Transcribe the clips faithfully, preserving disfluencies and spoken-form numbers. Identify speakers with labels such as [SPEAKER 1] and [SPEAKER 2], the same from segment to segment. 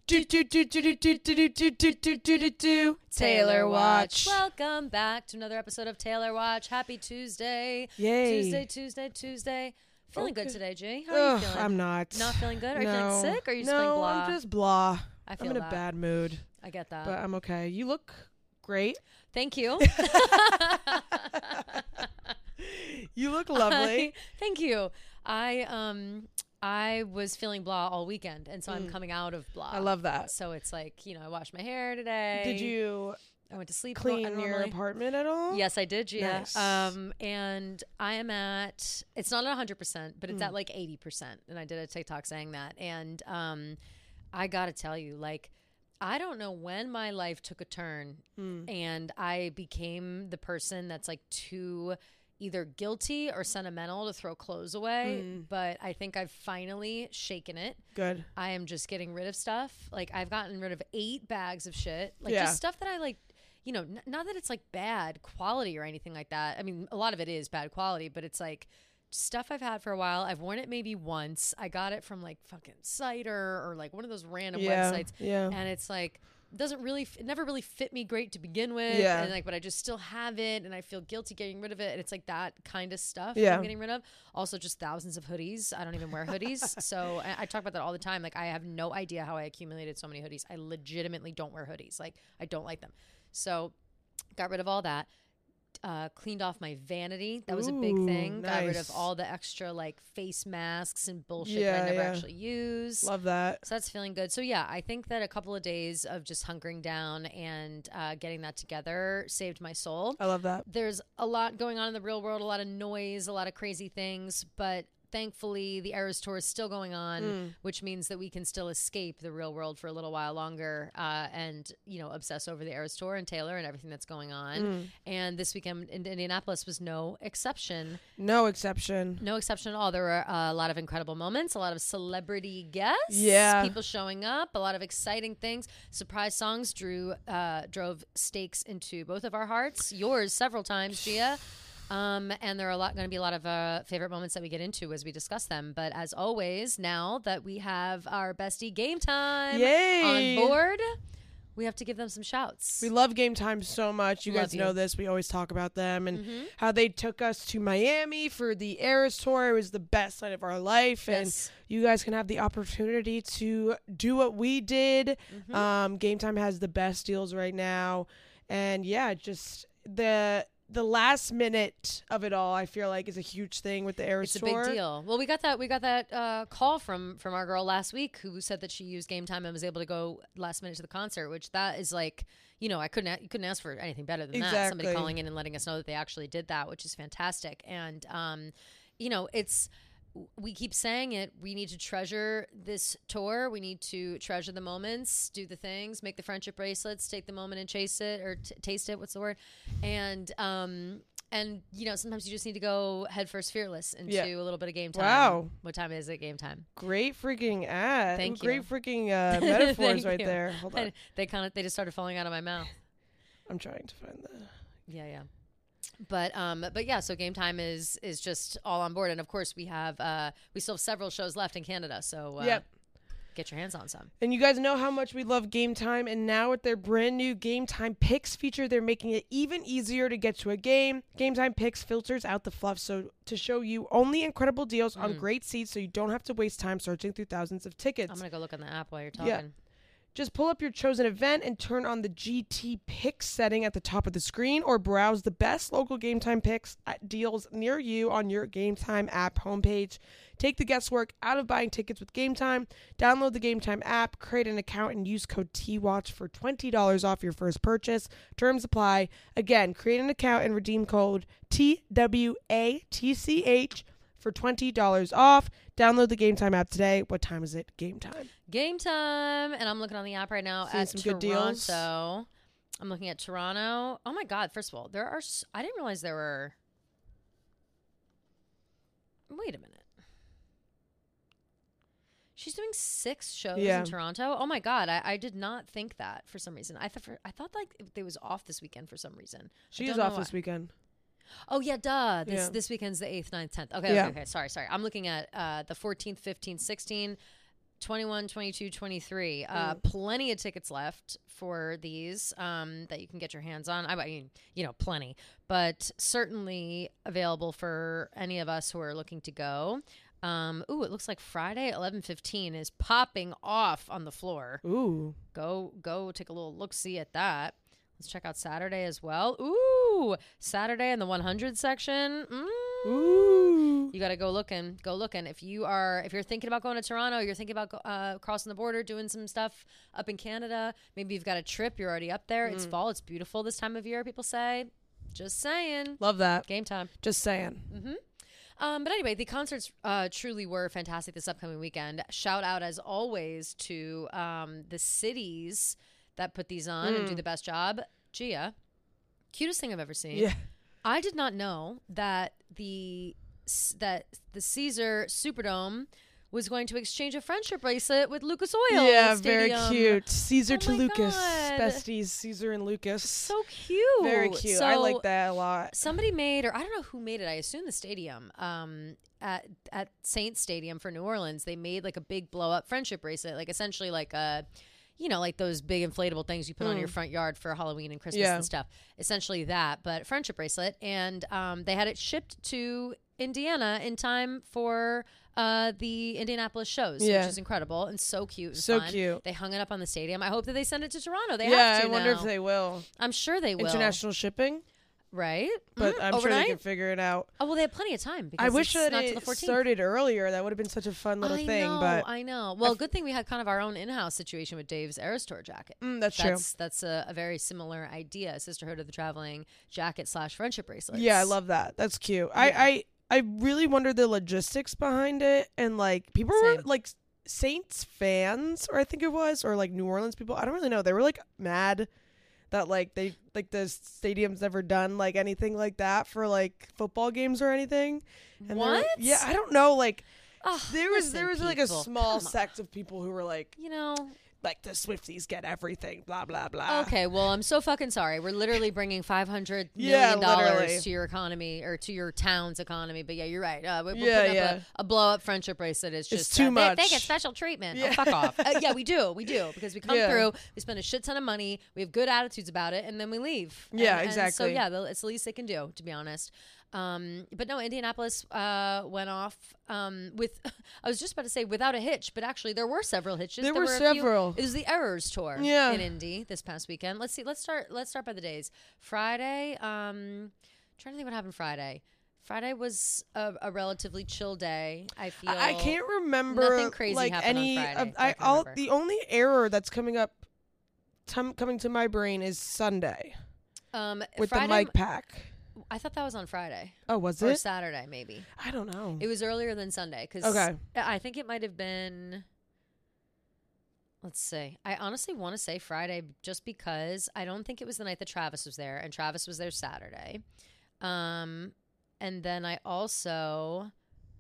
[SPEAKER 1] Taylor Watch.
[SPEAKER 2] Welcome back to another episode of Taylor Watch. Happy Tuesday.
[SPEAKER 1] Yay.
[SPEAKER 2] Tuesday, Tuesday, Tuesday. Feeling
[SPEAKER 1] Okay.
[SPEAKER 2] good today, G. How are
[SPEAKER 1] Ugh,
[SPEAKER 2] you feeling?
[SPEAKER 1] I'm not.
[SPEAKER 2] Not feeling good? Are you
[SPEAKER 1] no.
[SPEAKER 2] feeling sick? Or are you just
[SPEAKER 1] no,
[SPEAKER 2] feeling blah?
[SPEAKER 1] I'm just blah.
[SPEAKER 2] I feel
[SPEAKER 1] I'm in
[SPEAKER 2] that.
[SPEAKER 1] a bad mood,
[SPEAKER 2] I get that.
[SPEAKER 1] but I'm okay. You look great.
[SPEAKER 2] Thank you.
[SPEAKER 1] You look lovely.
[SPEAKER 2] I- thank you. I um I was feeling blah all weekend, and so I'm
[SPEAKER 1] Mm.
[SPEAKER 2] coming out of blah.
[SPEAKER 1] I love that.
[SPEAKER 2] So it's like, you know, I washed my hair today.
[SPEAKER 1] Did you
[SPEAKER 2] I went to sleep
[SPEAKER 1] clean
[SPEAKER 2] nor-
[SPEAKER 1] your
[SPEAKER 2] normally.
[SPEAKER 1] apartment at all?
[SPEAKER 2] Yes, I did, Gia.
[SPEAKER 1] Nice.
[SPEAKER 2] Um, and I am at, it's not at one hundred percent, but it's
[SPEAKER 1] Mm.
[SPEAKER 2] at like eighty percent. And I did a TikTok saying that. And um, I got to tell you, like, I don't know when my life took a turn
[SPEAKER 1] Mm.
[SPEAKER 2] and I became the person that's like too either guilty or sentimental to throw clothes away.
[SPEAKER 1] Mm.
[SPEAKER 2] But I think I've finally shaken it.
[SPEAKER 1] Good.
[SPEAKER 2] I am just getting rid of stuff. Like, I've gotten rid of eight bags of shit. Like,
[SPEAKER 1] Yeah.
[SPEAKER 2] just stuff that I like, you know, n- not that it's like bad quality or anything like that. I mean, a lot of it is bad quality, but it's like stuff I've had for a while. I've worn it maybe once. I got it from like fucking Cider or like one of those random
[SPEAKER 1] Yeah.
[SPEAKER 2] websites.
[SPEAKER 1] Yeah.
[SPEAKER 2] And it's like, it doesn't really, f- it never really fit me great to begin with.
[SPEAKER 1] Yeah.
[SPEAKER 2] And like, but I just still have it and I feel guilty getting rid of it. And it's like that kind of stuff
[SPEAKER 1] Yeah.
[SPEAKER 2] I'm getting rid of. Also, just thousands of hoodies. I don't even wear hoodies. So I, I talk about that all the time. Like, I have no idea how I accumulated so many hoodies. I legitimately don't wear hoodies. Like, I don't like them. So got rid of all that. Uh, cleaned off my vanity. That was a big
[SPEAKER 1] Ooh,
[SPEAKER 2] thing. Got rid of
[SPEAKER 1] nice.
[SPEAKER 2] all the extra like face masks and bullshit
[SPEAKER 1] Yeah,
[SPEAKER 2] that I never
[SPEAKER 1] yeah.
[SPEAKER 2] actually use.
[SPEAKER 1] Love that.
[SPEAKER 2] So that's feeling good. So yeah, I think that a couple of days of just hunkering down and uh, getting that together saved my soul.
[SPEAKER 1] I love that.
[SPEAKER 2] There's a lot going on in the real world, a lot of noise, a lot of crazy things, but thankfully the Eras Tour is still going on,
[SPEAKER 1] Mm.
[SPEAKER 2] which means that we can still escape the real world for a little while longer uh, and, you know, obsess over the Eras Tour and Taylor and everything that's going on.
[SPEAKER 1] Mm.
[SPEAKER 2] And this weekend in Indianapolis was no exception.
[SPEAKER 1] No exception.
[SPEAKER 2] No exception at all. There were uh, a lot of incredible moments, a lot of celebrity guests,
[SPEAKER 1] Yeah.
[SPEAKER 2] people showing up, a lot of exciting things. Surprise songs drew uh, drove stakes into both of our hearts. Yours several times, Gia. Um, and there are a lot going to be a lot of uh, favorite moments that we get into as we discuss them. But as always, now that we have our bestie Game Time
[SPEAKER 1] Yay.
[SPEAKER 2] on board, we have to give them some shouts.
[SPEAKER 1] We love Game Time so much. You
[SPEAKER 2] Love
[SPEAKER 1] guys
[SPEAKER 2] you.
[SPEAKER 1] know this. We always talk about them and
[SPEAKER 2] Mhm.
[SPEAKER 1] how they took us to Miami for the Eras Tour. It was the best night of our life.
[SPEAKER 2] Yes.
[SPEAKER 1] And you guys can have the opportunity to do what we did.
[SPEAKER 2] Mhm.
[SPEAKER 1] Um, Game Time has the best deals right now. And yeah, just the the last minute of it all, I feel like, is a huge thing with the Eras
[SPEAKER 2] It's a
[SPEAKER 1] Tour.
[SPEAKER 2] big deal. Well, we got that we got that uh, call from from our girl last week who said that she used Game Time and was able to go last minute to the concert, which that is like, you know, I couldn't a- you couldn't ask for anything better than that. Somebody
[SPEAKER 1] Exactly.
[SPEAKER 2] calling in and letting us know that they actually did that, which is fantastic. And um, you know, it's we keep saying it. We need to treasure this tour. We need to treasure the moments, do the things, make the friendship bracelets, take the moment and chase it or t- taste it. What's the word? And um, and you know, sometimes you just need to go headfirst fearless into
[SPEAKER 1] Yeah.
[SPEAKER 2] a little bit of game time.
[SPEAKER 1] Wow.
[SPEAKER 2] What time is it? Game time.
[SPEAKER 1] Great freaking ad.
[SPEAKER 2] Thank
[SPEAKER 1] Great
[SPEAKER 2] you.
[SPEAKER 1] freaking uh, metaphors
[SPEAKER 2] Thank
[SPEAKER 1] right
[SPEAKER 2] you.
[SPEAKER 1] there. Hold on.
[SPEAKER 2] And they kind of they just started falling out of my mouth.
[SPEAKER 1] I'm trying to find the...
[SPEAKER 2] Yeah, yeah. But um, but yeah. So game time is is just all on board, and of course we have uh, we still have several shows left in Canada. So uh,
[SPEAKER 1] Yep.
[SPEAKER 2] get your hands on some.
[SPEAKER 1] And you guys know how much we love Game Time, and now with their brand new Game Time Picks feature, they're making it even easier to get to a game. Game Time Picks filters out the fluff so to show you only incredible deals on
[SPEAKER 2] Mm.
[SPEAKER 1] great seats so you don't have to waste time searching through thousands of tickets.
[SPEAKER 2] I'm gonna go look on the app while you're talking.
[SPEAKER 1] Yeah. Just pull up your chosen event and turn on the G T Picks setting at the top of the screen, or browse the best local Game Time Picks at deals near you on your Game Time app homepage. Take the guesswork out of buying tickets with Game Time. Download the Game Time app, create an account, and use code T watch for twenty dollars off your first purchase. Terms apply. Again, create an account and redeem code T W A T C H for twenty dollars off. Download the Game Time app today. What time is it? Game time.
[SPEAKER 2] Game time, and I'm looking on the app right now
[SPEAKER 1] Seeing
[SPEAKER 2] at
[SPEAKER 1] some
[SPEAKER 2] Toronto.
[SPEAKER 1] good deals.
[SPEAKER 2] I'm looking at Toronto. Oh my God! First of all, there are. s- I didn't realize there were. Wait a minute. She's doing six shows
[SPEAKER 1] Yeah.
[SPEAKER 2] in Toronto. Oh my God! I, I did not think that for some reason. I thought for, I thought like it, it was off this weekend for some reason.
[SPEAKER 1] She
[SPEAKER 2] don't
[SPEAKER 1] is
[SPEAKER 2] know
[SPEAKER 1] off
[SPEAKER 2] why.
[SPEAKER 1] this weekend.
[SPEAKER 2] Oh yeah, duh. This
[SPEAKER 1] Yeah.
[SPEAKER 2] this weekend's the eighth, ninth, tenth. Okay,
[SPEAKER 1] Yeah.
[SPEAKER 2] okay, okay. Sorry, sorry. I'm looking at uh, the fourteenth, fifteenth, sixteenth. twenty-one, twenty-two, twenty-three. Uh,
[SPEAKER 1] Mm.
[SPEAKER 2] Plenty of tickets left for these um, that you can get your hands on. I mean, you know, plenty, but certainly available for any of us who are looking to go. Um, ooh, it looks like Friday, eleven fifteen is popping off on the floor.
[SPEAKER 1] Ooh.
[SPEAKER 2] Go, go take a little look-see at that. Let's check out Saturday as well. Ooh, Saturday in the one hundred section. Mm.
[SPEAKER 1] Ooh.
[SPEAKER 2] You got to go looking, go looking. If you are, if you're thinking about going to Toronto, you're thinking about go- uh, crossing the border, doing some stuff up in Canada. Maybe you've got a trip. You're already up there. Mm. It's fall. It's beautiful this time of year. People say, just saying.
[SPEAKER 1] Love that.
[SPEAKER 2] Game time.
[SPEAKER 1] Just saying.
[SPEAKER 2] Mm-hmm. Um, but anyway, the concerts uh, truly were fantastic this upcoming weekend. Shout out as always to um, the cities that put these on mm. and do the best job. Gia, cutest thing I've ever seen.
[SPEAKER 1] Yeah.
[SPEAKER 2] I did not know that the that the Caesar Superdome was going to exchange a friendship bracelet with Lucas Oil
[SPEAKER 1] Yeah,
[SPEAKER 2] Stadium.
[SPEAKER 1] very cute. Caesar
[SPEAKER 2] Oh
[SPEAKER 1] to
[SPEAKER 2] my
[SPEAKER 1] Lucas.
[SPEAKER 2] God.
[SPEAKER 1] Besties, Caesar and Lucas.
[SPEAKER 2] So cute.
[SPEAKER 1] Very cute.
[SPEAKER 2] So
[SPEAKER 1] I like that a lot.
[SPEAKER 2] Somebody made, or I don't know who made it. I assume the stadium. Um, at at Saints Stadium for New Orleans, they made like a big blow up friendship bracelet, like essentially like a. You know, like those big inflatable things you put mm. on your front yard for Halloween and Christmas
[SPEAKER 1] yeah.
[SPEAKER 2] and stuff. Essentially that, but friendship bracelet. And um, they had it shipped to Indiana in time for uh, the Indianapolis shows,
[SPEAKER 1] yeah.
[SPEAKER 2] which is incredible and so cute and
[SPEAKER 1] so
[SPEAKER 2] fun.
[SPEAKER 1] cute.
[SPEAKER 2] They hung it up on the stadium. I hope that they send it to Toronto. They
[SPEAKER 1] yeah,
[SPEAKER 2] have to
[SPEAKER 1] I wonder
[SPEAKER 2] now.
[SPEAKER 1] if they will.
[SPEAKER 2] I'm sure they will.
[SPEAKER 1] International shipping.
[SPEAKER 2] Right?
[SPEAKER 1] But
[SPEAKER 2] mm,
[SPEAKER 1] I'm
[SPEAKER 2] overnight?
[SPEAKER 1] sure they can figure it out.
[SPEAKER 2] Oh, well, they have plenty of time. Because
[SPEAKER 1] I wish
[SPEAKER 2] it's
[SPEAKER 1] that
[SPEAKER 2] not
[SPEAKER 1] it
[SPEAKER 2] till the fourteenth.
[SPEAKER 1] started earlier. That would have been such a fun little
[SPEAKER 2] I
[SPEAKER 1] thing.
[SPEAKER 2] know,
[SPEAKER 1] But
[SPEAKER 2] I know. Well, good thing we had kind of our own in-house situation with Dave's Eras Tour jacket.
[SPEAKER 1] Mm, that's,
[SPEAKER 2] that's
[SPEAKER 1] true.
[SPEAKER 2] That's a, a very similar idea. Sisterhood of the Traveling jacket slash friendship bracelets.
[SPEAKER 1] Yeah, I love that. That's cute.
[SPEAKER 2] Yeah.
[SPEAKER 1] I, I I really wonder the logistics behind it, and like people
[SPEAKER 2] Same.
[SPEAKER 1] were like Saints fans, or I think it was, or like New Orleans people. I don't really know. They were like mad that like they like the stadium's never done like anything like that for like football games or anything. And
[SPEAKER 2] what?
[SPEAKER 1] Yeah, I don't know. Like
[SPEAKER 2] oh,
[SPEAKER 1] there was
[SPEAKER 2] listen,
[SPEAKER 1] there was
[SPEAKER 2] people.
[SPEAKER 1] like a small
[SPEAKER 2] Come
[SPEAKER 1] sect of people who were like,
[SPEAKER 2] you know,
[SPEAKER 1] like the Swifties get everything, blah blah blah.
[SPEAKER 2] Okay, well, I'm so fucking sorry. We're literally bringing five hundred
[SPEAKER 1] Yeah,
[SPEAKER 2] million dollars
[SPEAKER 1] literally.
[SPEAKER 2] to your economy or to your town's economy. But yeah, you're right. Uh, we're
[SPEAKER 1] Yeah,
[SPEAKER 2] putting
[SPEAKER 1] yeah.
[SPEAKER 2] up a, a blow up friendship bracelet. Is
[SPEAKER 1] It's
[SPEAKER 2] just
[SPEAKER 1] too
[SPEAKER 2] uh,
[SPEAKER 1] much.
[SPEAKER 2] They, they get special treatment.
[SPEAKER 1] Yeah.
[SPEAKER 2] Oh, fuck off. Uh, yeah, we do. We do because we come
[SPEAKER 1] Yeah.
[SPEAKER 2] through. We spend a shit ton of money. We have good attitudes about it, and then we leave.
[SPEAKER 1] Yeah,
[SPEAKER 2] And- and so
[SPEAKER 1] exactly.
[SPEAKER 2] yeah, the- it's the least they can do, to be honest. Um, but no, Indianapolis uh, went off um, with. I was just about to say without a hitch, but actually there were several hitches.
[SPEAKER 1] There were
[SPEAKER 2] a few-
[SPEAKER 1] several.
[SPEAKER 2] it was the Errors tour
[SPEAKER 1] Yeah.
[SPEAKER 2] in Indy this past weekend. Let's see. Let's start. Let's start by the days. Friday. Um, trying to think what happened Friday. Friday was a, a relatively chill day. I feel.
[SPEAKER 1] I I can't remember
[SPEAKER 2] Nothing crazy
[SPEAKER 1] like
[SPEAKER 2] happened on
[SPEAKER 1] any
[SPEAKER 2] Friday
[SPEAKER 1] of
[SPEAKER 2] that I
[SPEAKER 1] I
[SPEAKER 2] can
[SPEAKER 1] all
[SPEAKER 2] remember.
[SPEAKER 1] the only error that's coming up tum, coming to my brain is Sunday
[SPEAKER 2] Um,
[SPEAKER 1] with
[SPEAKER 2] Friday,
[SPEAKER 1] the mic pack.
[SPEAKER 2] I thought that was on Friday
[SPEAKER 1] Oh, was
[SPEAKER 2] or
[SPEAKER 1] it?
[SPEAKER 2] Saturday, maybe.
[SPEAKER 1] I don't know.
[SPEAKER 2] It was earlier than Sunday because
[SPEAKER 1] Okay.
[SPEAKER 2] I think it might have been. Let's see. I honestly want to say Friday just because I don't think it was the night that Travis was there, and Travis was there Saturday. Um, and then I also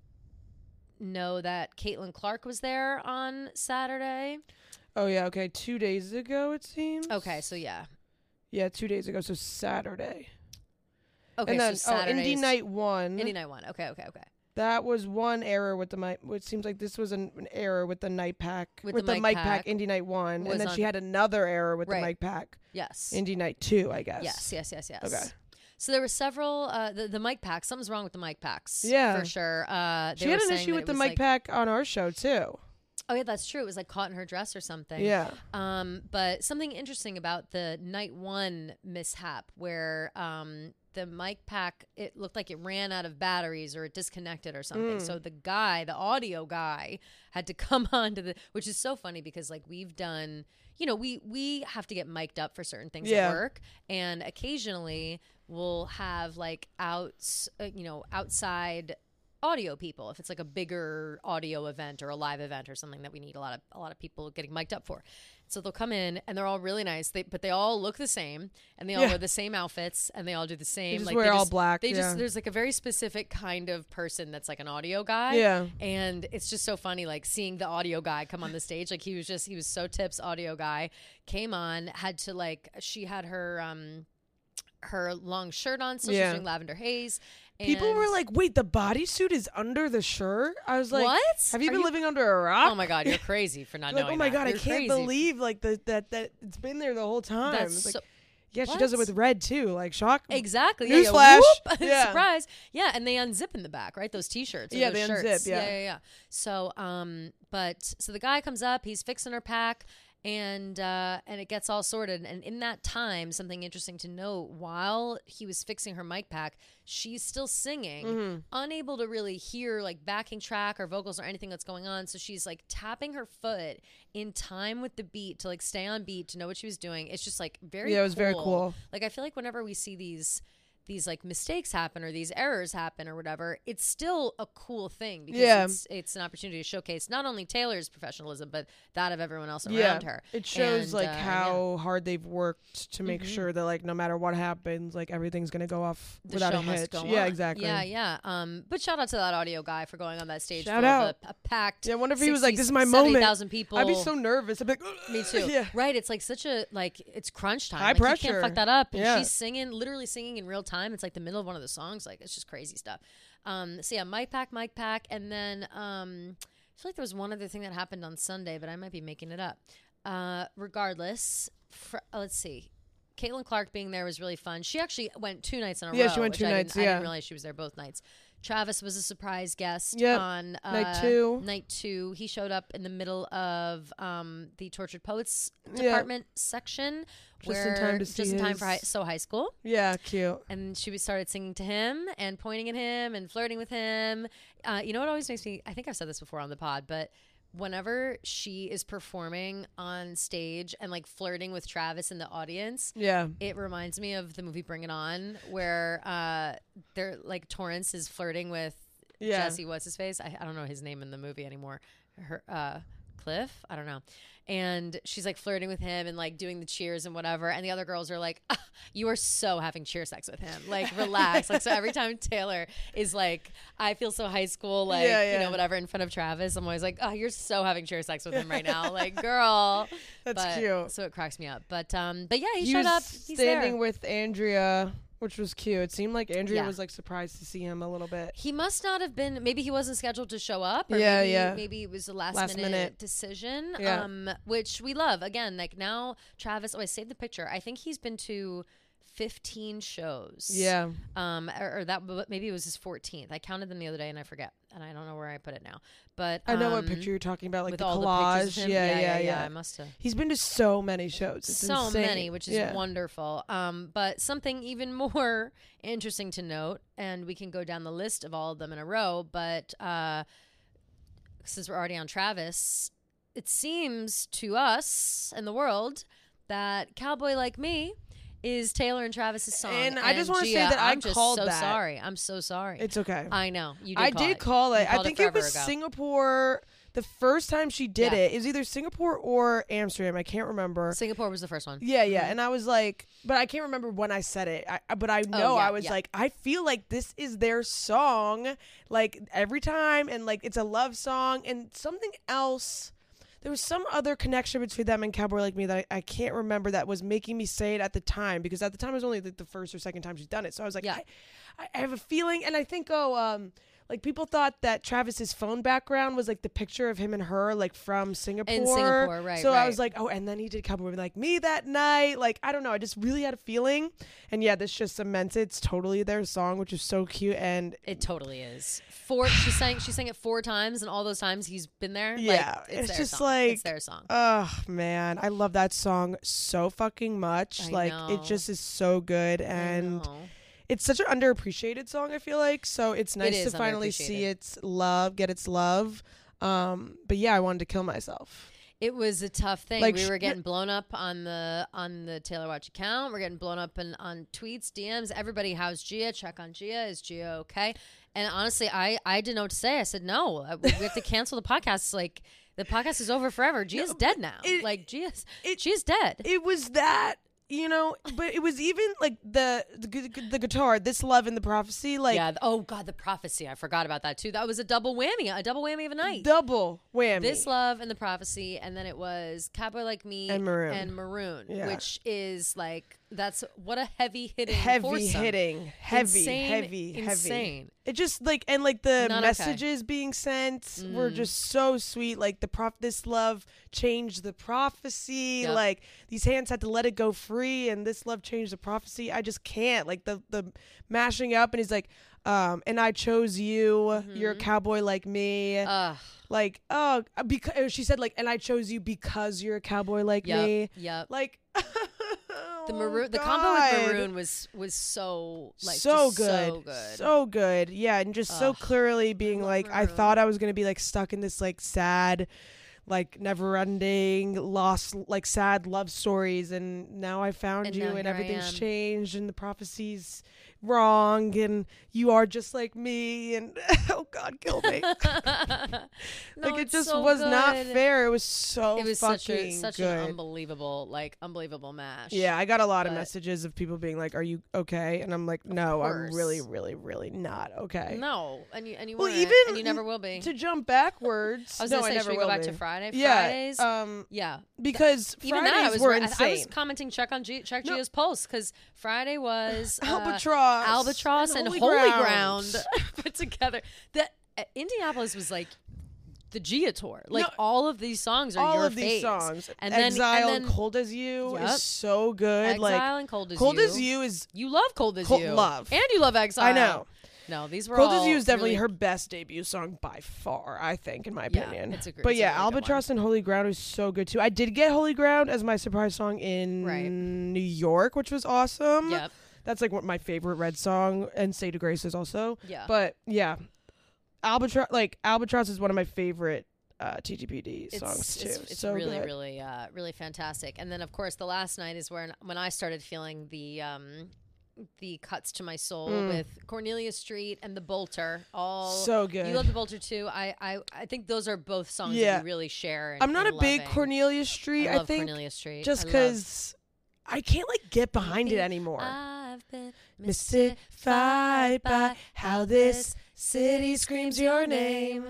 [SPEAKER 2] know that Caitlin Clark was there on Saturday.
[SPEAKER 1] Oh yeah, okay. Two days ago it seems.
[SPEAKER 2] Okay, so yeah.
[SPEAKER 1] Yeah, two days ago, so Saturday.
[SPEAKER 2] Okay,
[SPEAKER 1] and then
[SPEAKER 2] so
[SPEAKER 1] oh,
[SPEAKER 2] Saturday's
[SPEAKER 1] Indy Night one.
[SPEAKER 2] Indy Night one. Okay, okay, okay.
[SPEAKER 1] That was one error with the mic. It seems like this was an, an error with the night pack.
[SPEAKER 2] With
[SPEAKER 1] with
[SPEAKER 2] the
[SPEAKER 1] the,
[SPEAKER 2] mic
[SPEAKER 1] mic pack.
[SPEAKER 2] pack
[SPEAKER 1] Indy Night one,
[SPEAKER 2] was
[SPEAKER 1] and then
[SPEAKER 2] on-
[SPEAKER 1] she had another error with
[SPEAKER 2] Right.
[SPEAKER 1] the mic pack.
[SPEAKER 2] Yes.
[SPEAKER 1] Indy Night two, I guess.
[SPEAKER 2] Yes, yes, yes, yes.
[SPEAKER 1] Okay.
[SPEAKER 2] So there were several, uh, the, the mic packs. Something's wrong with the mic packs.
[SPEAKER 1] Yeah.
[SPEAKER 2] For sure. Uh, they
[SPEAKER 1] She had
[SPEAKER 2] were
[SPEAKER 1] an
[SPEAKER 2] saying
[SPEAKER 1] issue
[SPEAKER 2] that
[SPEAKER 1] with
[SPEAKER 2] it
[SPEAKER 1] the
[SPEAKER 2] was
[SPEAKER 1] mic
[SPEAKER 2] like-
[SPEAKER 1] pack on our show too.
[SPEAKER 2] Oh, yeah, that's true. It was like caught in her dress or something.
[SPEAKER 1] Yeah.
[SPEAKER 2] Um, but something interesting about the night one mishap where um, the mic pack, it looked like it ran out of batteries or it disconnected or something.
[SPEAKER 1] Mm.
[SPEAKER 2] So the guy, the audio guy, had to come on to the, which is so funny because like we've done, you know, we we have to get mic'd up for certain things
[SPEAKER 1] Yeah.
[SPEAKER 2] at work, and occasionally we'll have like outs, uh, you know, outside audio people if it's like a bigger audio event or a live event or something that we need a lot of a lot of people getting mic'd up for. So they'll come in and they're all really nice, they, but they all look the same and they all
[SPEAKER 1] Yeah.
[SPEAKER 2] wear the same outfits and they all do the same.
[SPEAKER 1] They just
[SPEAKER 2] like
[SPEAKER 1] wear
[SPEAKER 2] they
[SPEAKER 1] all
[SPEAKER 2] just,
[SPEAKER 1] black,
[SPEAKER 2] They
[SPEAKER 1] yeah.
[SPEAKER 2] just there's like a very specific kind of person that's like an audio guy.
[SPEAKER 1] Yeah.
[SPEAKER 2] And it's just so funny, like seeing the audio guy come on the stage. Like he was just he was so tips audio guy came on, had to like she had her um her long shirt on, so
[SPEAKER 1] Yeah.
[SPEAKER 2] she's doing Lavender Haze.
[SPEAKER 1] People
[SPEAKER 2] And-
[SPEAKER 1] were like, wait, the bodysuit is under the shirt? I was like,
[SPEAKER 2] What?
[SPEAKER 1] have you
[SPEAKER 2] Are
[SPEAKER 1] been
[SPEAKER 2] you-
[SPEAKER 1] living under a rock?
[SPEAKER 2] Oh my God, you're crazy for not
[SPEAKER 1] like,
[SPEAKER 2] knowing
[SPEAKER 1] oh my
[SPEAKER 2] that.
[SPEAKER 1] God, I
[SPEAKER 2] You're
[SPEAKER 1] can't
[SPEAKER 2] crazy.
[SPEAKER 1] believe like the, that that it's been there the whole time.
[SPEAKER 2] That's
[SPEAKER 1] It's like,
[SPEAKER 2] so-
[SPEAKER 1] yeah, she does it
[SPEAKER 2] What?
[SPEAKER 1] with red too. Like shock.
[SPEAKER 2] Exactly. Yeah, yeah.
[SPEAKER 1] Newsflash.
[SPEAKER 2] Whoop.
[SPEAKER 1] Yeah.
[SPEAKER 2] Surprise. Yeah, and they unzip in the back, right? Those t-shirts. or
[SPEAKER 1] Yeah,
[SPEAKER 2] those
[SPEAKER 1] they
[SPEAKER 2] shirts.
[SPEAKER 1] unzip, yeah.
[SPEAKER 2] yeah, yeah, yeah. So, um, but so the guy comes up, he's fixing her pack, and uh, and it gets all sorted. And in that time, something interesting to note: while he was fixing her mic pack, she's still singing,
[SPEAKER 1] Mm-hmm.
[SPEAKER 2] unable to really hear like backing track or vocals or anything that's going on. So she's like tapping her foot in time with the beat to like stay on beat to know what she was doing. It's just like very
[SPEAKER 1] Yeah, it was very cool.
[SPEAKER 2] Like I feel like whenever we see these these like mistakes happen or these errors happen or whatever, it's still a cool thing because
[SPEAKER 1] Yeah.
[SPEAKER 2] it's it's an opportunity to showcase not only Taylor's professionalism but that of everyone else around
[SPEAKER 1] Yeah,
[SPEAKER 2] her.
[SPEAKER 1] it shows
[SPEAKER 2] And,
[SPEAKER 1] like
[SPEAKER 2] uh,
[SPEAKER 1] how hard they've worked to make
[SPEAKER 2] Mhm.
[SPEAKER 1] sure that like no matter what happens, like everything's gonna go off
[SPEAKER 2] the
[SPEAKER 1] without
[SPEAKER 2] show
[SPEAKER 1] a
[SPEAKER 2] must
[SPEAKER 1] hitch.
[SPEAKER 2] go
[SPEAKER 1] Yeah,
[SPEAKER 2] on.
[SPEAKER 1] exactly.
[SPEAKER 2] Yeah, yeah. Um, but shout out to that audio guy for going on that stage.
[SPEAKER 1] Shout
[SPEAKER 2] full
[SPEAKER 1] out.
[SPEAKER 2] of a, a packed.
[SPEAKER 1] Yeah, I wonder if he was like,
[SPEAKER 2] sixty,
[SPEAKER 1] "This is my moment."
[SPEAKER 2] thousand people.
[SPEAKER 1] I'd be so nervous. I'd be like,
[SPEAKER 2] Me too.
[SPEAKER 1] Yeah.
[SPEAKER 2] Right. It's like such a like it's crunch time.
[SPEAKER 1] High
[SPEAKER 2] like, You
[SPEAKER 1] pressure.
[SPEAKER 2] can't fuck that up. And
[SPEAKER 1] Yeah.
[SPEAKER 2] she's singing, literally singing in real time. It's like the middle of one of the songs. Like it's just crazy stuff. Um. So yeah, mic pack, mic pack, and then um, I feel like there was one other thing that happened on Sunday, but I might be making it up. Uh. Regardless, fr- uh, let's see. Caitlin Clark being there was really fun. She actually went two nights in a row.
[SPEAKER 1] Yeah, she went
[SPEAKER 2] which
[SPEAKER 1] two
[SPEAKER 2] I
[SPEAKER 1] nights,
[SPEAKER 2] Didn't, I
[SPEAKER 1] yeah.
[SPEAKER 2] didn't realize she was there both nights. Travis was a surprise guest
[SPEAKER 1] Yep.
[SPEAKER 2] on uh,
[SPEAKER 1] Night two.
[SPEAKER 2] Night two. He showed up in the middle of um, the Tortured Poets
[SPEAKER 1] Yeah.
[SPEAKER 2] department section,
[SPEAKER 1] Just in
[SPEAKER 2] where
[SPEAKER 1] time to see
[SPEAKER 2] just in time for high,
[SPEAKER 1] his-
[SPEAKER 2] so high school.
[SPEAKER 1] Yeah, cute.
[SPEAKER 2] And she was started singing to him and pointing at him and flirting with him. Uh, you know what always makes me? I think I've said this before on the pod, but whenever she is performing on stage and like flirting with Travis in the audience,
[SPEAKER 1] Yeah.
[SPEAKER 2] it reminds me of the movie Bring It On, where uh, they're like Torrance is flirting with
[SPEAKER 1] Yeah.
[SPEAKER 2] Jesse. What's his face? I, I don't know his name in the movie anymore. Her uh, Cliff. I don't know. And she's like flirting with him and like doing the cheers and whatever. And the other girls are like, ah, "You are so having cheer sex with him. Like, relax." Like, so every time Taylor is like, "I feel so high school," like
[SPEAKER 1] Yeah,
[SPEAKER 2] you
[SPEAKER 1] yeah.
[SPEAKER 2] know whatever in front of Travis, I'm always like, "Oh, you're so having cheer sex with him right now." Like, girl.
[SPEAKER 1] That's
[SPEAKER 2] But-
[SPEAKER 1] cute.
[SPEAKER 2] So it cracks me up. But um, but yeah, he,
[SPEAKER 1] He
[SPEAKER 2] showed
[SPEAKER 1] was
[SPEAKER 2] up. He's
[SPEAKER 1] standing
[SPEAKER 2] there.
[SPEAKER 1] with Andrea, which was cute. It seemed like Andrea
[SPEAKER 2] Yeah.
[SPEAKER 1] was like surprised to see him a little bit.
[SPEAKER 2] He must not have been. Maybe he wasn't scheduled to show up. Or
[SPEAKER 1] Yeah,
[SPEAKER 2] maybe,
[SPEAKER 1] yeah.
[SPEAKER 2] Maybe it was a last,
[SPEAKER 1] Last
[SPEAKER 2] minute,
[SPEAKER 1] minute.
[SPEAKER 2] decision.
[SPEAKER 1] Yeah.
[SPEAKER 2] Um, which we love. Again, like now, Travis. Oh, I saved the picture. I think he's been to fifteen shows.
[SPEAKER 1] Yeah.
[SPEAKER 2] Um, or, or that maybe it was his fourteenth. I counted them the other day and I forget, and I don't know where I put it now. But
[SPEAKER 1] I know what
[SPEAKER 2] um,
[SPEAKER 1] picture you're talking about, like
[SPEAKER 2] with
[SPEAKER 1] the
[SPEAKER 2] all
[SPEAKER 1] collage.
[SPEAKER 2] the pictures of him.
[SPEAKER 1] Yeah,
[SPEAKER 2] yeah,
[SPEAKER 1] yeah,
[SPEAKER 2] yeah,
[SPEAKER 1] yeah.
[SPEAKER 2] I must have.
[SPEAKER 1] He's been to so many shows. It's
[SPEAKER 2] So
[SPEAKER 1] insane.
[SPEAKER 2] many, which is
[SPEAKER 1] Yeah.
[SPEAKER 2] wonderful. Um, but something even more interesting to note, and we can go down the list of all of them in a row, but uh, since we're already on Travis, it seems to us and the world that Cowboy Like Me is Taylor and Travis's song.
[SPEAKER 1] And I just wanna say
[SPEAKER 2] Gia,
[SPEAKER 1] that I
[SPEAKER 2] I'm just
[SPEAKER 1] called
[SPEAKER 2] so
[SPEAKER 1] that.
[SPEAKER 2] sorry. I'm so sorry.
[SPEAKER 1] It's okay.
[SPEAKER 2] I know. You did
[SPEAKER 1] I
[SPEAKER 2] call
[SPEAKER 1] did
[SPEAKER 2] it.
[SPEAKER 1] call
[SPEAKER 2] You
[SPEAKER 1] it. I
[SPEAKER 2] called
[SPEAKER 1] think it,
[SPEAKER 2] forever
[SPEAKER 1] was
[SPEAKER 2] ago.
[SPEAKER 1] Singapore. The first time she did
[SPEAKER 2] Yeah.
[SPEAKER 1] it, it was either Singapore or Amsterdam. I can't remember.
[SPEAKER 2] Singapore was the first one.
[SPEAKER 1] Yeah, yeah.
[SPEAKER 2] Mhm.
[SPEAKER 1] And I was like, but I can't remember when I said it. I, I- but I know
[SPEAKER 2] Oh, yeah,
[SPEAKER 1] I was
[SPEAKER 2] yeah.
[SPEAKER 1] like, I feel like this is their song, like every time, and like it's a love song and something else. There was some other connection between them and Cowboy Like Me that I, I can't remember that was making me say it at the time, because at the time it was only the, the first or second time she's done it. So I was like,
[SPEAKER 2] Yeah.
[SPEAKER 1] I, I have a feeling, and I think oh um. Like people thought that Travis's phone background was like the picture of him and her, like from Singapore.
[SPEAKER 2] Singapore, right,
[SPEAKER 1] So I
[SPEAKER 2] right.
[SPEAKER 1] was like, oh, and then he did Cowboy Like Me that night. Like I don't know, I just really had a feeling, and yeah, this just cements it. It's totally their song, which is so cute. And
[SPEAKER 2] It totally is. Four. She sang. She sang it four times, and all those times he's been there.
[SPEAKER 1] Yeah,
[SPEAKER 2] like, it's,
[SPEAKER 1] it's
[SPEAKER 2] their
[SPEAKER 1] just
[SPEAKER 2] song.
[SPEAKER 1] like-
[SPEAKER 2] it's their song.
[SPEAKER 1] oh man, I love that song so fucking much.
[SPEAKER 2] I
[SPEAKER 1] like
[SPEAKER 2] know.
[SPEAKER 1] it just is so good,
[SPEAKER 2] I
[SPEAKER 1] and
[SPEAKER 2] know.
[SPEAKER 1] it's such an underappreciated song, I feel like. So it's nice
[SPEAKER 2] is
[SPEAKER 1] to finally see
[SPEAKER 2] underappreciated.
[SPEAKER 1] its love, get its love. Um, but yeah, I wanted to kill myself.
[SPEAKER 2] It was a tough thing.
[SPEAKER 1] Like,
[SPEAKER 2] we
[SPEAKER 1] sh-
[SPEAKER 2] were getting blown up on the on the Taylor Watch account. We're getting blown up in, on tweets, D Ms. Everybody, how's Gia? Check on Gia. Is Gia okay? And honestly, I I didn't know what to say. I said no. Uh, We have to cancel the podcast. Like the podcast is over forever. Gia's dead now.
[SPEAKER 1] it-
[SPEAKER 2] like Gia's
[SPEAKER 1] it-
[SPEAKER 2] she's dead.
[SPEAKER 1] It was that you know, but it was even like the the, gu- the guitar, This Love and the Prophecy, like
[SPEAKER 2] yeah. th- Oh God, the prophecy. I forgot about that too. That was a double whammy. A double whammy of a night.
[SPEAKER 1] double whammy.
[SPEAKER 2] This Love and the Prophecy, and then it was Cowboy Like Me
[SPEAKER 1] And Maroon.
[SPEAKER 2] and Maroon,
[SPEAKER 1] Yeah.
[SPEAKER 2] which is like that's what a heavy hitting,
[SPEAKER 1] heavy
[SPEAKER 2] foursome.
[SPEAKER 1] hitting, heavy,
[SPEAKER 2] Insane,
[SPEAKER 1] heavy, heavy.
[SPEAKER 2] insane.
[SPEAKER 1] It just like and like the
[SPEAKER 2] Not okay.
[SPEAKER 1] messages being sent were
[SPEAKER 2] Mm.
[SPEAKER 1] just so sweet. Like the prof, this love changed the prophecy.
[SPEAKER 2] Yep.
[SPEAKER 1] Like these hands had to let it go free, and this love changed the prophecy. I just can't like the the mashing up, and he's like, um, and I chose you. You're a
[SPEAKER 2] Mhm.
[SPEAKER 1] cowboy like me.
[SPEAKER 2] Ugh.
[SPEAKER 1] like oh, because she said like, and I chose you because you're a cowboy like
[SPEAKER 2] Yep.
[SPEAKER 1] me.
[SPEAKER 2] Yep.
[SPEAKER 1] Like.
[SPEAKER 2] The
[SPEAKER 1] oh,
[SPEAKER 2] maroon, the combo with
[SPEAKER 1] God.
[SPEAKER 2] Maroon was was so like
[SPEAKER 1] so
[SPEAKER 2] just
[SPEAKER 1] good,
[SPEAKER 2] so good.
[SPEAKER 1] so good. Yeah, and just so
[SPEAKER 2] Ugh,
[SPEAKER 1] clearly being
[SPEAKER 2] love
[SPEAKER 1] like, I
[SPEAKER 2] Maroon.
[SPEAKER 1] thought I was gonna be like stuck in this like sad, like never-ending, lost, like sad love stories, and now I found
[SPEAKER 2] And
[SPEAKER 1] you,
[SPEAKER 2] now
[SPEAKER 1] and
[SPEAKER 2] here I
[SPEAKER 1] everything's
[SPEAKER 2] am.
[SPEAKER 1] changed, and the prophecy's wrong, and you are just like me, and oh God, kill me.
[SPEAKER 2] No,
[SPEAKER 1] like it
[SPEAKER 2] it's
[SPEAKER 1] just
[SPEAKER 2] so
[SPEAKER 1] was not
[SPEAKER 2] good.
[SPEAKER 1] fair. It was so
[SPEAKER 2] It was
[SPEAKER 1] fucking
[SPEAKER 2] such a such
[SPEAKER 1] good.
[SPEAKER 2] an unbelievable like unbelievable mash.
[SPEAKER 1] Yeah, I got a lot of
[SPEAKER 2] But-
[SPEAKER 1] messages of people being like, "Are you okay?" And I'm like, "No, I'm
[SPEAKER 2] course.
[SPEAKER 1] really, really, really not okay."
[SPEAKER 2] No, and you and you
[SPEAKER 1] Well,
[SPEAKER 2] weren't,
[SPEAKER 1] even
[SPEAKER 2] and you never will be.
[SPEAKER 1] To jump backwards,
[SPEAKER 2] I was
[SPEAKER 1] no,
[SPEAKER 2] gonna
[SPEAKER 1] I
[SPEAKER 2] say,
[SPEAKER 1] never
[SPEAKER 2] should we
[SPEAKER 1] will
[SPEAKER 2] go back
[SPEAKER 1] be.
[SPEAKER 2] to Friday?
[SPEAKER 1] Yeah,
[SPEAKER 2] Fridays.
[SPEAKER 1] um,
[SPEAKER 2] yeah,
[SPEAKER 1] because
[SPEAKER 2] even
[SPEAKER 1] Fridays
[SPEAKER 2] that I was
[SPEAKER 1] were
[SPEAKER 2] I-
[SPEAKER 1] insane.
[SPEAKER 2] I, was commenting check on G, check
[SPEAKER 1] No.
[SPEAKER 2] Gio's post because Friday was uh,
[SPEAKER 1] Albatross,
[SPEAKER 2] Albatross and,
[SPEAKER 1] Holy,
[SPEAKER 2] Holy
[SPEAKER 1] Ground.
[SPEAKER 2] Ground put together. That uh, Indianapolis was like the Gia tour. Like
[SPEAKER 1] No,
[SPEAKER 2] all of these songs are
[SPEAKER 1] all
[SPEAKER 2] your
[SPEAKER 1] of these
[SPEAKER 2] faves.
[SPEAKER 1] songs.
[SPEAKER 2] And then-
[SPEAKER 1] Exile,
[SPEAKER 2] and then-
[SPEAKER 1] Cold as You
[SPEAKER 2] Yep.
[SPEAKER 1] is so good.
[SPEAKER 2] Exile
[SPEAKER 1] like
[SPEAKER 2] and Cold as
[SPEAKER 1] Cold
[SPEAKER 2] You.
[SPEAKER 1] as You is
[SPEAKER 2] You love Cold as
[SPEAKER 1] Cold-
[SPEAKER 2] You.
[SPEAKER 1] love.
[SPEAKER 2] And you love Exile.
[SPEAKER 1] I know.
[SPEAKER 2] No, these were
[SPEAKER 1] Cold
[SPEAKER 2] all
[SPEAKER 1] as You is definitely
[SPEAKER 2] really-
[SPEAKER 1] her best debut song by far, I think, in my
[SPEAKER 2] Yeah,
[SPEAKER 1] opinion.
[SPEAKER 2] it's a gr-
[SPEAKER 1] but
[SPEAKER 2] it's a
[SPEAKER 1] yeah,
[SPEAKER 2] really good
[SPEAKER 1] Albatross and Holy Ground is so good too. I did get Holy Ground as my surprise song in
[SPEAKER 2] Right.
[SPEAKER 1] New York, which was awesome.
[SPEAKER 2] Yep.
[SPEAKER 1] That's like what my favorite Red song, and State of Grace is also.
[SPEAKER 2] Yeah.
[SPEAKER 1] But yeah, Albatross, like Albatross, is one of my favorite uh, T G P D songs too.
[SPEAKER 2] It's, it's
[SPEAKER 1] so
[SPEAKER 2] really,
[SPEAKER 1] good.
[SPEAKER 2] really, uh, really fantastic. And then, of course, the last night is when when I started feeling the um, the cuts to my soul
[SPEAKER 1] Mm.
[SPEAKER 2] with Cornelia Street and The Bolter. All
[SPEAKER 1] So good.
[SPEAKER 2] You love The Bolter too. I, I, I think those are both songs
[SPEAKER 1] Yeah.
[SPEAKER 2] that we really share. In,
[SPEAKER 1] I'm not
[SPEAKER 2] in
[SPEAKER 1] a big
[SPEAKER 2] loving.
[SPEAKER 1] Cornelia Street.
[SPEAKER 2] I
[SPEAKER 1] I,
[SPEAKER 2] love
[SPEAKER 1] think
[SPEAKER 2] Cornelia Street.
[SPEAKER 1] just
[SPEAKER 2] I love-
[SPEAKER 1] because I can't like get behind it anymore.
[SPEAKER 2] I've been
[SPEAKER 1] Mystified by how this city screams your name.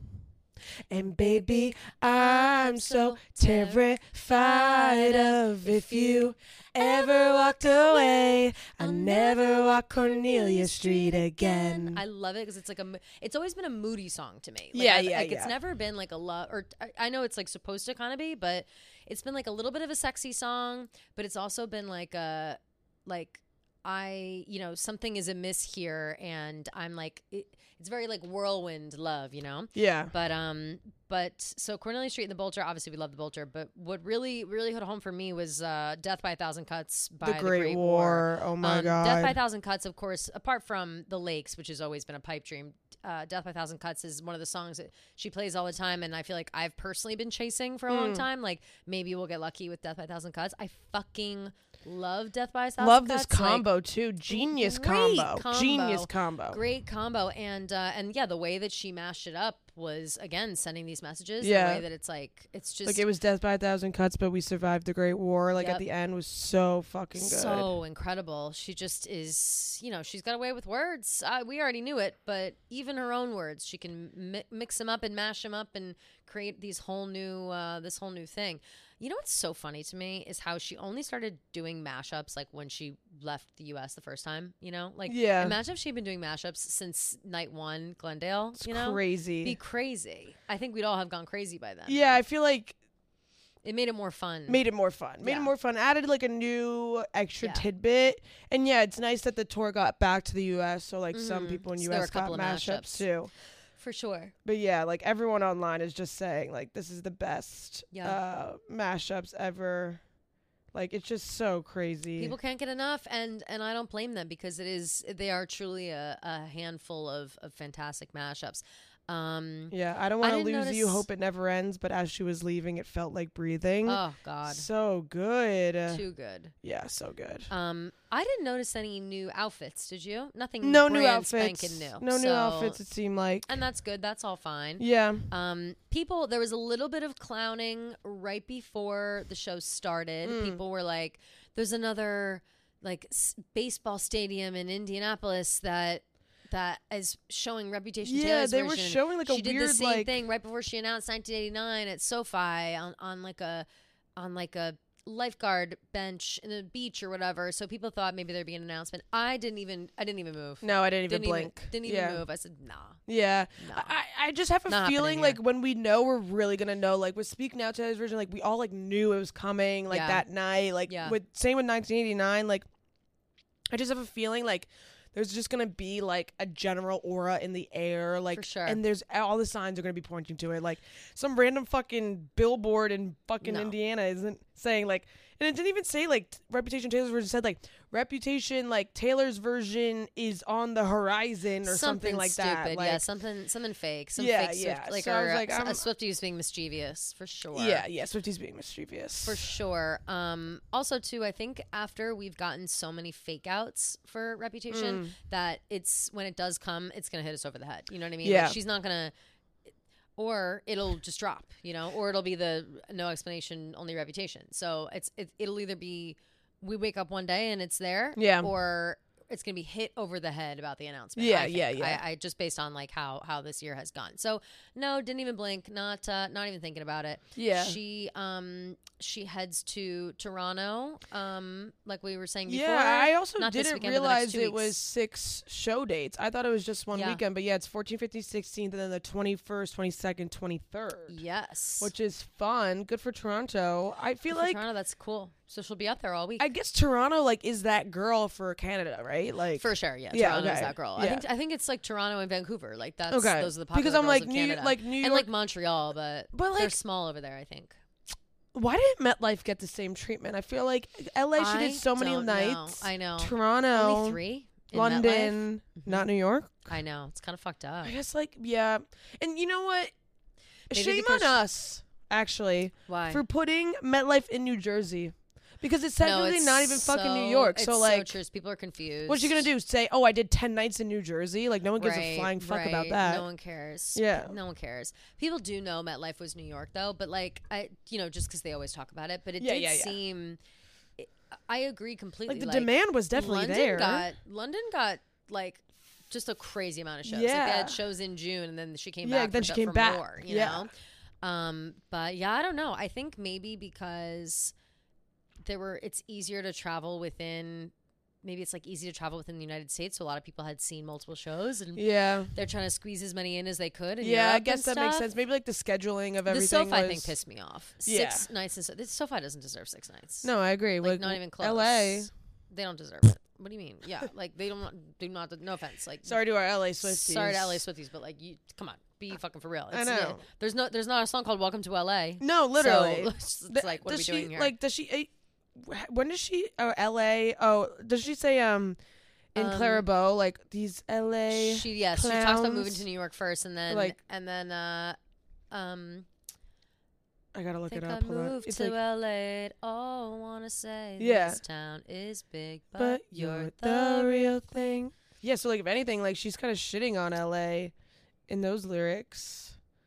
[SPEAKER 1] And baby, I'm so terrified of if you ever walked away. I'll never walk Cornelia Street again.
[SPEAKER 2] I love it because it's like a. mo- It's always been a moody song to me. Like
[SPEAKER 1] Yeah,
[SPEAKER 2] I've-
[SPEAKER 1] yeah,
[SPEAKER 2] Like it's
[SPEAKER 1] yeah.
[SPEAKER 2] never been like a love, or I- I know it's like supposed to kind of be, but it's been like a little bit of a sexy song. But it's also been like a, like I, you know, something is amiss here, and I'm like, it, it's very like whirlwind love, you know.
[SPEAKER 1] Yeah.
[SPEAKER 2] But um, but so Cornelia Street and The Bolter. Obviously, we love The Bolter, but what really, really hit home for me was uh, "Death by a Thousand Cuts" by
[SPEAKER 1] The Great, War. Oh my
[SPEAKER 2] um,
[SPEAKER 1] God.
[SPEAKER 2] Death by a Thousand Cuts, of course, apart from The Lakes, which has always been a pipe dream, uh, Death by a Thousand Cuts is one of the songs that she plays all the time, and I feel like I've personally been chasing for a
[SPEAKER 1] Mm.
[SPEAKER 2] long time. Like, maybe we'll get lucky with Death by a Thousand Cuts. I fucking love Death by a Thousand
[SPEAKER 1] Love
[SPEAKER 2] Cuts.
[SPEAKER 1] this
[SPEAKER 2] Like,
[SPEAKER 1] combo too. Genius
[SPEAKER 2] great
[SPEAKER 1] combo.
[SPEAKER 2] combo.
[SPEAKER 1] Genius combo.
[SPEAKER 2] great combo, and uh, and yeah, the way that she mashed it up was again sending these messages.
[SPEAKER 1] Yeah.
[SPEAKER 2] The way that it's like it's just
[SPEAKER 1] Like it was Death by a Thousand Cuts, but we survived the Great War. Like
[SPEAKER 2] Yep.
[SPEAKER 1] at the end was so fucking good.
[SPEAKER 2] so incredible. She just is, you know, she's got a way with words. Uh, we already knew it, but even her own words, she can mi- mix them up and mash them up and create these whole new, uh, this whole new thing. You know what's so funny to me is how she only started doing mashups like when she left the U S the first time. You know, like
[SPEAKER 1] Yeah.
[SPEAKER 2] imagine if she'd been doing mashups since night one, Glendale.
[SPEAKER 1] It's
[SPEAKER 2] you know,
[SPEAKER 1] crazy.
[SPEAKER 2] be crazy. I think we'd all have gone crazy by then.
[SPEAKER 1] Yeah, I feel like
[SPEAKER 2] It made it more fun.
[SPEAKER 1] made it more fun. Made
[SPEAKER 2] Yeah.
[SPEAKER 1] it more fun. Added like a new extra
[SPEAKER 2] Yeah.
[SPEAKER 1] tidbit. And yeah, it's nice that the tour got back to the U S. So like some
[SPEAKER 2] Mhm.
[SPEAKER 1] people in
[SPEAKER 2] So
[SPEAKER 1] U
[SPEAKER 2] there were
[SPEAKER 1] S
[SPEAKER 2] a
[SPEAKER 1] got
[SPEAKER 2] couple of
[SPEAKER 1] mashups
[SPEAKER 2] mashups.
[SPEAKER 1] too.
[SPEAKER 2] For sure.
[SPEAKER 1] But yeah, like everyone online is just saying like this is the best
[SPEAKER 2] Yeah.
[SPEAKER 1] uh mashups ever. Like it's just so crazy.
[SPEAKER 2] People can't get enough, and and I don't blame them because it is they are truly a, a handful of, of fantastic mashups. Um,
[SPEAKER 1] Yeah, I don't
[SPEAKER 2] I
[SPEAKER 1] want to
[SPEAKER 2] didn't
[SPEAKER 1] lose you.
[SPEAKER 2] notice-
[SPEAKER 1] Hope it never ends. But as she was leaving, it felt like breathing.
[SPEAKER 2] oh God,
[SPEAKER 1] So good.
[SPEAKER 2] too good.
[SPEAKER 1] Yeah, so good.
[SPEAKER 2] Um, I didn't notice any new outfits. Did you? Nothing.
[SPEAKER 1] No new
[SPEAKER 2] brand
[SPEAKER 1] outfits.
[SPEAKER 2] spanking new.
[SPEAKER 1] No new
[SPEAKER 2] So-
[SPEAKER 1] outfits. It seemed like.
[SPEAKER 2] and that's good. That's all fine.
[SPEAKER 1] Yeah.
[SPEAKER 2] Um, people, there was a little bit of clowning right before the show started.
[SPEAKER 1] Mm.
[SPEAKER 2] People were like, "There's another like s- baseball stadium in Indianapolis that that is showing Reputation
[SPEAKER 1] Yeah,
[SPEAKER 2] Taylor's
[SPEAKER 1] they were
[SPEAKER 2] version."
[SPEAKER 1] showing like a
[SPEAKER 2] she did
[SPEAKER 1] weird
[SPEAKER 2] the same
[SPEAKER 1] like.
[SPEAKER 2] thing right before she announced nineteen eighty-nine at SoFi on, on like a on like a lifeguard bench in a beach or whatever. So people thought maybe there'd be an announcement. I didn't even I didn't even move.
[SPEAKER 1] No, I didn't even
[SPEAKER 2] didn't
[SPEAKER 1] blink.
[SPEAKER 2] Even, didn't even
[SPEAKER 1] yeah.
[SPEAKER 2] move. I said, "Nah."
[SPEAKER 1] Yeah.
[SPEAKER 2] No.
[SPEAKER 1] I, I just have a
[SPEAKER 2] Not
[SPEAKER 1] feeling
[SPEAKER 2] happening
[SPEAKER 1] like
[SPEAKER 2] here.
[SPEAKER 1] when we know we're really gonna know, like with Speak Now Taylor's version, like we all like knew it was coming like
[SPEAKER 2] Yeah.
[SPEAKER 1] that night. Like
[SPEAKER 2] Yeah.
[SPEAKER 1] with same with nineteen eighty-nine, like I just have a feeling like there's just gonna be like a general aura in the air, like
[SPEAKER 2] sure.
[SPEAKER 1] and there's all the signs are gonna be pointing to it. Like some random fucking billboard in fucking
[SPEAKER 2] No.
[SPEAKER 1] Indiana isn't saying like and it didn't even say like t- Reputation Taylor's version, it said like Reputation like Taylor's version is on the horizon or something, like
[SPEAKER 2] stupid.
[SPEAKER 1] that.
[SPEAKER 2] yeah,
[SPEAKER 1] Like,
[SPEAKER 2] something something fake. Some
[SPEAKER 1] Yeah,
[SPEAKER 2] fake Swift,
[SPEAKER 1] yeah.
[SPEAKER 2] like
[SPEAKER 1] So I was
[SPEAKER 2] or
[SPEAKER 1] like,
[SPEAKER 2] a,
[SPEAKER 1] I'm-
[SPEAKER 2] a Swifties being mischievous for sure.
[SPEAKER 1] Yeah, yeah, Swifties being mischievous.
[SPEAKER 2] For sure. Um, also, too, I think after we've gotten so many fake outs for Reputation
[SPEAKER 1] Mm.
[SPEAKER 2] that it's when it does come, it's gonna hit us over the head. You know what I mean?
[SPEAKER 1] Yeah.
[SPEAKER 2] Like, she's not gonna, or it'll just drop. You know, or it'll be the no explanation, only Reputation. So it's it, it'll either be we wake up one day and it's there,
[SPEAKER 1] Yeah.
[SPEAKER 2] or it's gonna be hit over the head about the announcement.
[SPEAKER 1] Yeah,
[SPEAKER 2] I think.
[SPEAKER 1] yeah, yeah.
[SPEAKER 2] I, I just based on like how how this year has gone. So no, didn't even blink. Not uh, not even thinking about it.
[SPEAKER 1] Yeah.
[SPEAKER 2] She um she heads to Toronto, um, like we were saying before.
[SPEAKER 1] Yeah, I also
[SPEAKER 2] Not this
[SPEAKER 1] didn't
[SPEAKER 2] weekend, but the next
[SPEAKER 1] realize
[SPEAKER 2] two
[SPEAKER 1] it
[SPEAKER 2] weeks.
[SPEAKER 1] was six show dates. I thought it was just one
[SPEAKER 2] Yeah.
[SPEAKER 1] weekend, but yeah, it's fourteenth, fifteenth, sixteenth, and then the twenty-first, twenty-second, twenty-third.
[SPEAKER 2] Yes.
[SPEAKER 1] Which is fun. Good for Toronto. I feel
[SPEAKER 2] Good for
[SPEAKER 1] like
[SPEAKER 2] Toronto, that's cool. So she'll be up there all week.
[SPEAKER 1] I guess Toronto like is that girl for Canada, right? Like
[SPEAKER 2] For sure, yeah.
[SPEAKER 1] Yeah,
[SPEAKER 2] Toronto's
[SPEAKER 1] okay.
[SPEAKER 2] that girl. I
[SPEAKER 1] Yeah.
[SPEAKER 2] think I think it's like Toronto and Vancouver. Like that's
[SPEAKER 1] Okay.
[SPEAKER 2] those are the popular
[SPEAKER 1] Because I'm
[SPEAKER 2] girls
[SPEAKER 1] like
[SPEAKER 2] of
[SPEAKER 1] New
[SPEAKER 2] Canada.
[SPEAKER 1] like New York.
[SPEAKER 2] and like Montreal, but,
[SPEAKER 1] But,
[SPEAKER 2] they're
[SPEAKER 1] like-
[SPEAKER 2] small over there, I think.
[SPEAKER 1] why didn't MetLife get the same treatment? I feel like L A she
[SPEAKER 2] I
[SPEAKER 1] did so many
[SPEAKER 2] don't know.
[SPEAKER 1] nights.
[SPEAKER 2] I know.
[SPEAKER 1] Toronto,
[SPEAKER 2] Only three. in
[SPEAKER 1] London,
[SPEAKER 2] MetLife?
[SPEAKER 1] not New York.
[SPEAKER 2] I know. It's kind of fucked up.
[SPEAKER 1] I guess like yeah, and you know what?
[SPEAKER 2] Maybe
[SPEAKER 1] Shame
[SPEAKER 2] because-
[SPEAKER 1] on us actually
[SPEAKER 2] Why?
[SPEAKER 1] for putting MetLife in New Jersey because it's
[SPEAKER 2] No,
[SPEAKER 1] technically
[SPEAKER 2] it's
[SPEAKER 1] not even fucking
[SPEAKER 2] so-
[SPEAKER 1] New York.
[SPEAKER 2] It's
[SPEAKER 1] So like,
[SPEAKER 2] true. People are confused.
[SPEAKER 1] what's she gonna do? Say, oh, I did ten nights in New Jersey? Like no one gives a
[SPEAKER 2] Right,
[SPEAKER 1] flying fuck about
[SPEAKER 2] right.
[SPEAKER 1] that.
[SPEAKER 2] No one cares.
[SPEAKER 1] Yeah.
[SPEAKER 2] no one cares. People do know MetLife was New York though, but like I, you know, just because they always talk about it. But it
[SPEAKER 1] Yeah,
[SPEAKER 2] did
[SPEAKER 1] yeah, yeah.
[SPEAKER 2] seem. It, I agree completely.
[SPEAKER 1] like the demand was definitely
[SPEAKER 2] London
[SPEAKER 1] there.
[SPEAKER 2] Got London got like just a crazy amount of shows. Like
[SPEAKER 1] Yeah.
[SPEAKER 2] they had shows in June, and then she came
[SPEAKER 1] Yeah,
[SPEAKER 2] back.
[SPEAKER 1] then
[SPEAKER 2] for,
[SPEAKER 1] she
[SPEAKER 2] the-
[SPEAKER 1] came
[SPEAKER 2] for
[SPEAKER 1] back.
[SPEAKER 2] More, you
[SPEAKER 1] Yeah.
[SPEAKER 2] know. Um, but yeah, I don't know. I think maybe because there were, it's easier to travel within. Maybe it's like easy to travel within the United States, so a lot of people had seen multiple shows, and
[SPEAKER 1] Yeah,
[SPEAKER 2] they're trying to squeeze as many in as they could. In
[SPEAKER 1] yeah, I
[SPEAKER 2] Europe
[SPEAKER 1] guess
[SPEAKER 2] and
[SPEAKER 1] that makes
[SPEAKER 2] stuff.
[SPEAKER 1] sense. Maybe like the scheduling of
[SPEAKER 2] The
[SPEAKER 1] everything.
[SPEAKER 2] SoFi
[SPEAKER 1] was...
[SPEAKER 2] thing pissed me off.
[SPEAKER 1] Yeah.
[SPEAKER 2] Six nights. In, so- this SoFi doesn't deserve six nights.
[SPEAKER 1] No, I agree.
[SPEAKER 2] like,
[SPEAKER 1] Like,
[SPEAKER 2] not even close.
[SPEAKER 1] L A.
[SPEAKER 2] They don't deserve it. What do you mean? Yeah, like they don't do not. No offense. Like
[SPEAKER 1] Sorry to our L A Swifties.
[SPEAKER 2] sorry to L A Swifties, but like you, come on, be fucking for real.
[SPEAKER 1] I
[SPEAKER 2] It's,
[SPEAKER 1] know.
[SPEAKER 2] there's no. There's not a song called "Welcome to L A."
[SPEAKER 1] No, literally.
[SPEAKER 2] So, it's
[SPEAKER 1] Th-
[SPEAKER 2] like, what are
[SPEAKER 1] does
[SPEAKER 2] we
[SPEAKER 1] she,
[SPEAKER 2] doing here?
[SPEAKER 1] Like, does she? eh, wh- When does she? Oh, L A. Oh, does she say um, in
[SPEAKER 2] Um,
[SPEAKER 1] Clara Bow like these L A?
[SPEAKER 2] she yes, she talks about moving
[SPEAKER 1] clowns?
[SPEAKER 2] to New York first, and then
[SPEAKER 1] Like-
[SPEAKER 2] and then uh, um.
[SPEAKER 1] I gotta look
[SPEAKER 2] think
[SPEAKER 1] it
[SPEAKER 2] I
[SPEAKER 1] up. Hold on.
[SPEAKER 2] moved
[SPEAKER 1] It's
[SPEAKER 2] to
[SPEAKER 1] like,
[SPEAKER 2] L A. All wanna say
[SPEAKER 1] Yeah.
[SPEAKER 2] this town is big, but,
[SPEAKER 1] but
[SPEAKER 2] you're
[SPEAKER 1] the real thing. Yeah. So like, if anything, like she's kind of shitting on L A in those lyrics,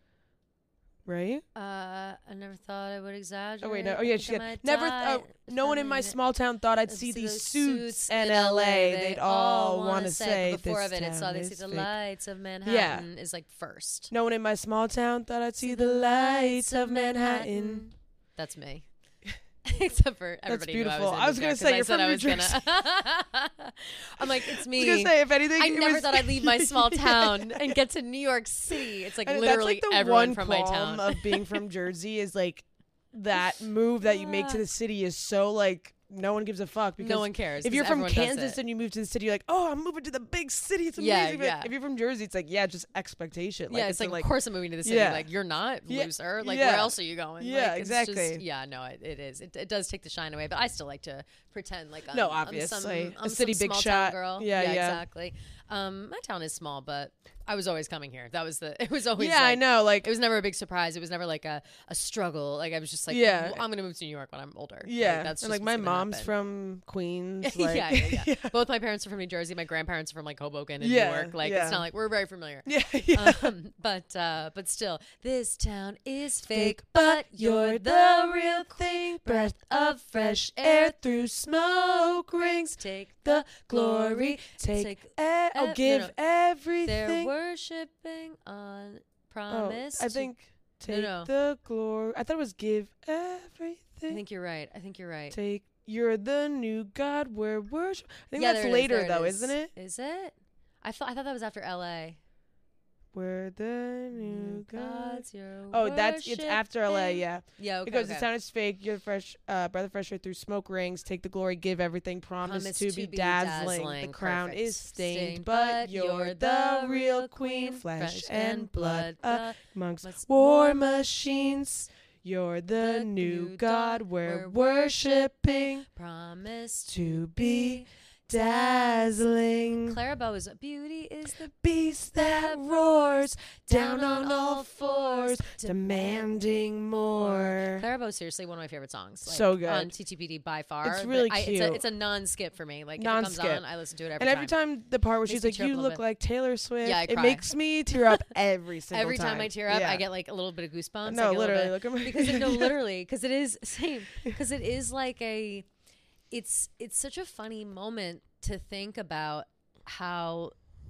[SPEAKER 1] right?
[SPEAKER 2] Uh, I never thought I would exaggerate.
[SPEAKER 1] Oh wait, no. Oh
[SPEAKER 2] I
[SPEAKER 1] yeah,
[SPEAKER 2] think
[SPEAKER 1] she
[SPEAKER 2] I might
[SPEAKER 1] never.
[SPEAKER 2] die
[SPEAKER 1] Th- oh, no one in my
[SPEAKER 2] if I
[SPEAKER 1] small town thought I'd
[SPEAKER 2] I'd
[SPEAKER 1] see
[SPEAKER 2] see
[SPEAKER 1] these
[SPEAKER 2] those
[SPEAKER 1] suits in L A. They'd all want to say
[SPEAKER 2] But before
[SPEAKER 1] this
[SPEAKER 2] of it, it's saw
[SPEAKER 1] town
[SPEAKER 2] they
[SPEAKER 1] is
[SPEAKER 2] see the
[SPEAKER 1] fake.
[SPEAKER 2] lights of Manhattan is like first.
[SPEAKER 1] No one in my small town thought I'd see the lights of Manhattan.
[SPEAKER 2] That's me. Except for everybody
[SPEAKER 1] beautiful.
[SPEAKER 2] knew
[SPEAKER 1] I
[SPEAKER 2] I
[SPEAKER 1] was
[SPEAKER 2] was, in
[SPEAKER 1] gonna
[SPEAKER 2] this
[SPEAKER 1] say,
[SPEAKER 2] year,
[SPEAKER 1] you're
[SPEAKER 2] 'cause I
[SPEAKER 1] from
[SPEAKER 2] said
[SPEAKER 1] New
[SPEAKER 2] I was gonna. I'm like, it's
[SPEAKER 1] I
[SPEAKER 2] me.
[SPEAKER 1] was gonna say, if anything,
[SPEAKER 2] I
[SPEAKER 1] it
[SPEAKER 2] never
[SPEAKER 1] was-
[SPEAKER 2] thought I'd leave my small town and get to New York City. It's like
[SPEAKER 1] And
[SPEAKER 2] literally
[SPEAKER 1] that's like the
[SPEAKER 2] everyone
[SPEAKER 1] one
[SPEAKER 2] from my
[SPEAKER 1] qualm
[SPEAKER 2] town.
[SPEAKER 1] of being from Jersey is like that move that you make to the city is so like no one gives a fuck because
[SPEAKER 2] no one cares.
[SPEAKER 1] if you're
[SPEAKER 2] 'cause
[SPEAKER 1] from
[SPEAKER 2] everyone does
[SPEAKER 1] Kansas
[SPEAKER 2] it.
[SPEAKER 1] and you move to the city, you're like, oh, I'm moving to the big city. It's
[SPEAKER 2] Yeah,
[SPEAKER 1] amazing. But
[SPEAKER 2] yeah.
[SPEAKER 1] if you're from Jersey, it's like, yeah, just expectation. Like,
[SPEAKER 2] yeah, it's, like,
[SPEAKER 1] a,
[SPEAKER 2] of course I'm moving to the city.
[SPEAKER 1] Yeah.
[SPEAKER 2] Like, you're not,
[SPEAKER 1] Yeah,
[SPEAKER 2] loser. Like,
[SPEAKER 1] yeah.
[SPEAKER 2] where else are you going?
[SPEAKER 1] Yeah,
[SPEAKER 2] like, it's just-
[SPEAKER 1] exactly.
[SPEAKER 2] yeah, no, it, it is. It, it does take the shine away, but I still like to pretend like I'm,
[SPEAKER 1] No,
[SPEAKER 2] I'm
[SPEAKER 1] obviously.
[SPEAKER 2] some,
[SPEAKER 1] A
[SPEAKER 2] I'm
[SPEAKER 1] city
[SPEAKER 2] some
[SPEAKER 1] big
[SPEAKER 2] small
[SPEAKER 1] shot.
[SPEAKER 2] town girl.
[SPEAKER 1] Yeah, yeah.
[SPEAKER 2] exactly. Um, my town is small, but I was always coming here. That was the. It was always.
[SPEAKER 1] Yeah,
[SPEAKER 2] like,
[SPEAKER 1] I know. Like
[SPEAKER 2] it was never a big surprise. It was never like a, a struggle. Like I was just like,
[SPEAKER 1] Yeah.
[SPEAKER 2] well, I'm gonna move to New York when I'm older.
[SPEAKER 1] yeah,
[SPEAKER 2] like, that's
[SPEAKER 1] and
[SPEAKER 2] just
[SPEAKER 1] like my
[SPEAKER 2] what's gonna
[SPEAKER 1] mom's
[SPEAKER 2] happen.
[SPEAKER 1] from Queens.
[SPEAKER 2] yeah,
[SPEAKER 1] Like,
[SPEAKER 2] yeah, yeah, yeah. Both my parents are from New Jersey. My grandparents are from like Hoboken and
[SPEAKER 1] Yeah,
[SPEAKER 2] New York. Like
[SPEAKER 1] yeah.
[SPEAKER 2] it's not like we're very familiar.
[SPEAKER 1] yeah, yeah.
[SPEAKER 2] Um, but uh, but still, this town is fake,
[SPEAKER 1] Fake,
[SPEAKER 2] but you're the real
[SPEAKER 1] thing.
[SPEAKER 2] breath of fresh air through smoke rings. Take the glory.
[SPEAKER 1] Take,
[SPEAKER 2] Take
[SPEAKER 1] e- oh,
[SPEAKER 2] ev- no,
[SPEAKER 1] give
[SPEAKER 2] no.
[SPEAKER 1] everything.
[SPEAKER 2] They're worshiping on
[SPEAKER 1] oh,
[SPEAKER 2] promise.
[SPEAKER 1] I
[SPEAKER 2] to-
[SPEAKER 1] think
[SPEAKER 2] No,
[SPEAKER 1] take
[SPEAKER 2] no.
[SPEAKER 1] the glory. I thought it was give everything.
[SPEAKER 2] I think you're right. I think you're right.
[SPEAKER 1] Take. You're the new God. We're worship. I think
[SPEAKER 2] Yeah,
[SPEAKER 1] that's
[SPEAKER 2] there it is,
[SPEAKER 1] later
[SPEAKER 2] there it
[SPEAKER 1] though,
[SPEAKER 2] is.
[SPEAKER 1] isn't it?
[SPEAKER 2] Is it? I thought I thought that was after L A.
[SPEAKER 1] We're the new God.
[SPEAKER 2] God's your
[SPEAKER 1] Oh, that's it's after L A.
[SPEAKER 2] worshiping.
[SPEAKER 1] Yeah.
[SPEAKER 2] Yeah, okay.
[SPEAKER 1] It goes,
[SPEAKER 2] okay.
[SPEAKER 1] the sound is fake. You're the fresh, uh, breath of fresh air through smoke rings. Take the glory, give everything. Promise,
[SPEAKER 2] Promise
[SPEAKER 1] to, be, dazzling. The crown
[SPEAKER 2] Perfect.
[SPEAKER 1] is stained,
[SPEAKER 2] Stained,
[SPEAKER 1] but you're the real queen. Flesh and blood uh, amongst
[SPEAKER 2] amongst
[SPEAKER 1] war
[SPEAKER 2] war
[SPEAKER 1] machines. You're the,
[SPEAKER 2] the
[SPEAKER 1] new
[SPEAKER 2] new
[SPEAKER 1] God.
[SPEAKER 2] God
[SPEAKER 1] We're
[SPEAKER 2] we're
[SPEAKER 1] worshiping
[SPEAKER 2] Promise
[SPEAKER 1] to be dazzling.
[SPEAKER 2] Clara Bow's beauty is the
[SPEAKER 1] Beast that roars down on all fours, demanding more.
[SPEAKER 2] Clara Bow is seriously one of my favorite songs. Like,
[SPEAKER 1] So good.
[SPEAKER 2] on T T P D by far.
[SPEAKER 1] It's
[SPEAKER 2] But
[SPEAKER 1] really
[SPEAKER 2] I, It's
[SPEAKER 1] cute.
[SPEAKER 2] a, it's a non-skip for me. Like if it
[SPEAKER 1] Non-skip.
[SPEAKER 2] comes on, I listen to it every
[SPEAKER 1] And
[SPEAKER 2] time.
[SPEAKER 1] every time the part where
[SPEAKER 2] Makes
[SPEAKER 1] she's
[SPEAKER 2] me
[SPEAKER 1] like,
[SPEAKER 2] tear up a
[SPEAKER 1] "You
[SPEAKER 2] little
[SPEAKER 1] look
[SPEAKER 2] bit."
[SPEAKER 1] like Taylor Swift,"
[SPEAKER 2] Yeah, I
[SPEAKER 1] it
[SPEAKER 2] cry.
[SPEAKER 1] makes me tear up every single
[SPEAKER 2] Every time
[SPEAKER 1] time.
[SPEAKER 2] I tear up,
[SPEAKER 1] Yeah.
[SPEAKER 2] I get like a little bit of goosebumps.
[SPEAKER 1] No,
[SPEAKER 2] I get a little
[SPEAKER 1] literally,
[SPEAKER 2] bit-
[SPEAKER 1] look at my
[SPEAKER 2] because it, no, literally, because it is same. Because it is like a, it's it's such a funny moment to think about how,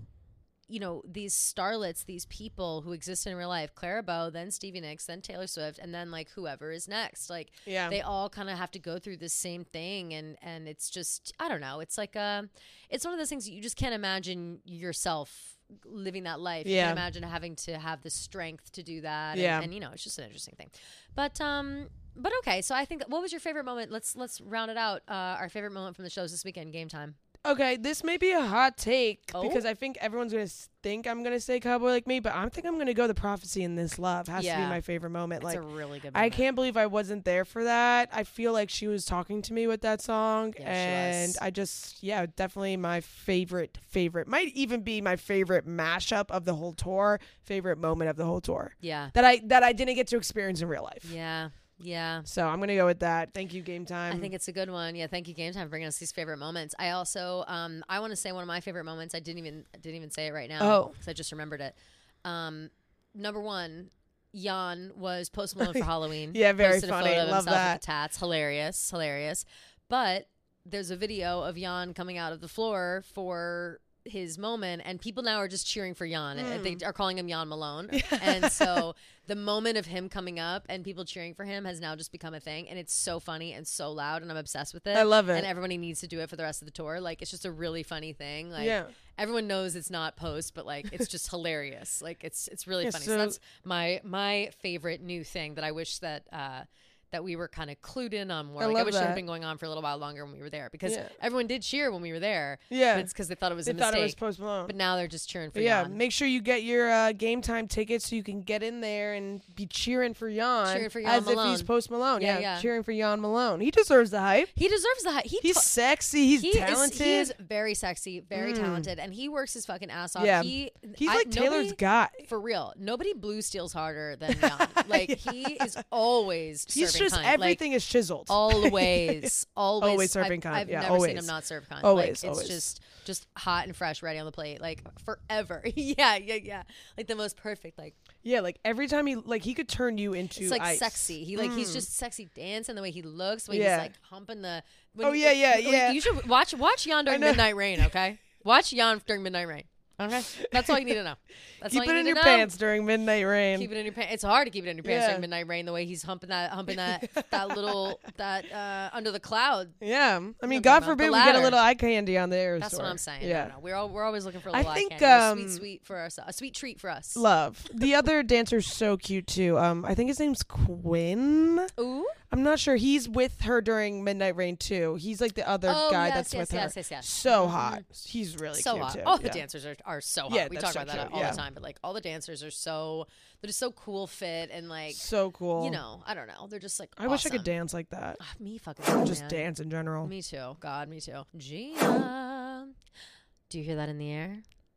[SPEAKER 2] you know, these starlets, these people who exist in real life, Clara Bow, then Stevie Nicks, then Taylor Swift, and then like whoever is next, like
[SPEAKER 1] Yeah.
[SPEAKER 2] they all kind of have to go through the same thing, and and it's just I don't know, it's like a, it's one of those things that you just can't imagine yourself living that life. You
[SPEAKER 1] Yeah.
[SPEAKER 2] can't imagine having to have the strength to do that. And,
[SPEAKER 1] Yeah.
[SPEAKER 2] and you know, it's just an interesting thing. But um, but okay. So I think what was your favorite moment? Let's let's round it out. Uh, our favorite moment from the shows this weekend, Game Time.
[SPEAKER 1] Okay, this may be a hot take
[SPEAKER 2] Oh?
[SPEAKER 1] because I think everyone's gonna s- think I'm gonna say Cowboy Like Me, but I think I'm gonna go the prophecy in this love has to
[SPEAKER 2] Yeah.
[SPEAKER 1] be my favorite moment.
[SPEAKER 2] It's
[SPEAKER 1] Like
[SPEAKER 2] a really good.
[SPEAKER 1] I
[SPEAKER 2] Moment.
[SPEAKER 1] can't believe I wasn't there for that. I feel like she was talking to me with that song,
[SPEAKER 2] Yeah, she
[SPEAKER 1] and
[SPEAKER 2] was.
[SPEAKER 1] I just yeah, definitely my favorite favorite. Might even be my favorite mashup of the whole tour. Favorite moment of the whole tour
[SPEAKER 2] Yeah.
[SPEAKER 1] that I that I didn't get to experience in real life.
[SPEAKER 2] Yeah. Yeah.
[SPEAKER 1] So I'm gonna go with that. Thank you, Game Time.
[SPEAKER 2] I think it's a good one. Yeah, thank you, Game Time, for bringing us these favorite moments. I also, um, I want to say one of my favorite moments. I didn't even, I didn't even say it right now.
[SPEAKER 1] Oh.
[SPEAKER 2] because I just remembered it. Um, number one, Jan was Post Malone for Halloween.
[SPEAKER 1] Yeah, very
[SPEAKER 2] Posted a
[SPEAKER 1] funny.
[SPEAKER 2] photo of
[SPEAKER 1] Love
[SPEAKER 2] himself with
[SPEAKER 1] that.
[SPEAKER 2] the tats, hilarious, hilarious. But there's a video of Jan coming out of the floor for his moment, and people now are just cheering for Jan.
[SPEAKER 1] Mm.
[SPEAKER 2] They are calling him Jan Malone, and so the moment of him coming up and people cheering for him has now just become a thing, and it's so funny and so loud, and I'm obsessed with it.
[SPEAKER 1] I love it.
[SPEAKER 2] and everybody needs to do it for the rest of the tour. Like it's just a really funny thing. Like
[SPEAKER 1] Yeah.
[SPEAKER 2] everyone knows it's not Post, but like it's just hilarious. Like it's it's really
[SPEAKER 1] Yeah,
[SPEAKER 2] funny. So,
[SPEAKER 1] so-
[SPEAKER 2] that's my my favorite new thing that I wish that uh that we were kind of clued in on more.
[SPEAKER 1] I
[SPEAKER 2] like I
[SPEAKER 1] love
[SPEAKER 2] wish it had
[SPEAKER 1] that.
[SPEAKER 2] been going on for a little while longer when we were there, because
[SPEAKER 1] Yeah.
[SPEAKER 2] everyone did cheer when we were there.
[SPEAKER 1] Yeah.
[SPEAKER 2] but it's because they thought it was
[SPEAKER 1] They
[SPEAKER 2] a
[SPEAKER 1] thought
[SPEAKER 2] mistake.
[SPEAKER 1] it was Post Malone.
[SPEAKER 2] But now they're just cheering for
[SPEAKER 1] But yeah,
[SPEAKER 2] Jan.
[SPEAKER 1] make sure you get your uh, Game Time tickets so you can get in there and be cheering for Jan,
[SPEAKER 2] Cheering for Jan
[SPEAKER 1] as if
[SPEAKER 2] Malone.
[SPEAKER 1] he's Post Malone.
[SPEAKER 2] Yeah,
[SPEAKER 1] Yeah,
[SPEAKER 2] yeah.
[SPEAKER 1] cheering for Jan Malone. He deserves the hype.
[SPEAKER 2] He deserves the hype. He
[SPEAKER 1] He's
[SPEAKER 2] to-
[SPEAKER 1] sexy. He's
[SPEAKER 2] he
[SPEAKER 1] talented.
[SPEAKER 2] Is, he is very sexy, very
[SPEAKER 1] Mm.
[SPEAKER 2] talented, and he works his fucking ass off.
[SPEAKER 1] Yeah.
[SPEAKER 2] He,
[SPEAKER 1] He's
[SPEAKER 2] I-
[SPEAKER 1] like Taylor's
[SPEAKER 2] nobody-
[SPEAKER 1] guy.
[SPEAKER 2] For real, nobody blue steals harder than Jan. Like he is always
[SPEAKER 1] He's
[SPEAKER 2] serving
[SPEAKER 1] just
[SPEAKER 2] kind.
[SPEAKER 1] everything is chiseled.
[SPEAKER 2] Like, always, always,
[SPEAKER 1] Always serving
[SPEAKER 2] I've,
[SPEAKER 1] kind.
[SPEAKER 2] I've
[SPEAKER 1] Yeah,
[SPEAKER 2] never seen
[SPEAKER 1] always.
[SPEAKER 2] him not serve kind.
[SPEAKER 1] Always,
[SPEAKER 2] like, it's
[SPEAKER 1] always.
[SPEAKER 2] just just hot and fresh, ready on the plate, like forever. yeah, yeah, yeah. Like the most perfect. Like
[SPEAKER 1] yeah, like every time he like he could turn you into
[SPEAKER 2] it's like
[SPEAKER 1] ice.
[SPEAKER 2] sexy. He like he's
[SPEAKER 1] Mm.
[SPEAKER 2] just sexy dancing, the way he looks, the way
[SPEAKER 1] Yeah.
[SPEAKER 2] he's like humping the. When
[SPEAKER 1] Oh, yeah, yeah,
[SPEAKER 2] you-
[SPEAKER 1] yeah.
[SPEAKER 2] You should watch watch Jan during
[SPEAKER 1] know.
[SPEAKER 2] Midnight Rain. Okay, watch Jan during Midnight Rain. Okay, that's all you need to know. That's
[SPEAKER 1] Keep
[SPEAKER 2] all
[SPEAKER 1] it
[SPEAKER 2] you
[SPEAKER 1] in
[SPEAKER 2] need
[SPEAKER 1] your
[SPEAKER 2] to know.
[SPEAKER 1] pants during Midnight Rain.
[SPEAKER 2] Keep it in your pants. It's hard to keep it in your pants
[SPEAKER 1] Yeah.
[SPEAKER 2] during Midnight Rain. The way he's humping that, humping that, that little, that uh, under the cloud.
[SPEAKER 1] yeah, I mean,
[SPEAKER 2] Something
[SPEAKER 1] God
[SPEAKER 2] about the
[SPEAKER 1] forbid we get a
[SPEAKER 2] ladder.
[SPEAKER 1] little eye candy on the air.
[SPEAKER 2] That's what I'm saying.
[SPEAKER 1] Yeah.
[SPEAKER 2] No, no, we're all, we're always looking for a
[SPEAKER 1] I
[SPEAKER 2] little
[SPEAKER 1] think,
[SPEAKER 2] eye candy, a
[SPEAKER 1] um,
[SPEAKER 2] sweet, sweet for us, a sweet treat for us.
[SPEAKER 1] Love. The other dancer's so cute too. Um, I think his name's Quinn.
[SPEAKER 2] Ooh,
[SPEAKER 1] I'm not sure. He's with her during Midnight Rain too. He's like the other
[SPEAKER 2] Oh,
[SPEAKER 1] guy
[SPEAKER 2] yes,
[SPEAKER 1] that's
[SPEAKER 2] yes,
[SPEAKER 1] with
[SPEAKER 2] yes,
[SPEAKER 1] her.
[SPEAKER 2] yes, yes.
[SPEAKER 1] So
[SPEAKER 2] Mhm.
[SPEAKER 1] hot. He's really
[SPEAKER 2] so
[SPEAKER 1] cute
[SPEAKER 2] hot.
[SPEAKER 1] too.
[SPEAKER 2] All the
[SPEAKER 1] Yeah.
[SPEAKER 2] dancers are, are so hot.
[SPEAKER 1] Yeah,
[SPEAKER 2] we
[SPEAKER 1] that's
[SPEAKER 2] talk
[SPEAKER 1] so
[SPEAKER 2] about that
[SPEAKER 1] cute,
[SPEAKER 2] all
[SPEAKER 1] yeah.
[SPEAKER 2] the time, but like all the dancers are so, they're just so cool fit and like,
[SPEAKER 1] So cool.
[SPEAKER 2] you know, I don't know. They're just like,
[SPEAKER 1] I wish I could
[SPEAKER 2] awesome.
[SPEAKER 1] dance like that.
[SPEAKER 2] Ah, me fucking too,
[SPEAKER 1] Just
[SPEAKER 2] man.
[SPEAKER 1] dance in general.
[SPEAKER 2] Me too. God, me too. Gina, do you hear that in the air?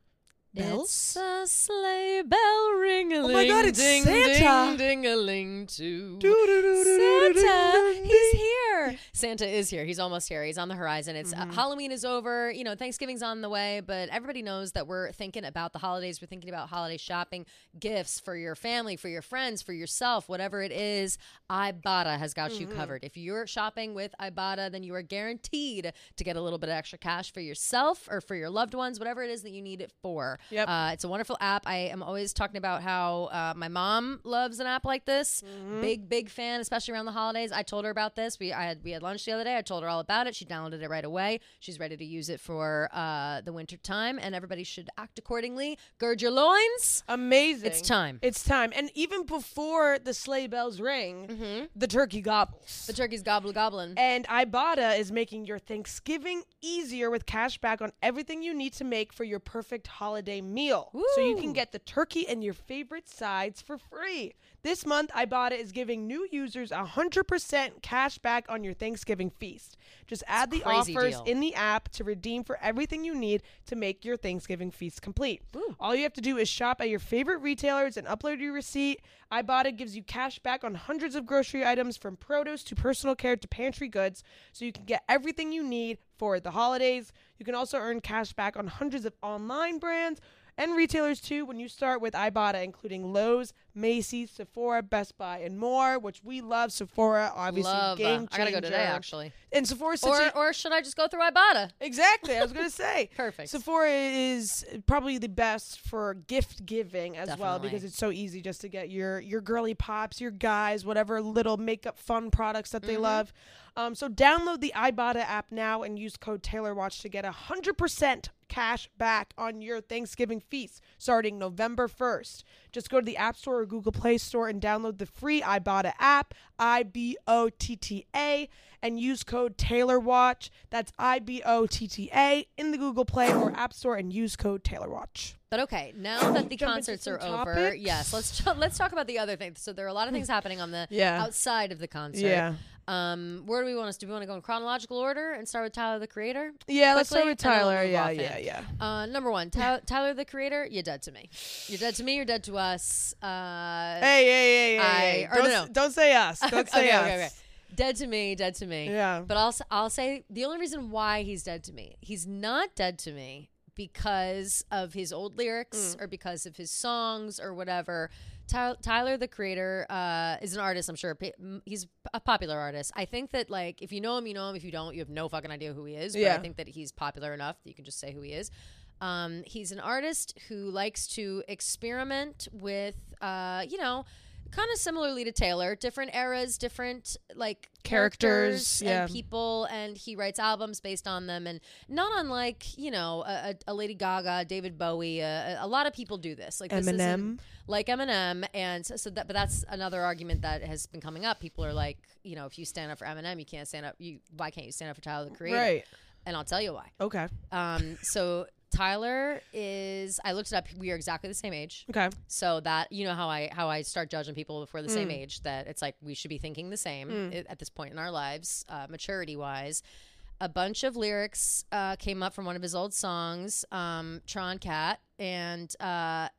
[SPEAKER 2] It's a sleigh bell ring-a-ling.
[SPEAKER 1] Oh my God, it's
[SPEAKER 2] ding,
[SPEAKER 1] Santa.
[SPEAKER 2] Ding, ding-a-ling too.
[SPEAKER 1] Doo-doo-doo-doo-doo-doo-doo.
[SPEAKER 2] Santa, he's here. Santa is here. He's almost here. He's on the horizon. It's
[SPEAKER 1] Mm-hmm.
[SPEAKER 2] uh, Halloween is over. You know, Thanksgiving's on the way, but everybody knows that we're thinking about the holidays. We're thinking about holiday shopping, gifts for your family, for your friends, for yourself, whatever it is. Ibotta has got
[SPEAKER 1] Mm-hmm.
[SPEAKER 2] you covered. If you're shopping with Ibotta, then you are guaranteed to get a little bit of extra cash for yourself or for your loved ones, whatever it is that you need it for.
[SPEAKER 1] Yep.
[SPEAKER 2] Uh, it's a wonderful app. I am always talking about how uh, my mom loves an app like this.
[SPEAKER 1] Mm-hmm.
[SPEAKER 2] Big, big fan, especially around the holidays. I told her about this. We I had we had lunch the other day. I told her all about it. She downloaded it right away. She's ready to use it for uh, the winter time, and everybody should act accordingly. Gird your loins.
[SPEAKER 1] Amazing.
[SPEAKER 2] It's time.
[SPEAKER 1] It's time. And even before the sleigh bells ring, the turkey gobbles.
[SPEAKER 2] The turkey's gobble gobbling.
[SPEAKER 1] And Ibotta is making your Thanksgiving easier with cash back on everything you need to make for your perfect holiday meal. So you can
[SPEAKER 2] Woo.
[SPEAKER 1] get the turkey and your favorite sides for free. This month, Ibotta is giving new users one hundred percent cash back on your Thanksgiving feast. Just add the
[SPEAKER 2] crazy
[SPEAKER 1] offers
[SPEAKER 2] deal.
[SPEAKER 1] in the app to redeem for everything you need to make your Thanksgiving feast complete.
[SPEAKER 2] Ooh.
[SPEAKER 1] All you have to do is shop at your favorite retailers and upload your receipt. Ibotta gives you cash back on hundreds of grocery items from produce to personal care to pantry goods, so you can get everything you need for the holidays. You can also earn cash back on hundreds of online brands and retailers too when you start with Ibotta, including Lowe's, Macy's, Sephora, Best Buy, and more, which we love. Sephora, obviously,
[SPEAKER 2] Love. uh,
[SPEAKER 1] game changer.
[SPEAKER 2] I gotta go today, actually.
[SPEAKER 1] And Sephora's such
[SPEAKER 2] Or
[SPEAKER 1] a...
[SPEAKER 2] or should I just go through Ibotta?
[SPEAKER 1] Exactly, I was going to say.
[SPEAKER 2] Perfect.
[SPEAKER 1] Sephora is probably the best for gift giving as well,
[SPEAKER 2] Definitely.
[SPEAKER 1] because it's so easy just to get your, your girly pops, your guys, whatever little makeup fun products that they
[SPEAKER 2] Mm-hmm.
[SPEAKER 1] love. Um, so download the Ibotta app now and use code TaylorWatch to get one hundred percent cash back on your Thanksgiving feast starting November first. Just go to the App Store or Google Play Store and download the free Ibotta app, I B O T T A, and use code TaylorWatch. That's I B O T T A in the Google Play or App Store, and use code TaylorWatch.
[SPEAKER 2] But okay, now that the
[SPEAKER 1] Jump into
[SPEAKER 2] concerts
[SPEAKER 1] some
[SPEAKER 2] are over,
[SPEAKER 1] topics?
[SPEAKER 2] yes, let's let's talk about the other things. So there are a lot of things happening on the
[SPEAKER 1] Yeah.
[SPEAKER 2] outside of the concert.
[SPEAKER 1] Yeah.
[SPEAKER 2] Um, where do we want us? Do we want to go in chronological order and start with Tyler the Creator?
[SPEAKER 1] Yeah, let's start
[SPEAKER 2] Quickly,
[SPEAKER 1] with
[SPEAKER 2] and then we'll
[SPEAKER 1] Tyler.
[SPEAKER 2] move
[SPEAKER 1] Yeah,
[SPEAKER 2] off
[SPEAKER 1] yeah,
[SPEAKER 2] in.
[SPEAKER 1] yeah.
[SPEAKER 2] Uh, number one, Ty- Tyler the Creator, you're dead to me. You're dead to me. You're dead to us. Uh,
[SPEAKER 1] Hey, hey, hey, hey,
[SPEAKER 2] I-
[SPEAKER 1] hey.
[SPEAKER 2] or no,
[SPEAKER 1] Don't,
[SPEAKER 2] no.
[SPEAKER 1] s- don't say us. Don't say
[SPEAKER 2] okay,
[SPEAKER 1] us.
[SPEAKER 2] okay, okay. Dead to me, dead to me.
[SPEAKER 1] Yeah.
[SPEAKER 2] But I'll s- I'll say the only reason why he's dead to me, he's not dead to me because of his old lyrics
[SPEAKER 1] Mm.
[SPEAKER 2] or because of his songs or whatever. Ty- Tyler the Creator uh, is an artist. I'm sure Pa- m- he's a popular artist. I think that like if you know him, you know him. If you don't, you have no fucking idea who he is. But
[SPEAKER 1] Yeah.
[SPEAKER 2] I think that he's popular enough that you can just say who he is. Um, he's an artist who likes to experiment with, uh, you know, kind of similarly to Taylor, different eras, different like
[SPEAKER 1] Characters,
[SPEAKER 2] characters
[SPEAKER 1] yeah.
[SPEAKER 2] and people, and he writes albums based on them, and not unlike you know a, a, a Lady Gaga, David Bowie, a, a lot of people do this. Like this
[SPEAKER 1] Eminem.
[SPEAKER 2] isn't- like Eminem, and so, so that, but that's another argument that has been coming up. People are like, you know, if you stand up for Eminem, you can't stand up. You why can't you stand up for Tyler the Creator?
[SPEAKER 1] Right.
[SPEAKER 2] And I'll tell you why.
[SPEAKER 1] Okay.
[SPEAKER 2] Um, so Tyler is. I looked it up. We are exactly the same age.
[SPEAKER 1] Okay.
[SPEAKER 2] So that you know how I how I start judging people before the
[SPEAKER 1] Mm.
[SPEAKER 2] same age, that it's like we should be thinking the same i- at this point in our lives, uh, maturity wise. A bunch of lyrics uh, came up from one of his old songs, um, Tron Cat, and uh,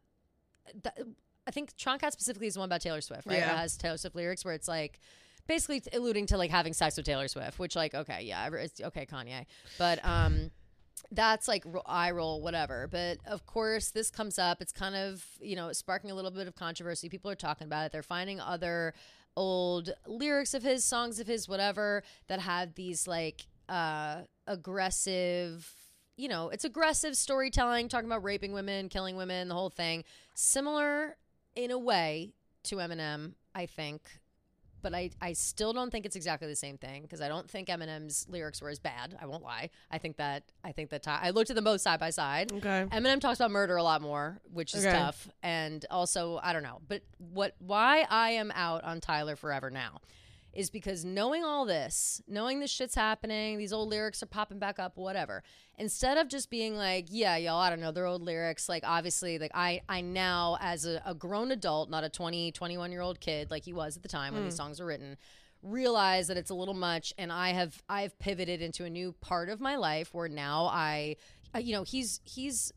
[SPEAKER 2] th- I think Tron Cat specifically is the one about Taylor Swift, right?
[SPEAKER 1] Yeah.
[SPEAKER 2] It has Taylor Swift lyrics where it's like basically t- alluding to like having sex with Taylor Swift, which like okay, yeah, every- it's okay, Kanye, but um. That's like ro- eye roll, whatever. But of course, this comes up. It's kind of, you know, sparking a little bit of controversy. People are talking about it. They're finding other old lyrics of his, songs of his, whatever, that have these like uh, aggressive, you know, it's aggressive storytelling, talking about raping women, killing women, the whole thing. Similar in a way to Eminem, I think. But I, I still don't think it's exactly the same thing, because I don't think Eminem's lyrics were as bad. I won't lie. I think that I think that Ty- I looked at them both side by side.
[SPEAKER 1] Okay.
[SPEAKER 2] Eminem talks about murder a lot more, which is
[SPEAKER 1] Okay.
[SPEAKER 2] tough, and also I don't know. But what why I am out on Tyler forever now is because knowing all this, knowing this shit's happening, these old lyrics are popping back up, whatever. Instead of just being like, yeah, y'all, I don't know, they're old lyrics. Like, obviously, like I, I now, as a, a grown adult, not a twenty, twenty-one-year-old kid like he was at the time when these songs were written, realize that it's a little much, and I have, I've pivoted into a new part of my life where now I, uh, you know, he's, he's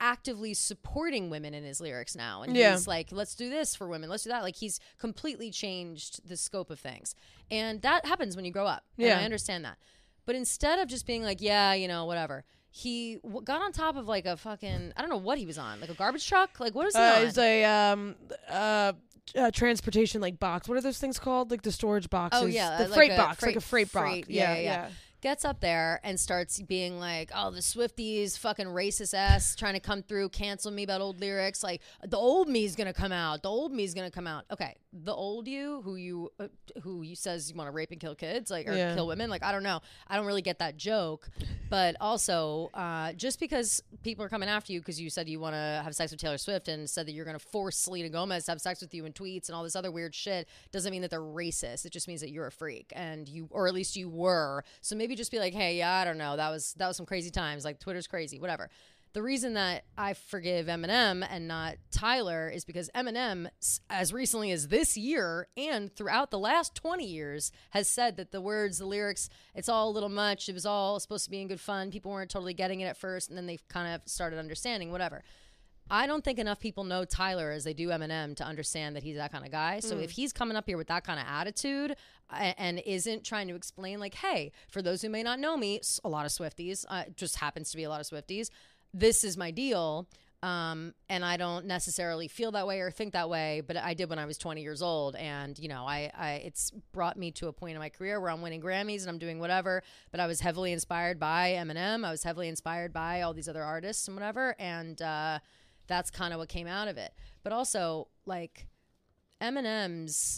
[SPEAKER 2] actively supporting women in his lyrics now. And
[SPEAKER 1] Yeah.
[SPEAKER 2] he's like, let's do this for women. Let's do that. Like, he's completely changed the scope of things. And that happens when you grow up.
[SPEAKER 1] Yeah.
[SPEAKER 2] And I understand that. But instead of just being like, yeah, you know, whatever, he w- got on top of like a fucking, I don't know what he was on, like a garbage truck. Like, what was he
[SPEAKER 1] Uh,
[SPEAKER 2] on?
[SPEAKER 1] it's a um uh. Uh, transportation like box. What are those things called? Like the storage boxes.
[SPEAKER 2] Oh, yeah,
[SPEAKER 1] the
[SPEAKER 2] like
[SPEAKER 1] freight
[SPEAKER 2] a
[SPEAKER 1] box,
[SPEAKER 2] freight-
[SPEAKER 1] like a freight,
[SPEAKER 2] freight-
[SPEAKER 1] box.
[SPEAKER 2] yeah,
[SPEAKER 1] Yeah,
[SPEAKER 2] yeah,
[SPEAKER 1] yeah.
[SPEAKER 2] Gets up there and starts being like, oh, the Swifties, fucking racist ass, trying to come through, cancel me about old lyrics. Like, the old me's gonna come out. The old me's gonna come out. Okay, the old you, who you, uh, who you says you want to rape and kill kids, like, or
[SPEAKER 1] Yeah.
[SPEAKER 2] kill women. Like, I don't know. I don't really get that joke. But also, uh, just because people are coming after you because you said you want to have sex with Taylor Swift and said that you're gonna force Selena Gomez to have sex with you in tweets and all this other weird shit, doesn't mean that they're racist. It just means that you're a freak, and you, or at least you were. So maybe just be like, hey, yeah, I don't know. That was that was some crazy times. Like, Twitter's crazy, whatever. The reason that I forgive Eminem and not Tyler is because Eminem, s- as recently as this year and throughout the last twenty years, has said that the words, the lyrics, it's all a little much. It was all supposed to be in good fun. People weren't totally getting it at first, and then they kind of started understanding, whatever. I don't think enough people know Tyler as they do Eminem to understand that he's that kind of guy. So if he's coming up here with that kind of attitude and, and isn't trying to explain, like, hey, for those who may not know me, s- a lot of Swifties, uh, just happens to be a lot of Swifties, this is my deal. Um, and I don't necessarily feel that way or think that way, but I did when I was twenty years old. And, you know, I, I it's brought me to a point in my career where I'm winning Grammys and I'm doing whatever, but I was heavily inspired by Eminem. I was heavily inspired by all these other artists and whatever. And, uh, that's kind of what came out of it. But also, like, Eminem's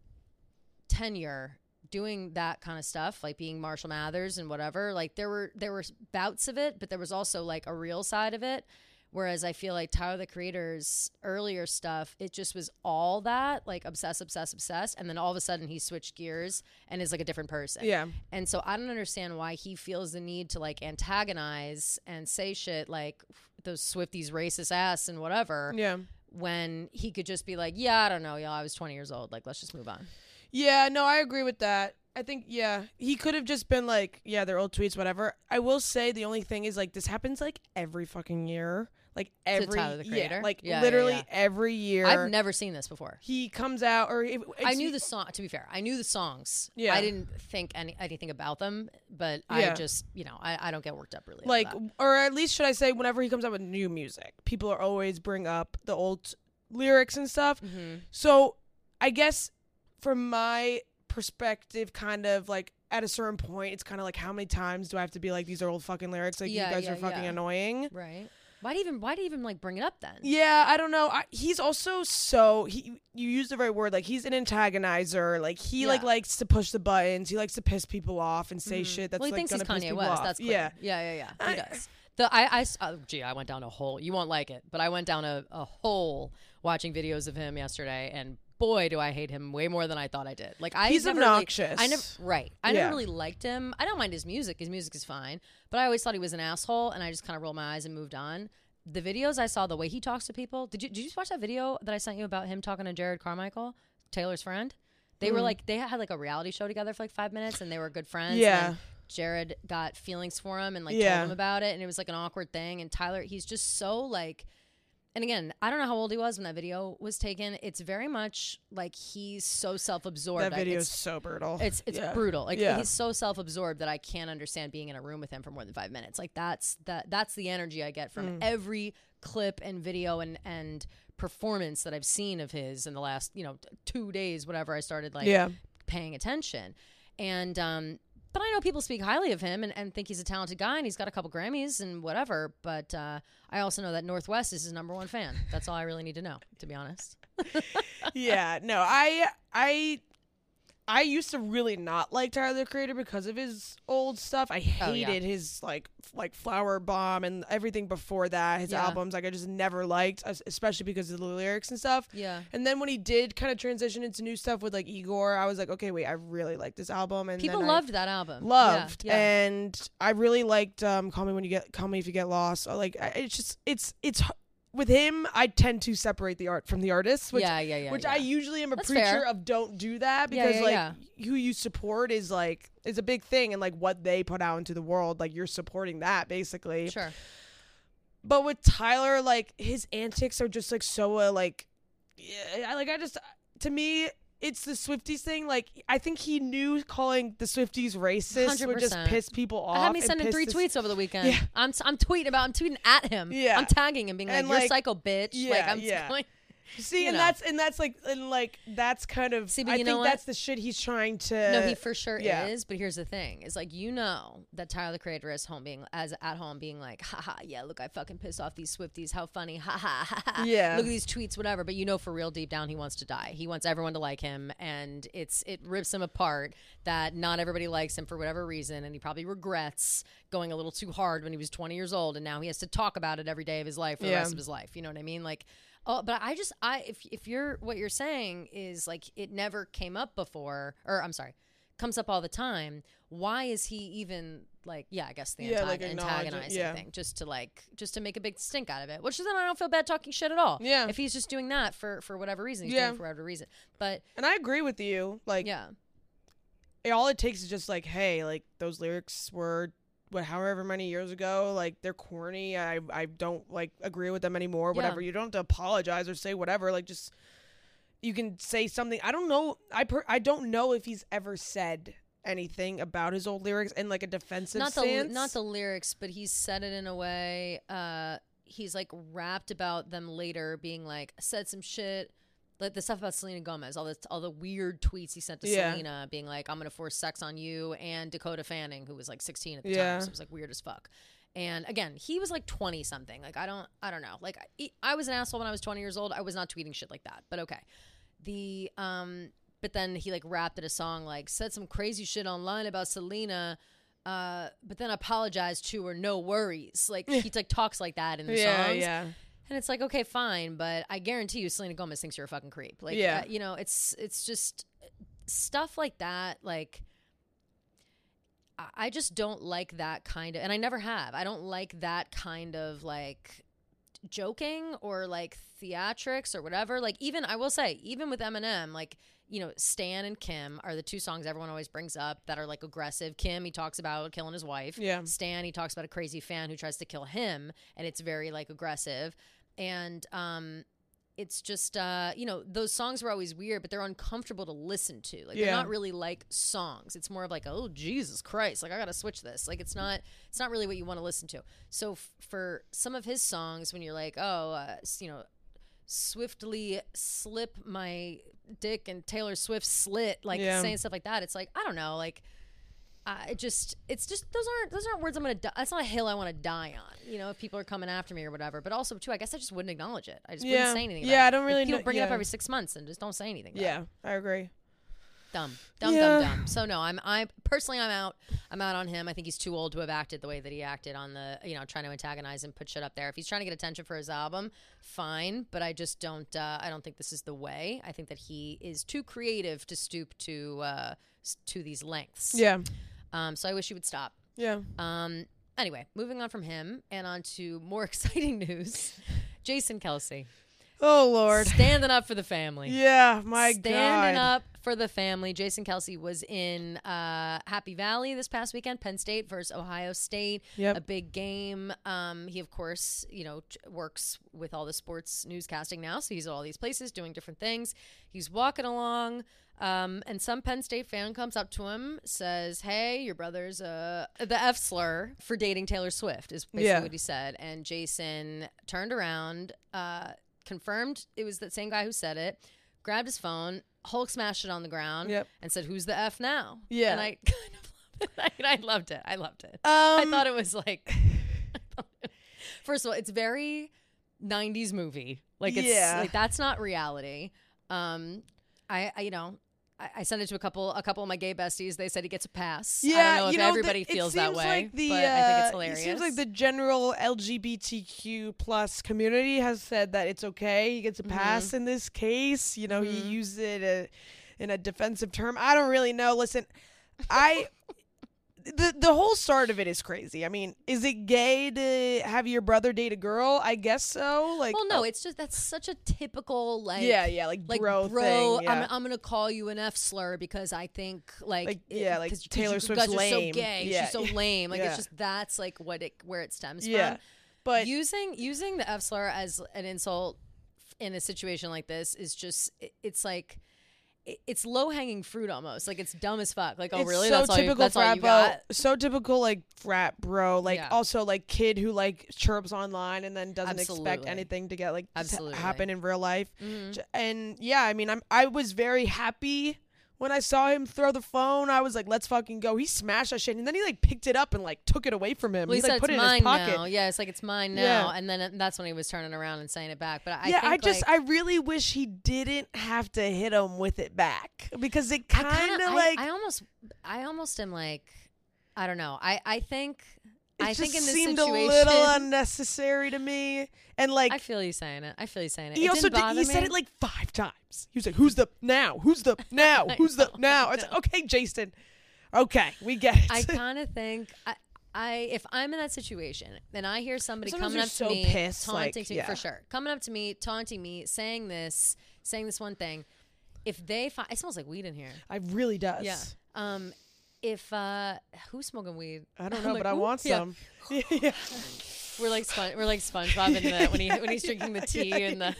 [SPEAKER 2] tenure doing that kind of stuff, like being Marshall Mathers and whatever, like, there were there were bouts of it, but there was also, like, a real side of it. Whereas I feel like Tyler, the Creator's earlier stuff, it just was all that, like, obsessed, obsessed, obsessed. And then all of a sudden he switched gears and is, like, a different person.
[SPEAKER 1] Yeah.
[SPEAKER 2] And so I don't understand why he feels the need to, like, antagonize and say shit like those Swifties racist ass and whatever,
[SPEAKER 1] Yeah.
[SPEAKER 2] when he could just be like, yeah, I don't know, y'all, I was twenty years old. Like, let's just move on.
[SPEAKER 1] Yeah, no, I agree with that. I think, yeah, he could have just been like, yeah, they're old tweets, whatever. I will say the only thing is, like, this happens, like, every fucking year. Like, every
[SPEAKER 2] Tyler, the Creator?
[SPEAKER 1] Yeah, like,
[SPEAKER 2] Yeah, yeah,
[SPEAKER 1] literally
[SPEAKER 2] yeah.
[SPEAKER 1] every year.
[SPEAKER 2] I've never seen this before.
[SPEAKER 1] He comes out, or if,
[SPEAKER 2] I knew the song, to be fair. I knew the songs.
[SPEAKER 1] Yeah.
[SPEAKER 2] I didn't think any, anything about them, but
[SPEAKER 1] Yeah.
[SPEAKER 2] I just, you know, I, I don't get worked up really. over
[SPEAKER 1] like,
[SPEAKER 2] that.
[SPEAKER 1] or at least should I say, whenever he comes out with new music, people are always bring up the old lyrics and stuff.
[SPEAKER 2] Mhm.
[SPEAKER 1] So I guess from my perspective, kind of like at a certain point, it's kind of like, how many times do I have to be like, these are old fucking lyrics? Like,
[SPEAKER 2] Yeah,
[SPEAKER 1] you guys
[SPEAKER 2] yeah,
[SPEAKER 1] are fucking
[SPEAKER 2] yeah.
[SPEAKER 1] annoying.
[SPEAKER 2] Right. Why'd he even, why'd he even, like, bring it up then?
[SPEAKER 1] Yeah, I don't know. I, he's also so he. You used the right word. Like, he's an antagonizer. Like, he like
[SPEAKER 2] Yeah.
[SPEAKER 1] likes to push the buttons. He likes to piss people off and say
[SPEAKER 2] Mhm.
[SPEAKER 1] shit that's
[SPEAKER 2] well, he
[SPEAKER 1] like
[SPEAKER 2] thinks he's
[SPEAKER 1] gonna piss
[SPEAKER 2] Kanye
[SPEAKER 1] people
[SPEAKER 2] West.
[SPEAKER 1] off.
[SPEAKER 2] That's clear.
[SPEAKER 1] yeah.
[SPEAKER 2] yeah, yeah, yeah. He
[SPEAKER 1] I-
[SPEAKER 2] does. The I, I s- oh, gee, I went down a hole. You won't like it, but I went down a, a hole watching videos of him yesterday, and boy, do I hate him way more than I thought I did. Like, I
[SPEAKER 1] He's
[SPEAKER 2] never really-
[SPEAKER 1] obnoxious.
[SPEAKER 2] I never right. I
[SPEAKER 1] Yeah.
[SPEAKER 2] never really liked him. I don't mind his music. His music is fine, but I always thought he was an asshole, and I just kind of rolled my eyes and moved on. The videos I saw, the way he talks to people. Did you did you watch that video that I sent you about him talking to Jared Carmichael, Taylor's friend? They were
[SPEAKER 1] Mm.
[SPEAKER 2] like they had like a reality show together for like five minutes, and they were good friends.
[SPEAKER 1] Yeah.
[SPEAKER 2] And Jared got feelings for him and like
[SPEAKER 1] Yeah.
[SPEAKER 2] told him about it, and it was like an awkward thing. And Tyler, he's just so like, and again, I don't know how old he was when that video was taken. It's very much like he's so self-absorbed.
[SPEAKER 1] That
[SPEAKER 2] I-
[SPEAKER 1] video is
[SPEAKER 2] it's,
[SPEAKER 1] so brutal.
[SPEAKER 2] it's it's
[SPEAKER 1] Yeah.
[SPEAKER 2] brutal. Like,
[SPEAKER 1] Yeah.
[SPEAKER 2] he's so self-absorbed that I can't understand being in a room with him for more than five minutes. Like, that's that that's the energy I get from
[SPEAKER 1] Mm.
[SPEAKER 2] every clip and video and and performance that I've seen of his in the last, you know, t- two days, whatever. I started like
[SPEAKER 1] Yeah.
[SPEAKER 2] paying attention. And um but I know people speak highly of him and, and think he's a talented guy, and he's got a couple Grammys and whatever, but uh I also know that Northwest is his number one fan. That's all I really need to know, to be honest.
[SPEAKER 1] Yeah. No, I I I used to really not like Tyler the Creator because of his old stuff. I
[SPEAKER 2] Oh, yeah.
[SPEAKER 1] hated his like f- like Flower Bomb and everything before that. His
[SPEAKER 2] Yeah.
[SPEAKER 1] albums, like, I just never liked, es- especially because of the lyrics and stuff.
[SPEAKER 2] Yeah.
[SPEAKER 1] And then when he did kind of transition into new stuff with like Igor, I was like, okay, wait, I really like this album. And
[SPEAKER 2] People
[SPEAKER 1] then I
[SPEAKER 2] loved that album.
[SPEAKER 1] loved,
[SPEAKER 2] Yeah, yeah.
[SPEAKER 1] and I really liked um, "Call Me When You Get Call Me If You Get Lost." I, like, I, it's just it's it's h- with him. I tend to separate the art from the artist, which
[SPEAKER 2] yeah, yeah, yeah.
[SPEAKER 1] which
[SPEAKER 2] yeah.
[SPEAKER 1] I usually am a
[SPEAKER 2] That's
[SPEAKER 1] preacher
[SPEAKER 2] fair.
[SPEAKER 1] of don't do that
[SPEAKER 2] Yeah,
[SPEAKER 1] because
[SPEAKER 2] yeah,
[SPEAKER 1] like
[SPEAKER 2] yeah.
[SPEAKER 1] who you support is like is a big thing, and like what they put out into the world, like you're supporting that basically.
[SPEAKER 2] Sure.
[SPEAKER 1] But with Tyler, like his antics are just like so uh, like, yeah, I like I just to me it's the Swifties thing. Like I think he knew calling the Swifties racist
[SPEAKER 2] one hundred percent
[SPEAKER 1] would just piss people off.
[SPEAKER 2] I had me
[SPEAKER 1] and
[SPEAKER 2] sending
[SPEAKER 1] piss
[SPEAKER 2] three
[SPEAKER 1] the-
[SPEAKER 2] tweets over the weekend.
[SPEAKER 1] Yeah.
[SPEAKER 2] I'm I'm tweeting about I'm tweeting at him.
[SPEAKER 1] Yeah.
[SPEAKER 2] I'm tagging him, being like,
[SPEAKER 1] And,
[SPEAKER 2] "You're
[SPEAKER 1] like,
[SPEAKER 2] psycho, bitch."
[SPEAKER 1] yeah,
[SPEAKER 2] like I'm
[SPEAKER 1] yeah.
[SPEAKER 2] going.
[SPEAKER 1] See,
[SPEAKER 2] you
[SPEAKER 1] and
[SPEAKER 2] know.
[SPEAKER 1] that's and that's like and like that's kind of.
[SPEAKER 2] See, but
[SPEAKER 1] I
[SPEAKER 2] you
[SPEAKER 1] think
[SPEAKER 2] know what?
[SPEAKER 1] that's the shit he's trying to.
[SPEAKER 2] No, he for sure
[SPEAKER 1] yeah.
[SPEAKER 2] is. But here's the thing: is like you know that Tyler the Creator is home being as at home being like, haha, yeah, look, I fucking pissed off these Swifties. How funny, haha, ha, ha.
[SPEAKER 1] Yeah.
[SPEAKER 2] Look at these tweets, whatever. But you know, for real, deep down, he wants to die. He wants everyone to like him, and it's it rips him apart that not everybody likes him for whatever reason, and he probably regrets going a little too hard when he was twenty years old, and now he has to talk about it every day of his life for the
[SPEAKER 1] Yeah.
[SPEAKER 2] rest of his life. You know what I mean? Like. Oh, but I just I if if you're what you're saying is like it never came up before, or I'm sorry, comes up all the time. Why is he even like yeah? I guess the
[SPEAKER 1] Yeah,
[SPEAKER 2] antag-
[SPEAKER 1] like acknowledge it,
[SPEAKER 2] antagonizing
[SPEAKER 1] yeah.
[SPEAKER 2] thing, just to like just to make a big stink out of it. Which then I don't feel bad talking shit at all.
[SPEAKER 1] Yeah.
[SPEAKER 2] If he's just doing that for for whatever reason, he's
[SPEAKER 1] Yeah.
[SPEAKER 2] doing it for whatever reason. But
[SPEAKER 1] And I agree with you. Like,
[SPEAKER 2] yeah,
[SPEAKER 1] it- all it takes is just like, hey, like those lyrics were what, however many years ago, like they're corny. I I don't like agree with them anymore. Whatever.
[SPEAKER 2] Yeah.
[SPEAKER 1] You don't have to apologize or say whatever. Like just you can say something. I don't know. I per- I don't know if he's ever said anything about his old lyrics in like a defensive
[SPEAKER 2] not the
[SPEAKER 1] stance.
[SPEAKER 2] not the lyrics, but he's said it in a way. Uh, he's like rapped about them later, being like said some shit. Like the stuff about Selena Gomez, all the all the weird tweets he sent to
[SPEAKER 1] Yeah.
[SPEAKER 2] Selena, being like, "I'm gonna force sex on you," and Dakota Fanning, who was like sixteen at the
[SPEAKER 1] Yeah.
[SPEAKER 2] time, so it was like weird as fuck. And again, he was like twenty something. Like I don't, I don't know. Like I, I was an asshole when I was twenty years old. I was not tweeting shit like that, but okay. The um, but then he like rapped at a song like said some crazy shit online about Selena. Uh, but then apologized to her, no worries. Like he like talks like that in the
[SPEAKER 1] yeah,
[SPEAKER 2] songs.
[SPEAKER 1] yeah.
[SPEAKER 2] And it's like, okay, fine, but I guarantee you Selena Gomez thinks you're a fucking creep. Like,
[SPEAKER 1] Yeah.
[SPEAKER 2] uh, you know, it's it's just stuff like that. Like, I- I just don't like that kind of, and I never have. I don't like that kind of like joking or like theatrics or whatever. Like, even I will say, even with Eminem, like, you know, Stan and Kim are the two songs everyone always brings up that are like aggressive. Kim, he talks about killing his wife.
[SPEAKER 1] Yeah.
[SPEAKER 2] Stan, he talks about a crazy fan who tries to kill him, and it's very like aggressive. And um, it's just, uh, you know, those songs were always weird, but they're uncomfortable to listen to. Like,
[SPEAKER 1] Yeah.
[SPEAKER 2] they're not really like songs. It's more of like, oh, Jesus Christ, like I gotta switch this. Like, it's not, it's not really what you want to listen to. So f- for some of his songs, when you're like, oh, uh, s- you know, swiftly slip my dick and Taylor Swift slit, like
[SPEAKER 1] Yeah.
[SPEAKER 2] saying stuff like that, it's like, I don't know, like. Uh, it just, it's just, those aren't, those aren't words I'm going to, di- that's not a hill I want to die on, you know, if people are coming after me or whatever. But also, too, I guess I just wouldn't acknowledge it. I just
[SPEAKER 1] Yeah.
[SPEAKER 2] wouldn't say anything
[SPEAKER 1] Yeah,
[SPEAKER 2] about
[SPEAKER 1] I
[SPEAKER 2] it.
[SPEAKER 1] don't really
[SPEAKER 2] If people
[SPEAKER 1] know-
[SPEAKER 2] bring it up
[SPEAKER 1] yeah.
[SPEAKER 2] every six months and just don't say anything about
[SPEAKER 1] Yeah,
[SPEAKER 2] it.
[SPEAKER 1] I agree.
[SPEAKER 2] Dumb. Dumb,
[SPEAKER 1] Yeah.
[SPEAKER 2] dumb, dumb. So, no, I'm, I, personally, I'm out. I'm out on him. I think he's too old to have acted the way that he acted on the, you know, trying to antagonize and put shit up there. If he's trying to get attention for his album, fine. But I just don't, uh, I don't think this is the way. I think that he is too creative to stoop to, uh, s- to these lengths.
[SPEAKER 1] Yeah,
[SPEAKER 2] Um, so I wish he would stop.
[SPEAKER 1] yeah.
[SPEAKER 2] Um, anyway, moving on from him and on to more exciting news. Jason Kelsey.
[SPEAKER 1] Oh Lord.
[SPEAKER 2] Standing up for the family.
[SPEAKER 1] Yeah, my
[SPEAKER 2] Standing
[SPEAKER 1] God.
[SPEAKER 2] up for the family. Jason Kelsey was in uh, Happy Valley this past weekend, Penn State versus Ohio State.
[SPEAKER 1] Yep.
[SPEAKER 2] A big game. Um, he, of course, you know, t- works with all the sports newscasting now. So he's at all these places doing different things. He's walking along. Um, and some Penn State fan comes up to him, says, hey, your brother's uh, the F slur for dating Taylor Swift is basically
[SPEAKER 1] Yeah.
[SPEAKER 2] what he said. And Jason turned around, uh, confirmed it was that same guy who said it, grabbed his phone, Hulk smashed it on the ground,
[SPEAKER 1] Yep.
[SPEAKER 2] and said, who's the F now?
[SPEAKER 1] Yeah.
[SPEAKER 2] And I kind of loved it. I, I loved it. I loved it.
[SPEAKER 1] Um,
[SPEAKER 2] I thought it was like, first of all, it's very nineties movie. Like, it's
[SPEAKER 1] Yeah.
[SPEAKER 2] like, that's not reality. Um, I, I you know, I, I sent it to a couple, a couple of my gay besties. They said he gets a pass.
[SPEAKER 1] Yeah,
[SPEAKER 2] I don't know
[SPEAKER 1] you
[SPEAKER 2] if
[SPEAKER 1] know,
[SPEAKER 2] everybody
[SPEAKER 1] the,
[SPEAKER 2] feels
[SPEAKER 1] it
[SPEAKER 2] that
[SPEAKER 1] seems
[SPEAKER 2] way,
[SPEAKER 1] like the,
[SPEAKER 2] but I think it's
[SPEAKER 1] uh,
[SPEAKER 2] hilarious.
[SPEAKER 1] It seems like the general L G B T Q plus community has said that it's okay. He gets a pass
[SPEAKER 2] Mm-hmm.
[SPEAKER 1] in this case. You know,
[SPEAKER 2] Mhm.
[SPEAKER 1] he used it uh, in a defensive term. I don't really know. Listen, I. The the whole start of it is crazy. I mean, is it gay to have your brother date a girl? I guess so. Like,
[SPEAKER 2] well, no,
[SPEAKER 1] oh,
[SPEAKER 2] it's just that's such a typical like
[SPEAKER 1] yeah, yeah, like,
[SPEAKER 2] like
[SPEAKER 1] bro,
[SPEAKER 2] bro,
[SPEAKER 1] thing. Yeah.
[SPEAKER 2] I'm I'm gonna call you an F slur because I think like,
[SPEAKER 1] Like,
[SPEAKER 2] it-
[SPEAKER 1] yeah, like
[SPEAKER 2] 'cause- 'cause
[SPEAKER 1] Taylor
[SPEAKER 2] you
[SPEAKER 1] Swift's
[SPEAKER 2] guys are
[SPEAKER 1] lame.
[SPEAKER 2] so gay,
[SPEAKER 1] Yeah.
[SPEAKER 2] she's so lame. Like
[SPEAKER 1] Yeah.
[SPEAKER 2] it's just that's like what it where it stems
[SPEAKER 1] Yeah.
[SPEAKER 2] from.
[SPEAKER 1] But
[SPEAKER 2] using using the F slur as an insult in a situation like this is just it, it's like it, it's low hanging fruit almost. Like it's dumb as fuck. Like oh
[SPEAKER 1] it's
[SPEAKER 2] really?
[SPEAKER 1] so
[SPEAKER 2] that's all you,
[SPEAKER 1] typical
[SPEAKER 2] that's all
[SPEAKER 1] frat
[SPEAKER 2] you
[SPEAKER 1] bro.
[SPEAKER 2] got?
[SPEAKER 1] So typical like frat bro. Like
[SPEAKER 2] Yeah.
[SPEAKER 1] also like kid who like chirps online and then doesn't expect
[SPEAKER 2] Absolutely.
[SPEAKER 1] anything to get like to
[SPEAKER 2] Absolutely.
[SPEAKER 1] happen in real life.
[SPEAKER 2] Mhm.
[SPEAKER 1] J- And yeah, I mean, I'm I was very happy when I saw him throw the phone. I was like, let's fucking go. He smashed that shit, and then he like picked it up and like took it away from him.
[SPEAKER 2] Well, he,
[SPEAKER 1] he like
[SPEAKER 2] said
[SPEAKER 1] put
[SPEAKER 2] it's
[SPEAKER 1] it in
[SPEAKER 2] mine
[SPEAKER 1] his pocket.
[SPEAKER 2] now. Yeah, it's like it's mine now,
[SPEAKER 1] Yeah.
[SPEAKER 2] and then it, that's when he was turning around and saying it back. But I
[SPEAKER 1] yeah,
[SPEAKER 2] think
[SPEAKER 1] I just
[SPEAKER 2] like,
[SPEAKER 1] I really wish he didn't have to hit him with it back because it
[SPEAKER 2] I
[SPEAKER 1] kind
[SPEAKER 2] kinda-
[SPEAKER 1] of
[SPEAKER 2] I-
[SPEAKER 1] like
[SPEAKER 2] I, almost I almost am like I don't know. I I think
[SPEAKER 1] it
[SPEAKER 2] I
[SPEAKER 1] just
[SPEAKER 2] think in this
[SPEAKER 1] seemed
[SPEAKER 2] situation
[SPEAKER 1] a little unnecessary to me. And like
[SPEAKER 2] I feel you saying it. I feel you saying it.
[SPEAKER 1] he
[SPEAKER 2] it
[SPEAKER 1] also
[SPEAKER 2] didn't
[SPEAKER 1] did,
[SPEAKER 2] bother
[SPEAKER 1] he said
[SPEAKER 2] me.
[SPEAKER 1] it like five times. He was like, "Who's the now? Who's the now?
[SPEAKER 2] I
[SPEAKER 1] Who's the
[SPEAKER 2] know,
[SPEAKER 1] now?"
[SPEAKER 2] I
[SPEAKER 1] It's like,
[SPEAKER 2] know.
[SPEAKER 1] okay, Jason. Okay, we get it.
[SPEAKER 2] I kind of think I, I if I'm in that situation and I hear somebody
[SPEAKER 1] Sometimes
[SPEAKER 2] coming
[SPEAKER 1] you're
[SPEAKER 2] up to
[SPEAKER 1] so
[SPEAKER 2] me
[SPEAKER 1] pissed,
[SPEAKER 2] taunting
[SPEAKER 1] like,
[SPEAKER 2] me
[SPEAKER 1] yeah.
[SPEAKER 2] for sure, coming up to me, taunting me, saying this, saying this one thing. If they find it smells like weed in here.
[SPEAKER 1] I really does.
[SPEAKER 2] Yeah. Um, if uh, who's smoking weed?
[SPEAKER 1] I don't
[SPEAKER 2] I'm
[SPEAKER 1] know,
[SPEAKER 2] like,
[SPEAKER 1] but I
[SPEAKER 2] "Ooh."
[SPEAKER 1] want
[SPEAKER 2] Yeah.
[SPEAKER 1] some. Yeah.
[SPEAKER 2] We're like Spon- we're like SpongeBob in the when he when he's drinking the tea in the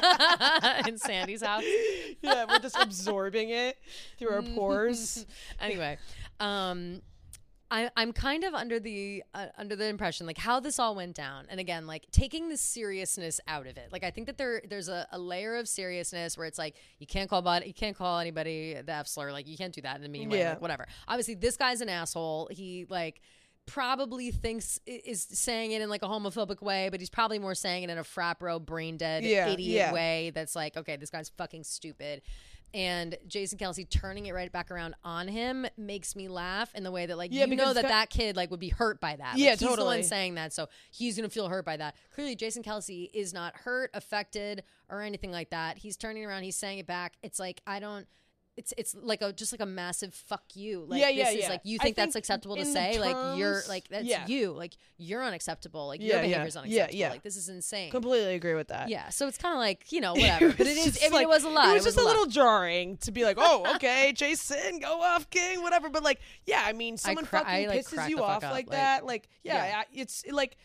[SPEAKER 2] in Sandy's house.
[SPEAKER 1] Yeah, we're just absorbing it through our pores.
[SPEAKER 2] Anyway, um, I, I'm kind of under the uh, under the impression like how this all went down, and again, like taking the seriousness out of it. Like I think that there there's a, a layer of seriousness where it's like you can't call body, you can't call anybody the F slur. Like you can't do that in a mean way.
[SPEAKER 1] Yeah.
[SPEAKER 2] Like, whatever. Obviously, this guy's an asshole. He like. Probably thinks is saying it in like a homophobic way, but he's probably more saying it in a frat bro brain dead
[SPEAKER 1] Yeah,
[SPEAKER 2] idiot
[SPEAKER 1] yeah.
[SPEAKER 2] way that's like, okay, this guy's fucking stupid. And Jason Kelsey turning it right back around on him makes me laugh in the way that like
[SPEAKER 1] Yeah,
[SPEAKER 2] you know
[SPEAKER 1] because
[SPEAKER 2] that
[SPEAKER 1] that-
[SPEAKER 2] that kid like would be hurt by that. Like,
[SPEAKER 1] Yeah,
[SPEAKER 2] he's the
[SPEAKER 1] totally.
[SPEAKER 2] one saying that, so he's gonna feel hurt by that. Clearly, Jason Kelsey is not hurt, affected, or anything like that. He's turning around, he's saying it back. It's like I don't. It's it's like a just like a massive fuck you. Like
[SPEAKER 1] Yeah,
[SPEAKER 2] this
[SPEAKER 1] yeah,
[SPEAKER 2] is
[SPEAKER 1] yeah.
[SPEAKER 2] like you
[SPEAKER 1] I
[SPEAKER 2] think that's
[SPEAKER 1] think
[SPEAKER 2] acceptable to
[SPEAKER 1] in the
[SPEAKER 2] say. Like you're
[SPEAKER 1] terms-
[SPEAKER 2] like that's
[SPEAKER 1] yeah.
[SPEAKER 2] you. Like you're unacceptable. Like
[SPEAKER 1] Yeah,
[SPEAKER 2] your
[SPEAKER 1] yeah.
[SPEAKER 2] behavior's
[SPEAKER 1] Yeah,
[SPEAKER 2] unacceptable.
[SPEAKER 1] yeah.
[SPEAKER 2] Like this is insane.
[SPEAKER 1] Completely agree with that.
[SPEAKER 2] Yeah. So it's kind of like you know whatever. But it
[SPEAKER 1] was
[SPEAKER 2] is.
[SPEAKER 1] just
[SPEAKER 2] I mean,
[SPEAKER 1] like-
[SPEAKER 2] it was a lot.
[SPEAKER 1] It was just a
[SPEAKER 2] lot.
[SPEAKER 1] little jarring to be like, oh, okay, Jason, go off, King, whatever. But like, yeah, I mean, someone
[SPEAKER 2] cra-
[SPEAKER 1] fucking
[SPEAKER 2] I, like,
[SPEAKER 1] pisses
[SPEAKER 2] crack
[SPEAKER 1] you
[SPEAKER 2] the fuck
[SPEAKER 1] off
[SPEAKER 2] up,
[SPEAKER 1] like,
[SPEAKER 2] like-
[SPEAKER 1] that. Like, yeah,
[SPEAKER 2] Yeah.
[SPEAKER 1] I, it's like,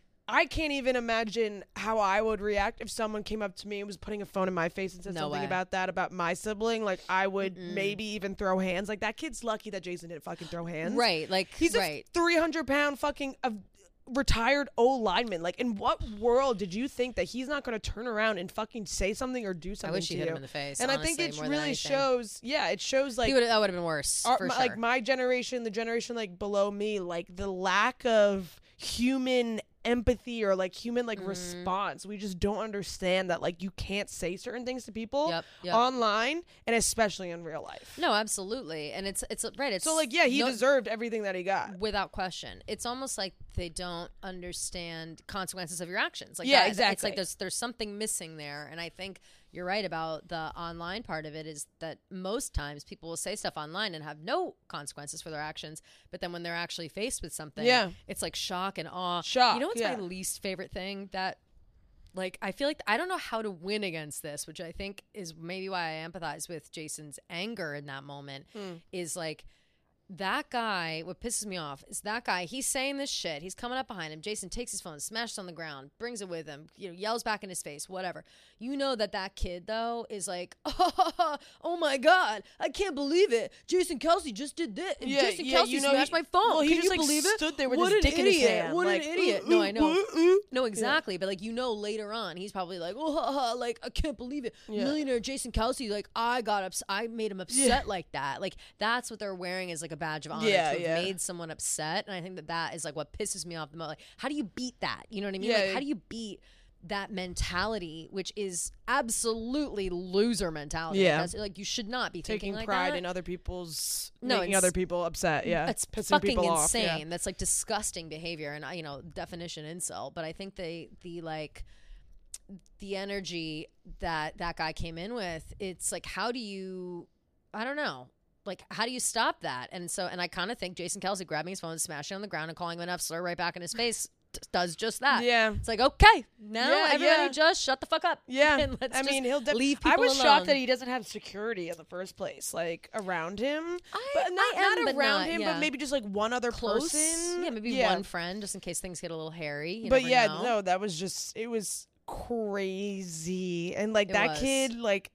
[SPEAKER 1] I can't even imagine how I would react if someone came up to me and was putting a phone in my face and said
[SPEAKER 2] No
[SPEAKER 1] something
[SPEAKER 2] way.
[SPEAKER 1] about that about my sibling. Like, I would
[SPEAKER 2] Mm-mm.
[SPEAKER 1] maybe even throw hands. Like, that kid's lucky that Jason didn't fucking throw hands.
[SPEAKER 2] Right. Like
[SPEAKER 1] He's
[SPEAKER 2] right.
[SPEAKER 1] a three hundred pound fucking uh, retired O lineman. Like, in what world did you think that he's not going to turn around and fucking say something or do
[SPEAKER 2] I
[SPEAKER 1] something
[SPEAKER 2] wish
[SPEAKER 1] to
[SPEAKER 2] you
[SPEAKER 1] you?
[SPEAKER 2] hit him in the face.
[SPEAKER 1] and
[SPEAKER 2] honestly,
[SPEAKER 1] I think it
[SPEAKER 2] more than
[SPEAKER 1] really
[SPEAKER 2] anything.
[SPEAKER 1] shows. Yeah, it shows like
[SPEAKER 2] He would that would have been worse
[SPEAKER 1] our,
[SPEAKER 2] for
[SPEAKER 1] my,
[SPEAKER 2] sure.
[SPEAKER 1] like my generation, the generation like below me, like the lack of human empathy or like human like
[SPEAKER 2] Mhm.
[SPEAKER 1] response. We just don't understand that like you can't say certain things to people
[SPEAKER 2] Yep. Yep.
[SPEAKER 1] online and especially in real life.
[SPEAKER 2] no, absolutely. And it's it's right. It's
[SPEAKER 1] So like yeah, he
[SPEAKER 2] no-
[SPEAKER 1] deserved everything that he got.
[SPEAKER 2] without question. It's almost like they don't understand consequences of your actions. Like
[SPEAKER 1] Yeah,
[SPEAKER 2] that- It's
[SPEAKER 1] exactly.
[SPEAKER 2] like there's there's something missing there, and I think you're right about the online part of it. Is that most times people will say stuff online and have no consequences for their actions, but then when they're actually faced with something,
[SPEAKER 1] Yeah.
[SPEAKER 2] it's like shock and awe.
[SPEAKER 1] Shock,
[SPEAKER 2] You know what's
[SPEAKER 1] yeah.
[SPEAKER 2] my least favorite thing that. Like, I feel like I don't know how to win against this, which I think is maybe why I empathize with Jason's anger in that moment.
[SPEAKER 1] Hmm.
[SPEAKER 2] Is like that guy, what pisses me off is that guy, he's saying this shit. He's coming up behind him. Jason takes his phone, smashes on the ground, brings it with him, you know, yells back in his face, whatever. You know that that kid, though, is like, oh, oh my God, I can't believe it. Jason Kelsey just did this. And
[SPEAKER 1] Yeah,
[SPEAKER 2] Jason
[SPEAKER 1] yeah,
[SPEAKER 2] Kelsey
[SPEAKER 1] you know,
[SPEAKER 2] smashed
[SPEAKER 1] he-
[SPEAKER 2] my phone.
[SPEAKER 1] well, he
[SPEAKER 2] Can
[SPEAKER 1] just,
[SPEAKER 2] you
[SPEAKER 1] like,
[SPEAKER 2] believe it?
[SPEAKER 1] stood there with
[SPEAKER 2] what
[SPEAKER 1] his
[SPEAKER 2] an
[SPEAKER 1] dick in his
[SPEAKER 2] idiot.
[SPEAKER 1] hand,
[SPEAKER 2] What
[SPEAKER 1] like,
[SPEAKER 2] an idiot.
[SPEAKER 1] "Ooh,
[SPEAKER 2] No,
[SPEAKER 1] ooh,
[SPEAKER 2] I know.
[SPEAKER 1] ooh, ooh."
[SPEAKER 2] No, exactly. But like, you know, later on, he's probably like, oh, ha, ha, like, I can't believe it.
[SPEAKER 1] Yeah.
[SPEAKER 2] Millionaire Jason Kelsey, like, I got upset. I made him upset
[SPEAKER 1] Yeah.
[SPEAKER 2] like that. Like, that's what they're wearing as like a badge of honor
[SPEAKER 1] Yeah,
[SPEAKER 2] to have
[SPEAKER 1] yeah.
[SPEAKER 2] made someone upset. And I think that that is like what pisses me off the most. Like, how do you beat that? You know what I mean?
[SPEAKER 1] Yeah,
[SPEAKER 2] like,
[SPEAKER 1] yeah.
[SPEAKER 2] how do you beat that mentality, which is absolutely loser mentality?
[SPEAKER 1] Yeah.
[SPEAKER 2] That's like, you should not be thinking
[SPEAKER 1] Taking
[SPEAKER 2] like
[SPEAKER 1] pride
[SPEAKER 2] that.
[SPEAKER 1] in other people's
[SPEAKER 2] No,
[SPEAKER 1] making
[SPEAKER 2] it's-
[SPEAKER 1] other people upset. Yeah,
[SPEAKER 2] That's
[SPEAKER 1] pissing
[SPEAKER 2] fucking
[SPEAKER 1] people off,
[SPEAKER 2] insane.
[SPEAKER 1] yeah.
[SPEAKER 2] That's like disgusting behavior, and I- you know, definition insult. But I think they the like the energy that that guy came in with. It's like, how do you? I don't know. Like, how do you stop that? And so, and I kind of think Jason Kelsey grabbing his phone, smashing it on the ground, and calling him an F slur right back in his face t- does just that.
[SPEAKER 1] Yeah.
[SPEAKER 2] It's like, okay, now
[SPEAKER 1] Yeah,
[SPEAKER 2] everybody
[SPEAKER 1] yeah.
[SPEAKER 2] just shut the fuck up.
[SPEAKER 1] Yeah,
[SPEAKER 2] And let's
[SPEAKER 1] I
[SPEAKER 2] just
[SPEAKER 1] mean, he'll def-
[SPEAKER 2] leave
[SPEAKER 1] I
[SPEAKER 2] people
[SPEAKER 1] was
[SPEAKER 2] alone.
[SPEAKER 1] shocked that he doesn't have security in the first place, like around him.
[SPEAKER 2] I-
[SPEAKER 1] but not
[SPEAKER 2] I am,
[SPEAKER 1] not
[SPEAKER 2] but
[SPEAKER 1] around
[SPEAKER 2] not-
[SPEAKER 1] him,
[SPEAKER 2] yeah.
[SPEAKER 1] but maybe just like one other
[SPEAKER 2] Close.
[SPEAKER 1] person.
[SPEAKER 2] Yeah, maybe
[SPEAKER 1] Yeah.
[SPEAKER 2] one friend, just in case things get a little hairy. You
[SPEAKER 1] But
[SPEAKER 2] never
[SPEAKER 1] yeah,
[SPEAKER 2] know.
[SPEAKER 1] no, that was just it was crazy, and like
[SPEAKER 2] It
[SPEAKER 1] that
[SPEAKER 2] was.
[SPEAKER 1] kid, like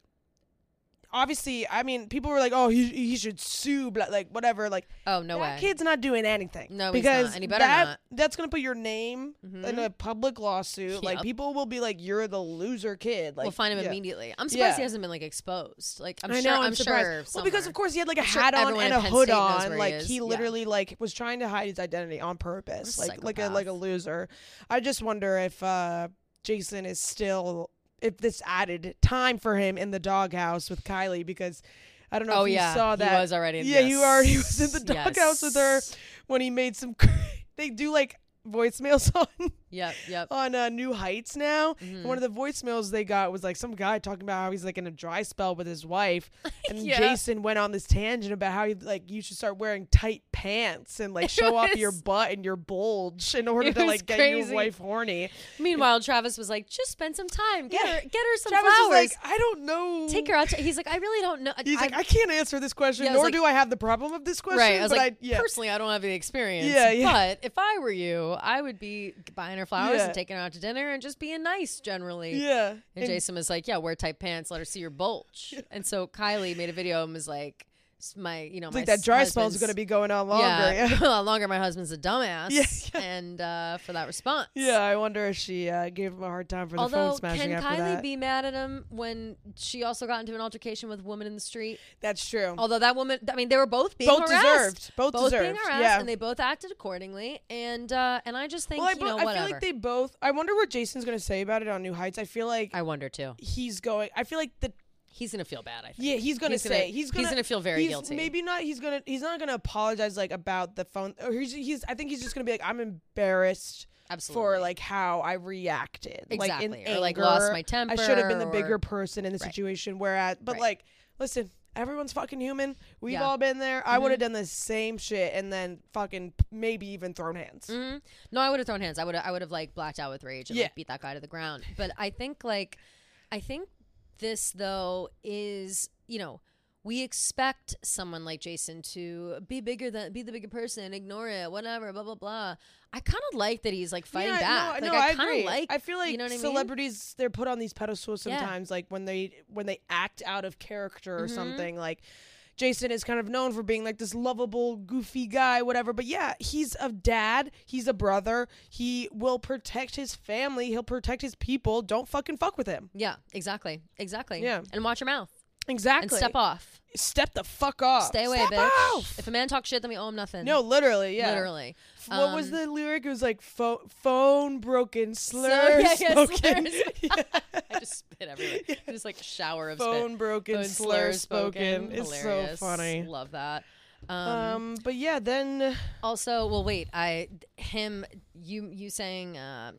[SPEAKER 1] obviously, I mean, people were like, oh, he he should sue, blah, like whatever, like.
[SPEAKER 2] Oh, no
[SPEAKER 1] that
[SPEAKER 2] way.
[SPEAKER 1] kid's not doing anything.
[SPEAKER 2] No, he's
[SPEAKER 1] because
[SPEAKER 2] not, and he better
[SPEAKER 1] that,
[SPEAKER 2] not.
[SPEAKER 1] that's gonna put your name
[SPEAKER 2] Mhm.
[SPEAKER 1] in a public lawsuit. Like
[SPEAKER 2] Yep.
[SPEAKER 1] people will be like, "You're the loser kid." Like
[SPEAKER 2] We'll find him
[SPEAKER 1] yeah.
[SPEAKER 2] immediately. I'm surprised
[SPEAKER 1] Yeah.
[SPEAKER 2] he hasn't been like exposed. Like I'm
[SPEAKER 1] I
[SPEAKER 2] sure.
[SPEAKER 1] know, I'm,
[SPEAKER 2] I'm
[SPEAKER 1] surprised.
[SPEAKER 2] sure.
[SPEAKER 1] Well, because
[SPEAKER 2] somewhere.
[SPEAKER 1] of course he had like a
[SPEAKER 2] I'm sure
[SPEAKER 1] hat on
[SPEAKER 2] everyone
[SPEAKER 1] and
[SPEAKER 2] in
[SPEAKER 1] a
[SPEAKER 2] Penn
[SPEAKER 1] hood
[SPEAKER 2] State knows
[SPEAKER 1] on.
[SPEAKER 2] where he
[SPEAKER 1] Like
[SPEAKER 2] is.
[SPEAKER 1] he
[SPEAKER 2] Yeah.
[SPEAKER 1] literally like was trying to hide his identity on purpose.
[SPEAKER 2] What a
[SPEAKER 1] Like like a like a
[SPEAKER 2] psychopath.
[SPEAKER 1] loser. I just wonder if uh, Jason is still if this added time for him in the doghouse with Kylie, because I don't know
[SPEAKER 2] Oh
[SPEAKER 1] if you
[SPEAKER 2] yeah,
[SPEAKER 1] saw that.
[SPEAKER 2] he was already.
[SPEAKER 1] Yeah,
[SPEAKER 2] yes.
[SPEAKER 1] you already was in the doghouse with her
[SPEAKER 2] Yes.
[SPEAKER 1] when he made some. They do like voicemails on
[SPEAKER 2] Yep, yep.
[SPEAKER 1] on uh, New Heights now.
[SPEAKER 2] Mhm.
[SPEAKER 1] And one of the voicemails they got was like some guy talking about how he's like in a dry spell with his wife, and
[SPEAKER 2] Yeah.
[SPEAKER 1] Jason went on this tangent about how he, like you should start wearing tight pants and like
[SPEAKER 2] It
[SPEAKER 1] show off your
[SPEAKER 2] was-
[SPEAKER 1] butt and your bulge in order
[SPEAKER 2] It
[SPEAKER 1] to
[SPEAKER 2] was
[SPEAKER 1] like get
[SPEAKER 2] crazy.
[SPEAKER 1] your wife horny.
[SPEAKER 2] Meanwhile, Travis was like, "Just spend some time. Get
[SPEAKER 1] Yeah.
[SPEAKER 2] her, get her some
[SPEAKER 1] Travis
[SPEAKER 2] flowers.
[SPEAKER 1] was like, I don't know.
[SPEAKER 2] Take her out." To, he's like, "I really don't know."
[SPEAKER 1] He's
[SPEAKER 2] I,
[SPEAKER 1] like, I can't answer this question,
[SPEAKER 2] Yeah, I was
[SPEAKER 1] nor
[SPEAKER 2] like-
[SPEAKER 1] do I have the problem of this question.
[SPEAKER 2] right. I was
[SPEAKER 1] but
[SPEAKER 2] like,
[SPEAKER 1] I, yeah.
[SPEAKER 2] personally, I don't have the experience.
[SPEAKER 1] Yeah, yeah.
[SPEAKER 2] But if I were you, I would be buying her flowers
[SPEAKER 1] Yeah.
[SPEAKER 2] and taking her out to dinner and just being nice generally.
[SPEAKER 1] Yeah.
[SPEAKER 2] And,
[SPEAKER 1] And-
[SPEAKER 2] Jason was like, "Yeah, wear tight pants. Let her see your bulge." And so Kylie made a video and was like, s- "My, you know,
[SPEAKER 1] it's
[SPEAKER 2] my
[SPEAKER 1] like that dry spell is
[SPEAKER 2] husband's-
[SPEAKER 1] going to be going on longer.
[SPEAKER 2] Yeah,
[SPEAKER 1] Yeah.
[SPEAKER 2] a lot longer. My husband's a dumbass."
[SPEAKER 1] Yeah, yeah.
[SPEAKER 2] And uh, for that response,
[SPEAKER 1] Yeah, I wonder if she uh, gave him a hard time for the
[SPEAKER 2] Although,
[SPEAKER 1] phone smashing
[SPEAKER 2] can
[SPEAKER 1] after
[SPEAKER 2] Kylie
[SPEAKER 1] that.
[SPEAKER 2] be mad at him when she also got into an altercation with a woman in the street?
[SPEAKER 1] That's true.
[SPEAKER 2] Although that woman, I mean, they were both being
[SPEAKER 1] both
[SPEAKER 2] harassed.
[SPEAKER 1] deserved. Both,
[SPEAKER 2] Both
[SPEAKER 1] deserved.
[SPEAKER 2] being harassed,
[SPEAKER 1] yeah.
[SPEAKER 2] and they both acted accordingly. And uh, and I just think,
[SPEAKER 1] well, I,
[SPEAKER 2] you
[SPEAKER 1] bo-
[SPEAKER 2] know,
[SPEAKER 1] I
[SPEAKER 2] whatever.
[SPEAKER 1] feel like they both. I wonder what Jason's going to say about it on New Heights. I feel like
[SPEAKER 2] I wonder too.
[SPEAKER 1] he's going. I feel like the.
[SPEAKER 2] He's gonna feel bad. I think.
[SPEAKER 1] Yeah, he's gonna
[SPEAKER 2] He's
[SPEAKER 1] say
[SPEAKER 2] gonna-
[SPEAKER 1] he's gonna
[SPEAKER 2] he's gonna feel very
[SPEAKER 1] he's-
[SPEAKER 2] guilty.
[SPEAKER 1] Maybe not. He's gonna he's not gonna apologize like about the phone. Or he's he's. I think he's just gonna be like, I'm embarrassed
[SPEAKER 2] Absolutely.
[SPEAKER 1] for like how I reacted.
[SPEAKER 2] exactly,
[SPEAKER 1] Like in
[SPEAKER 2] or like
[SPEAKER 1] anger.
[SPEAKER 2] lost my temper.
[SPEAKER 1] I should have been the
[SPEAKER 2] or-
[SPEAKER 1] bigger person in the
[SPEAKER 2] Right.
[SPEAKER 1] situation. Whereas, but
[SPEAKER 2] Right.
[SPEAKER 1] like, listen, everyone's fucking human. We've
[SPEAKER 2] Yeah.
[SPEAKER 1] all been there. I
[SPEAKER 2] Mhm.
[SPEAKER 1] would have done the same shit and then fucking maybe even thrown hands.
[SPEAKER 2] Mhm. No, I would have thrown hands. I would I would have like blacked out with rage and
[SPEAKER 1] Yeah.
[SPEAKER 2] like beat that guy to the ground. But I think like I think this though is, you know, we expect someone like Jason to be bigger than be the bigger person, ignore it, whatever, blah blah blah. I kind of like that he's like fighting
[SPEAKER 1] Yeah,
[SPEAKER 2] back.
[SPEAKER 1] No,
[SPEAKER 2] like
[SPEAKER 1] no, I,
[SPEAKER 2] kind
[SPEAKER 1] agree.
[SPEAKER 2] of like.
[SPEAKER 1] I feel like
[SPEAKER 2] you know what I mean?
[SPEAKER 1] celebrities they're put on these pedestals
[SPEAKER 2] Yeah.
[SPEAKER 1] sometimes, like when they when they act out of character or
[SPEAKER 2] Mhm.
[SPEAKER 1] something. Like Jason is kind of known for being like this lovable, goofy guy, whatever. But yeah, he's a dad. He's a brother. He will protect his family. He'll protect his people. Don't fucking fuck with him.
[SPEAKER 2] Yeah, exactly, exactly.
[SPEAKER 1] Yeah.
[SPEAKER 2] and watch your mouth
[SPEAKER 1] Exactly.
[SPEAKER 2] and step off.
[SPEAKER 1] Step the fuck off.
[SPEAKER 2] Stay away,
[SPEAKER 1] Step
[SPEAKER 2] bitch.
[SPEAKER 1] off.
[SPEAKER 2] If a man talks shit, then we owe him nothing.
[SPEAKER 1] No, literally, yeah.
[SPEAKER 2] literally.
[SPEAKER 1] F- What was
[SPEAKER 2] Um,
[SPEAKER 1] the lyric? It was like pho- phone broken, slur
[SPEAKER 2] yeah, yeah,
[SPEAKER 1] spoken.
[SPEAKER 2] slurs.
[SPEAKER 1] Yeah.
[SPEAKER 2] I just spit everywhere. Just like shower of
[SPEAKER 1] Phone
[SPEAKER 2] spit.
[SPEAKER 1] broken,
[SPEAKER 2] Phone
[SPEAKER 1] slur spoken. It's so
[SPEAKER 2] Hilarious.
[SPEAKER 1] funny.
[SPEAKER 2] Love that. Um,
[SPEAKER 1] Um, but yeah, then
[SPEAKER 2] also, well, wait. I him you you saying uh,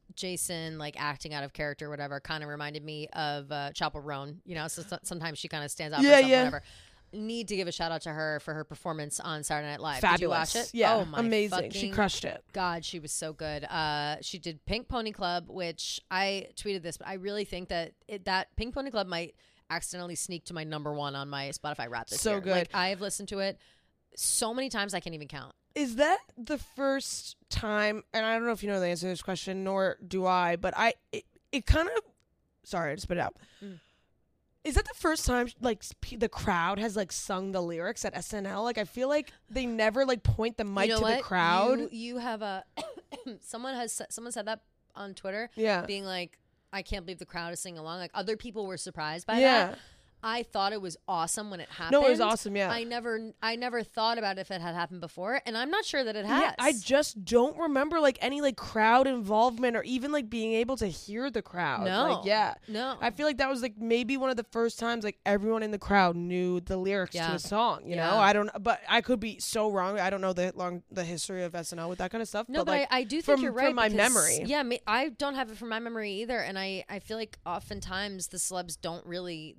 [SPEAKER 2] Jason like acting out of character, or whatever, kind of reminded me of uh, Chapel Roan. You know, so, so- sometimes she kind of stands out
[SPEAKER 1] Yeah,
[SPEAKER 2] for herself,
[SPEAKER 1] yeah.
[SPEAKER 2] whatever. Need to give a shout out to her for her performance on Saturday Night Live.
[SPEAKER 1] fabulous.
[SPEAKER 2] Did you watch it?
[SPEAKER 1] Yeah,
[SPEAKER 2] oh my
[SPEAKER 1] amazing. She
[SPEAKER 2] fucking
[SPEAKER 1] crushed it.
[SPEAKER 2] God, she was so good. Uh, she did Pink Pony Club, which I tweeted this, but I really think that it, that Pink Pony Club might accidentally sneak to my number one on my Spotify Wrap this
[SPEAKER 1] So
[SPEAKER 2] year.
[SPEAKER 1] good.
[SPEAKER 2] Like I have listened to it so many times I can't even count.
[SPEAKER 1] Is that the first time? And I don't know if you know the answer to this question, nor do I. But I, it, it kind of. Sorry, I just spit it out.
[SPEAKER 2] Mm.
[SPEAKER 1] Is that the first time like sp- the crowd has like sung the lyrics at S N L? Like I feel like they never like point the mic
[SPEAKER 2] you know
[SPEAKER 1] to
[SPEAKER 2] what?
[SPEAKER 1] the crowd.
[SPEAKER 2] You, you have a someone has sa- someone said that on Twitter,
[SPEAKER 1] yeah.
[SPEAKER 2] being like, I can't believe the crowd is singing along. Like other people were surprised by
[SPEAKER 1] yeah.
[SPEAKER 2] that. I thought it was awesome when it happened.
[SPEAKER 1] No, it was awesome. Yeah.
[SPEAKER 2] I never, I never thought about if it had happened before, and I'm not sure that it has.
[SPEAKER 1] Yeah, I just don't remember like any like crowd involvement or even like being able to hear the crowd.
[SPEAKER 2] No.
[SPEAKER 1] Like, yeah.
[SPEAKER 2] no.
[SPEAKER 1] I feel like that was like maybe one of the first times like everyone in the crowd knew the lyrics
[SPEAKER 2] Yeah.
[SPEAKER 1] to a song. You
[SPEAKER 2] Yeah.
[SPEAKER 1] know, I don't, but I could be so wrong. I don't know the long the history of S N L with that kind of stuff.
[SPEAKER 2] No,
[SPEAKER 1] but,
[SPEAKER 2] but
[SPEAKER 1] like,
[SPEAKER 2] I, I do think
[SPEAKER 1] from-
[SPEAKER 2] you're right.
[SPEAKER 1] from my
[SPEAKER 2] because-
[SPEAKER 1] memory.
[SPEAKER 2] Yeah, me, I don't have it from my memory either, and I, I feel like oftentimes the celebs don't really, they don't even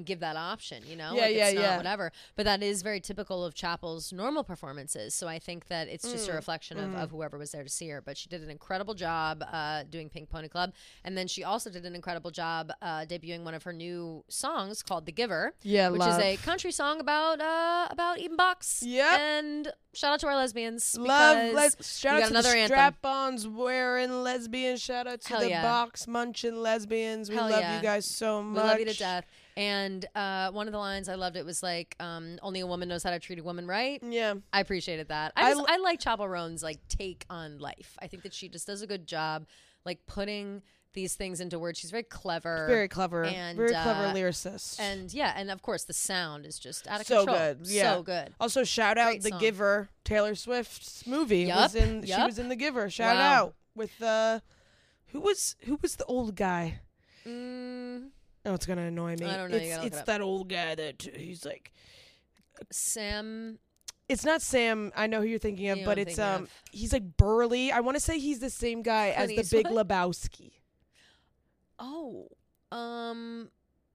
[SPEAKER 2] give that option, you know?
[SPEAKER 1] Yeah,
[SPEAKER 2] like,
[SPEAKER 1] yeah,
[SPEAKER 2] it's not
[SPEAKER 1] yeah.
[SPEAKER 2] whatever. But that is very typical of Chapel's normal performances. So I think that it's just
[SPEAKER 1] Mm.
[SPEAKER 2] a reflection of,
[SPEAKER 1] Mm.
[SPEAKER 2] of whoever was there to see her. But she did an incredible job uh, doing Pink Pony Club. And then she also did an incredible job uh, debuting one of her new songs called The Giver,
[SPEAKER 1] Yeah,
[SPEAKER 2] which
[SPEAKER 1] love.
[SPEAKER 2] is a country song about uh, about eating box.
[SPEAKER 1] Yep.
[SPEAKER 2] And shout out to our lesbians.
[SPEAKER 1] Love,
[SPEAKER 2] because
[SPEAKER 1] les- shout
[SPEAKER 2] we
[SPEAKER 1] out
[SPEAKER 2] got
[SPEAKER 1] to
[SPEAKER 2] another
[SPEAKER 1] the
[SPEAKER 2] anthem.
[SPEAKER 1] strap-ons wearing lesbians. Shout out to
[SPEAKER 2] Hell
[SPEAKER 1] the
[SPEAKER 2] yeah.
[SPEAKER 1] box munching lesbians. We
[SPEAKER 2] Hell
[SPEAKER 1] love
[SPEAKER 2] yeah.
[SPEAKER 1] you guys so
[SPEAKER 2] We
[SPEAKER 1] much.
[SPEAKER 2] love you to death. And uh, one of the lines I loved, it was like, um, only a woman knows how to treat a woman right.
[SPEAKER 1] Yeah.
[SPEAKER 2] I appreciated that.
[SPEAKER 1] I
[SPEAKER 2] I, just,
[SPEAKER 1] l-
[SPEAKER 2] I like Chapel Roan's like take on life. I think that she just does a good job, like putting these things into words. She's very clever.
[SPEAKER 1] Very clever.
[SPEAKER 2] And,
[SPEAKER 1] Very clever
[SPEAKER 2] uh,
[SPEAKER 1] lyricist.
[SPEAKER 2] And yeah, and of course the sound is just out of
[SPEAKER 1] So
[SPEAKER 2] control.
[SPEAKER 1] good, yeah.
[SPEAKER 2] So good.
[SPEAKER 1] Also, shout out
[SPEAKER 2] Great
[SPEAKER 1] The
[SPEAKER 2] song.
[SPEAKER 1] Giver. Taylor Swift's movie
[SPEAKER 2] Yup,
[SPEAKER 1] was in. She
[SPEAKER 2] yup.
[SPEAKER 1] was in The Giver. Shout
[SPEAKER 2] Wow.
[SPEAKER 1] out with uh, who was who was the old guy?
[SPEAKER 2] Mm,
[SPEAKER 1] Oh, it's gonna annoy me.
[SPEAKER 2] I don't know, you
[SPEAKER 1] It's
[SPEAKER 2] gotta look
[SPEAKER 1] it's
[SPEAKER 2] it up.
[SPEAKER 1] that old guy that he's like.
[SPEAKER 2] Sam.
[SPEAKER 1] It's not Sam. I know who you're thinking of,
[SPEAKER 2] You know
[SPEAKER 1] but
[SPEAKER 2] I'm
[SPEAKER 1] it's
[SPEAKER 2] thinking
[SPEAKER 1] um.
[SPEAKER 2] of.
[SPEAKER 1] He's like burly. I want to say he's the same guy
[SPEAKER 2] Clint
[SPEAKER 1] as the Big
[SPEAKER 2] Eastwood?
[SPEAKER 1] Lebowski.
[SPEAKER 2] Oh. Um.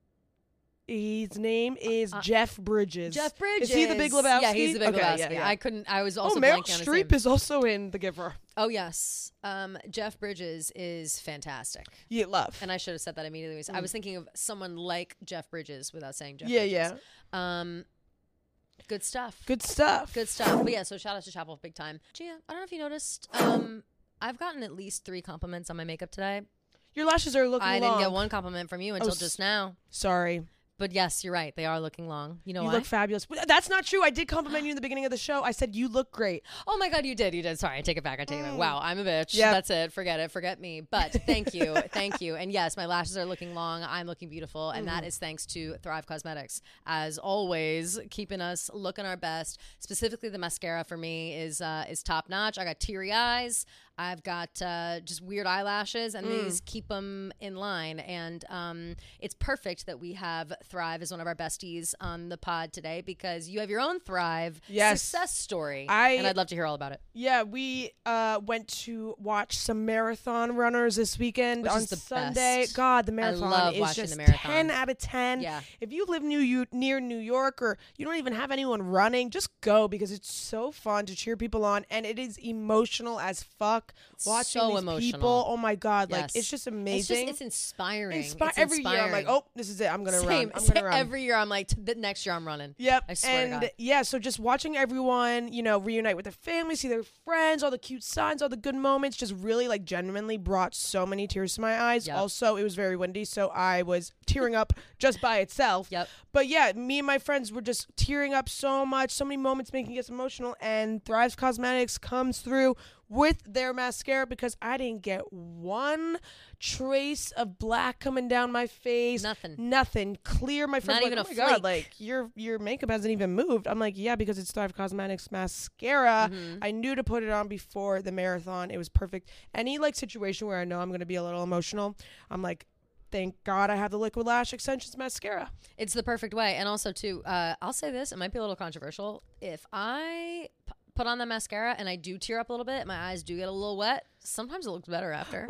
[SPEAKER 1] His name is
[SPEAKER 2] Uh,
[SPEAKER 1] Jeff Bridges.
[SPEAKER 2] Jeff Bridges.
[SPEAKER 1] Is he the Big Lebowski?
[SPEAKER 2] Yeah, he's the Big
[SPEAKER 1] Okay,
[SPEAKER 2] Lebowski.
[SPEAKER 1] yeah, yeah.
[SPEAKER 2] I couldn't. I was
[SPEAKER 1] Oh,
[SPEAKER 2] also
[SPEAKER 1] Meryl
[SPEAKER 2] blanking on his name.
[SPEAKER 1] Streep is also in The Giver.
[SPEAKER 2] Oh yes, um, Jeff Bridges is fantastic,
[SPEAKER 1] You love.
[SPEAKER 2] and I should have said that immediately. I was thinking of someone like Jeff Bridges without saying Jeff.
[SPEAKER 1] yeah,
[SPEAKER 2] Bridges.
[SPEAKER 1] yeah.
[SPEAKER 2] Um, good stuff.
[SPEAKER 1] Good stuff.
[SPEAKER 2] Good stuff. But yeah, so shout out to Chapel big time. Gia, I don't know if you noticed. Um, I've gotten at least three compliments on my makeup today.
[SPEAKER 1] Your lashes are looking
[SPEAKER 2] I
[SPEAKER 1] long.
[SPEAKER 2] didn't get one compliment from you until
[SPEAKER 1] s-
[SPEAKER 2] just now.
[SPEAKER 1] Sorry.
[SPEAKER 2] But yes, you're right. They are looking long. You know
[SPEAKER 1] You
[SPEAKER 2] why?
[SPEAKER 1] look fabulous. But that's not true. I did compliment you in the beginning of the show. I said you look great.
[SPEAKER 2] Oh my God, you did. You did. Sorry, I take it back. I take it back.
[SPEAKER 1] Mm.
[SPEAKER 2] Wow, I'm a bitch.
[SPEAKER 1] Yep.
[SPEAKER 2] That's it. Forget it. Forget me. But thank you. Thank you. And yes, my lashes are looking long. I'm looking beautiful. And that is thanks to Thrive Cosmetics. As always, keeping us looking our best. Specifically, the mascara for me is uh, is top notch. I got teary eyes. I've got uh, just weird eyelashes, and these keep them in line. And um, it's perfect that we have Thrive as one of our besties on the pod today because you have your own Thrive
[SPEAKER 1] Yes.
[SPEAKER 2] success story.
[SPEAKER 1] I-
[SPEAKER 2] and I'd love to hear all about it.
[SPEAKER 1] Yeah, we uh, went to watch some marathon runners this weekend
[SPEAKER 2] Which
[SPEAKER 1] on
[SPEAKER 2] is the
[SPEAKER 1] Sunday.
[SPEAKER 2] best.
[SPEAKER 1] God, the marathon
[SPEAKER 2] love
[SPEAKER 1] is
[SPEAKER 2] watching
[SPEAKER 1] just
[SPEAKER 2] the marathon.
[SPEAKER 1] ten out of ten.
[SPEAKER 2] Yeah.
[SPEAKER 1] If you live near, you, near New York or you don't even have anyone running, just go because it's so fun to cheer people on and it is emotional as fuck. Watching
[SPEAKER 2] so
[SPEAKER 1] these
[SPEAKER 2] emotional.
[SPEAKER 1] people, oh my God, like
[SPEAKER 2] Yes.
[SPEAKER 1] it's just
[SPEAKER 2] It's
[SPEAKER 1] amazing.
[SPEAKER 2] just it's inspiring.
[SPEAKER 1] Inspi-
[SPEAKER 2] It's
[SPEAKER 1] every year I'm like,
[SPEAKER 2] inspiring.
[SPEAKER 1] oh, this is it. I'm gonna
[SPEAKER 2] Same.
[SPEAKER 1] run. I'm
[SPEAKER 2] Same.
[SPEAKER 1] gonna run.
[SPEAKER 2] Every year I'm like, t- the next year I'm running.
[SPEAKER 1] Yep.
[SPEAKER 2] I swear to
[SPEAKER 1] and
[SPEAKER 2] God.
[SPEAKER 1] yeah, so just watching everyone, you know, reunite with their families, see their friends, all the cute signs, all the good moments, just really like genuinely brought so many tears to my eyes.
[SPEAKER 2] Yep.
[SPEAKER 1] Also, it was very windy, so I was tearing up just by itself.
[SPEAKER 2] Yep.
[SPEAKER 1] But yeah, me and my friends were just tearing up so much, so many moments making us emotional, and Thrive Cosmetics comes through with their mascara because I didn't get one trace of black coming down my face.
[SPEAKER 2] Nothing.
[SPEAKER 1] Nothing. Clear. My friends
[SPEAKER 2] Not
[SPEAKER 1] were
[SPEAKER 2] even
[SPEAKER 1] like,
[SPEAKER 2] a
[SPEAKER 1] oh my God,
[SPEAKER 2] flake."
[SPEAKER 1] like your your makeup hasn't even moved. I'm like, yeah, because it's Thrive Cosmetics mascara.
[SPEAKER 2] Mm-hmm.
[SPEAKER 1] I knew to put it on before the marathon. It was perfect. Any like situation where I know I'm gonna be a little emotional, I'm like, thank God I have the Liquid Lash Extensions mascara.
[SPEAKER 2] It's the perfect way. And also, too, uh, I'll say this. It might be a little controversial. If I p- put on the mascara and I do tear up a little bit, my eyes do get a little wet, sometimes it looks better after.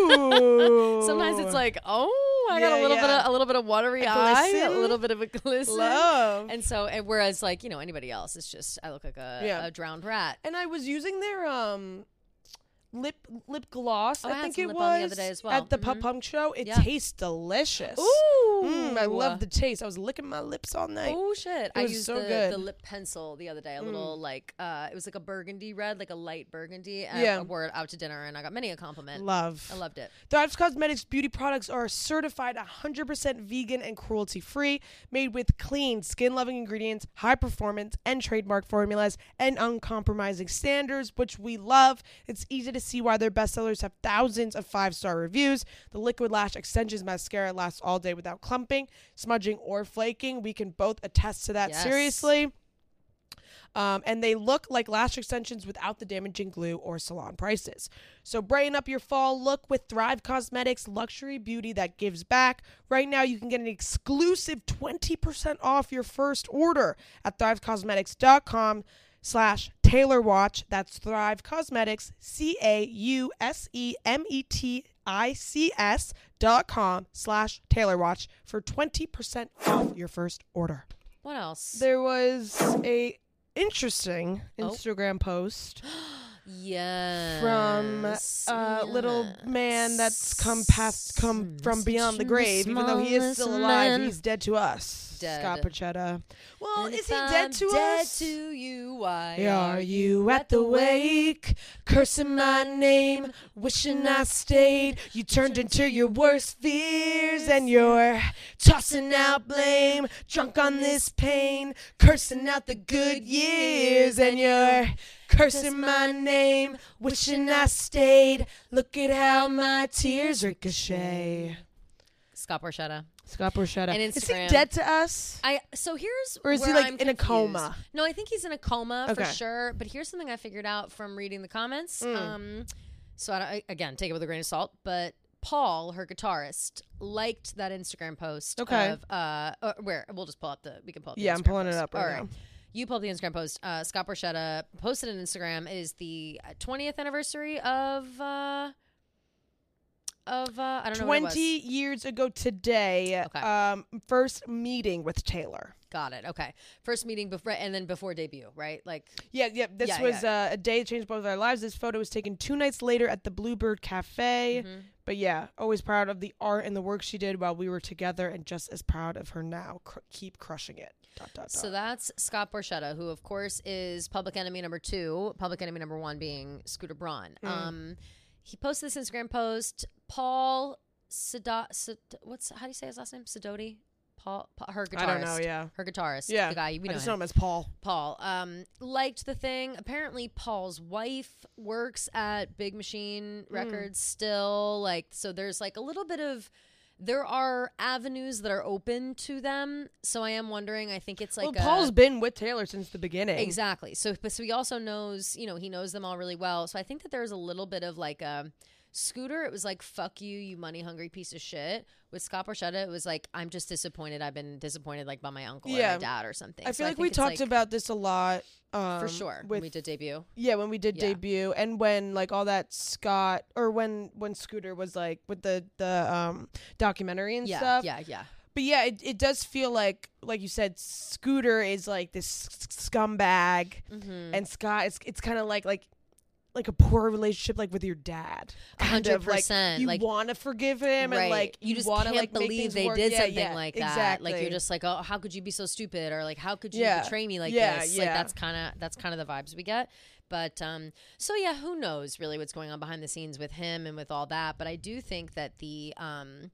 [SPEAKER 1] Ooh.
[SPEAKER 2] Sometimes it's like, oh, I got
[SPEAKER 1] Yeah,
[SPEAKER 2] a little
[SPEAKER 1] yeah.
[SPEAKER 2] bit of a little bit of watery
[SPEAKER 1] A
[SPEAKER 2] eye, a
[SPEAKER 1] glisten.
[SPEAKER 2] little bit of a glisten.
[SPEAKER 1] love.
[SPEAKER 2] And so, and whereas like, you know, anybody else, it's just, I look like a,
[SPEAKER 1] Yeah.
[SPEAKER 2] a drowned rat.
[SPEAKER 1] And I was using their um lip lip gloss.
[SPEAKER 2] Oh, I
[SPEAKER 1] I
[SPEAKER 2] had
[SPEAKER 1] think
[SPEAKER 2] some
[SPEAKER 1] it
[SPEAKER 2] lip
[SPEAKER 1] was
[SPEAKER 2] balm the other day as well.
[SPEAKER 1] at the
[SPEAKER 2] Mhm.
[SPEAKER 1] Pop Punk show. It
[SPEAKER 2] Yeah.
[SPEAKER 1] tastes delicious.
[SPEAKER 2] Ooh.
[SPEAKER 1] Mm, I love the taste. I was licking my lips all night.
[SPEAKER 2] Oh shit! I
[SPEAKER 1] was
[SPEAKER 2] used
[SPEAKER 1] so
[SPEAKER 2] the,
[SPEAKER 1] good.
[SPEAKER 2] the lip pencil the other day. A little like uh, it was like a burgundy red, like a light burgundy. And
[SPEAKER 1] Yeah.
[SPEAKER 2] I wore it out to dinner, and I got many a compliment.
[SPEAKER 1] Love.
[SPEAKER 2] I loved it.
[SPEAKER 1] Thrive Cosmetics beauty products are certified one hundred percent vegan and cruelty-free, made with clean, skin-loving ingredients, high performance and trademark formulas, and uncompromising standards, which we love. It's easy to see why their bestsellers have thousands of five-star reviews. The Liquid Lash Extensions mascara lasts all day without clumping, smudging, or flaking. We can both attest to that
[SPEAKER 2] Yes.
[SPEAKER 1] seriously. Um, and they look like lash extensions without the damaging glue or salon prices. So brighten up your fall look with Thrive Cosmetics luxury beauty that gives back. Right now, you can get an exclusive twenty percent off your first order at thrive cosmetics dot com slash Taylor Watch. That's Thrive Cosmetics, C A U S E M E T I C S dot com slash Taylor Watch for twenty percent off your first order.
[SPEAKER 2] What else?
[SPEAKER 1] There was a interesting
[SPEAKER 2] Oh.
[SPEAKER 1] Instagram post
[SPEAKER 2] yes.
[SPEAKER 1] from a little man that's come past, come from beyond the grave. Even though he is still alive, he's dead to us.
[SPEAKER 2] Dead.
[SPEAKER 1] Scott Porchetta. Well,
[SPEAKER 2] And
[SPEAKER 1] is
[SPEAKER 2] if
[SPEAKER 1] he
[SPEAKER 2] I'm
[SPEAKER 1] dead to
[SPEAKER 2] dead
[SPEAKER 1] us?
[SPEAKER 2] to you, why
[SPEAKER 1] Are you at the wake, cursing my name, wishing I stayed? You turned into your worst fears, and you're tossing out blame, drunk on this pain, cursing out the good years, and you're cursing my name, wishing I stayed. Look at how my tears ricochet.
[SPEAKER 2] Scott Porchetta.
[SPEAKER 1] Scott Porchetta.
[SPEAKER 2] And
[SPEAKER 1] Is he
[SPEAKER 2] Instagram.
[SPEAKER 1] dead to us?
[SPEAKER 2] I so here's
[SPEAKER 1] Or is he,
[SPEAKER 2] where
[SPEAKER 1] like,
[SPEAKER 2] I'm
[SPEAKER 1] in a
[SPEAKER 2] confused.
[SPEAKER 1] coma?
[SPEAKER 2] No, I think he's in a coma
[SPEAKER 1] Okay.
[SPEAKER 2] for sure. But here's something I figured out from reading the comments.
[SPEAKER 1] Mm.
[SPEAKER 2] Um, so I, I, again, take it with a grain of salt. But Paul, her guitarist, liked that Instagram post.
[SPEAKER 1] Okay.
[SPEAKER 2] Of, uh, uh, where we'll just pull up the we can pull up. The
[SPEAKER 1] Yeah, I'm
[SPEAKER 2] Instagram
[SPEAKER 1] pulling it
[SPEAKER 2] post.
[SPEAKER 1] up right
[SPEAKER 2] All right.
[SPEAKER 1] now.
[SPEAKER 2] You pull up the Instagram post. Uh, Scott Porchetta posted an Instagram. It is the twentieth anniversary of. Uh, Of uh, I don't know what it was.
[SPEAKER 1] twenty years ago today,
[SPEAKER 2] Okay.
[SPEAKER 1] um, first meeting with Taylor.
[SPEAKER 2] Got it. Okay. First meeting before, and then before debut, right? Like,
[SPEAKER 1] Yeah, yeah. This
[SPEAKER 2] Yeah,
[SPEAKER 1] was
[SPEAKER 2] yeah.
[SPEAKER 1] Uh, a day that changed both of our lives. This photo was taken two nights later at the Bluebird Cafe.
[SPEAKER 2] mhm.
[SPEAKER 1] But yeah, always proud of the art and the work she did while we were together, and just as proud of her now. Cr- keep crushing it. Dot, dot, dot.
[SPEAKER 2] So that's Scott Porchetta, who of course is Public Enemy number two. Public Enemy number one being Scooter Braun.
[SPEAKER 1] Mm.
[SPEAKER 2] Um, he posted this Instagram post. Paul Sada, Sad, what's how do you say his last name? Sidoti. Paul, Pa- her guitarist.
[SPEAKER 1] I don't know. Yeah.
[SPEAKER 2] Her guitarist.
[SPEAKER 1] Yeah.
[SPEAKER 2] The guy we
[SPEAKER 1] I
[SPEAKER 2] know
[SPEAKER 1] just
[SPEAKER 2] him.
[SPEAKER 1] know him as Paul.
[SPEAKER 2] Paul um, liked the thing. Apparently, Paul's wife works at Big Machine
[SPEAKER 1] Hmm.
[SPEAKER 2] Records still. Like, so there's like a little bit of. There are avenues that are open to them. So I am wondering. I think it's like
[SPEAKER 1] well,
[SPEAKER 2] a,
[SPEAKER 1] Paul's been with Taylor since the beginning.
[SPEAKER 2] exactly. So, but so he also knows. You know, he knows them all really well. So I think that there's a little bit of like a. Scooter, it was like, fuck you, you money hungry piece of shit. With Scott Porchetta, it was like, I'm just disappointed. I've been disappointed like by my uncle or
[SPEAKER 1] Yeah.
[SPEAKER 2] my dad or something.
[SPEAKER 1] I
[SPEAKER 2] So
[SPEAKER 1] feel like
[SPEAKER 2] think
[SPEAKER 1] we
[SPEAKER 2] it's,
[SPEAKER 1] talked
[SPEAKER 2] like,
[SPEAKER 1] about this a lot. Um,
[SPEAKER 2] for sure
[SPEAKER 1] With
[SPEAKER 2] when we did debut.
[SPEAKER 1] Yeah, when we did
[SPEAKER 2] Yeah.
[SPEAKER 1] debut, and when like all that Scott, or when when Scooter was like with the the um documentary and
[SPEAKER 2] Yeah,
[SPEAKER 1] stuff.
[SPEAKER 2] yeah, yeah.
[SPEAKER 1] But yeah, it it does feel like like you said, Scooter is like this scumbag,
[SPEAKER 2] Mm-hmm.
[SPEAKER 1] and Scott it's it's kind of like like like a poor relationship like with your dad.
[SPEAKER 2] A
[SPEAKER 1] Kind
[SPEAKER 2] hundred
[SPEAKER 1] of, like,
[SPEAKER 2] percent.
[SPEAKER 1] You
[SPEAKER 2] Like,
[SPEAKER 1] want to forgive him,
[SPEAKER 2] right.
[SPEAKER 1] and like
[SPEAKER 2] you just
[SPEAKER 1] want to
[SPEAKER 2] can't
[SPEAKER 1] like make
[SPEAKER 2] believe
[SPEAKER 1] things
[SPEAKER 2] they
[SPEAKER 1] work.
[SPEAKER 2] did
[SPEAKER 1] Yeah,
[SPEAKER 2] something
[SPEAKER 1] yeah,
[SPEAKER 2] like that.
[SPEAKER 1] exactly.
[SPEAKER 2] Like you're just like, oh, how could you be so stupid? Or like, how could you
[SPEAKER 1] Yeah.
[SPEAKER 2] betray me like
[SPEAKER 1] Yeah,
[SPEAKER 2] this?
[SPEAKER 1] yeah.
[SPEAKER 2] Like that's kind of that's kind of the vibes we get. But um, so yeah, who knows really what's going on behind the scenes with him and with all that. But I do think that the um,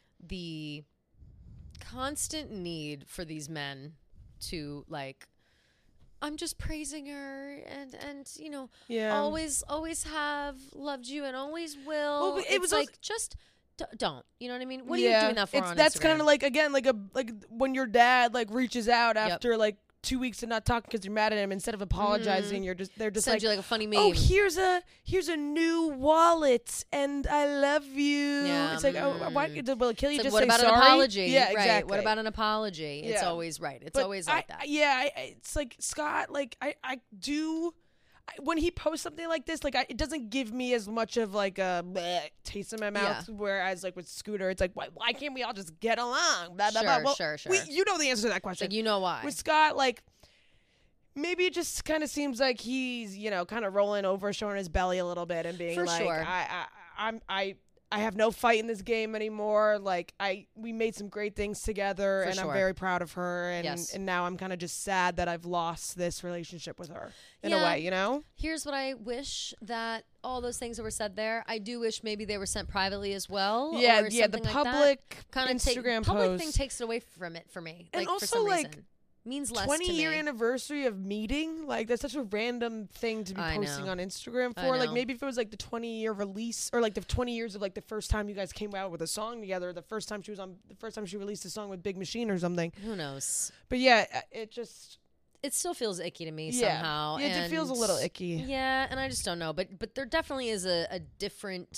[SPEAKER 2] the constant need for these men to like. I'm just praising her and and you know
[SPEAKER 1] yeah.
[SPEAKER 2] always always have loved you and always will.
[SPEAKER 1] Well, but it
[SPEAKER 2] it's
[SPEAKER 1] was
[SPEAKER 2] like
[SPEAKER 1] also-
[SPEAKER 2] just d- don't. You know what I mean? What are
[SPEAKER 1] Yeah.
[SPEAKER 2] you doing that for
[SPEAKER 1] It's
[SPEAKER 2] on
[SPEAKER 1] that's
[SPEAKER 2] Instagram?
[SPEAKER 1] kind of like again like a like when your dad like reaches out
[SPEAKER 2] Yep.
[SPEAKER 1] after like two weeks of not talking because you're mad at him. Instead of apologizing, you're just they're just
[SPEAKER 2] send
[SPEAKER 1] like,
[SPEAKER 2] you like a funny meme.
[SPEAKER 1] oh, here's a here's a new wallet, and I love you.
[SPEAKER 2] Yeah,
[SPEAKER 1] It's like, oh, why
[SPEAKER 2] mm.
[SPEAKER 1] will it kill you?
[SPEAKER 2] It's like,
[SPEAKER 1] Just
[SPEAKER 2] what
[SPEAKER 1] say
[SPEAKER 2] about
[SPEAKER 1] sorry?
[SPEAKER 2] an apology?
[SPEAKER 1] Yeah,
[SPEAKER 2] Right.
[SPEAKER 1] exactly.
[SPEAKER 2] What about an apology? It's
[SPEAKER 1] Yeah.
[SPEAKER 2] always right. It's
[SPEAKER 1] But
[SPEAKER 2] always
[SPEAKER 1] I-
[SPEAKER 2] like that.
[SPEAKER 1] I- yeah, I, I- it's like Scott. Like I, I do. I, when he posts something like this, like I, it doesn't give me as much of like a bleh, taste in my mouth. Whereas like with Scooter, it's like, why, why can't we all just get along? Blah, blah, blah.
[SPEAKER 2] Sure,
[SPEAKER 1] Well,
[SPEAKER 2] sure, sure.
[SPEAKER 1] We, you know the answer to that
[SPEAKER 2] It's
[SPEAKER 1] question.
[SPEAKER 2] like you know why?
[SPEAKER 1] With Scott, like maybe it just kind of seems like he's, you know, kind of rolling over, showing his belly a little bit, and being
[SPEAKER 2] For
[SPEAKER 1] like,
[SPEAKER 2] sure.
[SPEAKER 1] I, I, I'm, I. I have no fight in this game anymore. Like I, we made some great things together,
[SPEAKER 2] For
[SPEAKER 1] and
[SPEAKER 2] sure.
[SPEAKER 1] I'm very proud of her. And
[SPEAKER 2] Yes.
[SPEAKER 1] and now I'm kind of just sad that I've lost this relationship with her in
[SPEAKER 2] Yeah.
[SPEAKER 1] a way, you know?
[SPEAKER 2] Here's what I wish that all those things that were said there. I do wish maybe they were sent privately as well.
[SPEAKER 1] Yeah,
[SPEAKER 2] or
[SPEAKER 1] yeah. The
[SPEAKER 2] something like that.
[SPEAKER 1] public
[SPEAKER 2] Kind of
[SPEAKER 1] Instagram
[SPEAKER 2] public
[SPEAKER 1] post.
[SPEAKER 2] thing takes it away from it for me.
[SPEAKER 1] And
[SPEAKER 2] like,
[SPEAKER 1] also,
[SPEAKER 2] for some
[SPEAKER 1] like,
[SPEAKER 2] reason. Means less
[SPEAKER 1] twenty
[SPEAKER 2] to
[SPEAKER 1] year
[SPEAKER 2] me.
[SPEAKER 1] anniversary of meeting, like that's such a random thing to be
[SPEAKER 2] I
[SPEAKER 1] posting
[SPEAKER 2] know.
[SPEAKER 1] on Instagram
[SPEAKER 2] I
[SPEAKER 1] for. Like
[SPEAKER 2] know.
[SPEAKER 1] maybe if it was like the twenty year release, or like the twenty years of like the first time you guys came out with a song together, or the first time she was on, the first time she released a song with Big Machine or something.
[SPEAKER 2] Who knows?
[SPEAKER 1] But yeah, uh, it just
[SPEAKER 2] It still feels icky to me
[SPEAKER 1] yeah,
[SPEAKER 2] somehow.
[SPEAKER 1] yeah, it
[SPEAKER 2] and
[SPEAKER 1] feels a little icky.
[SPEAKER 2] Yeah, and I just don't know. But but there definitely is a, a different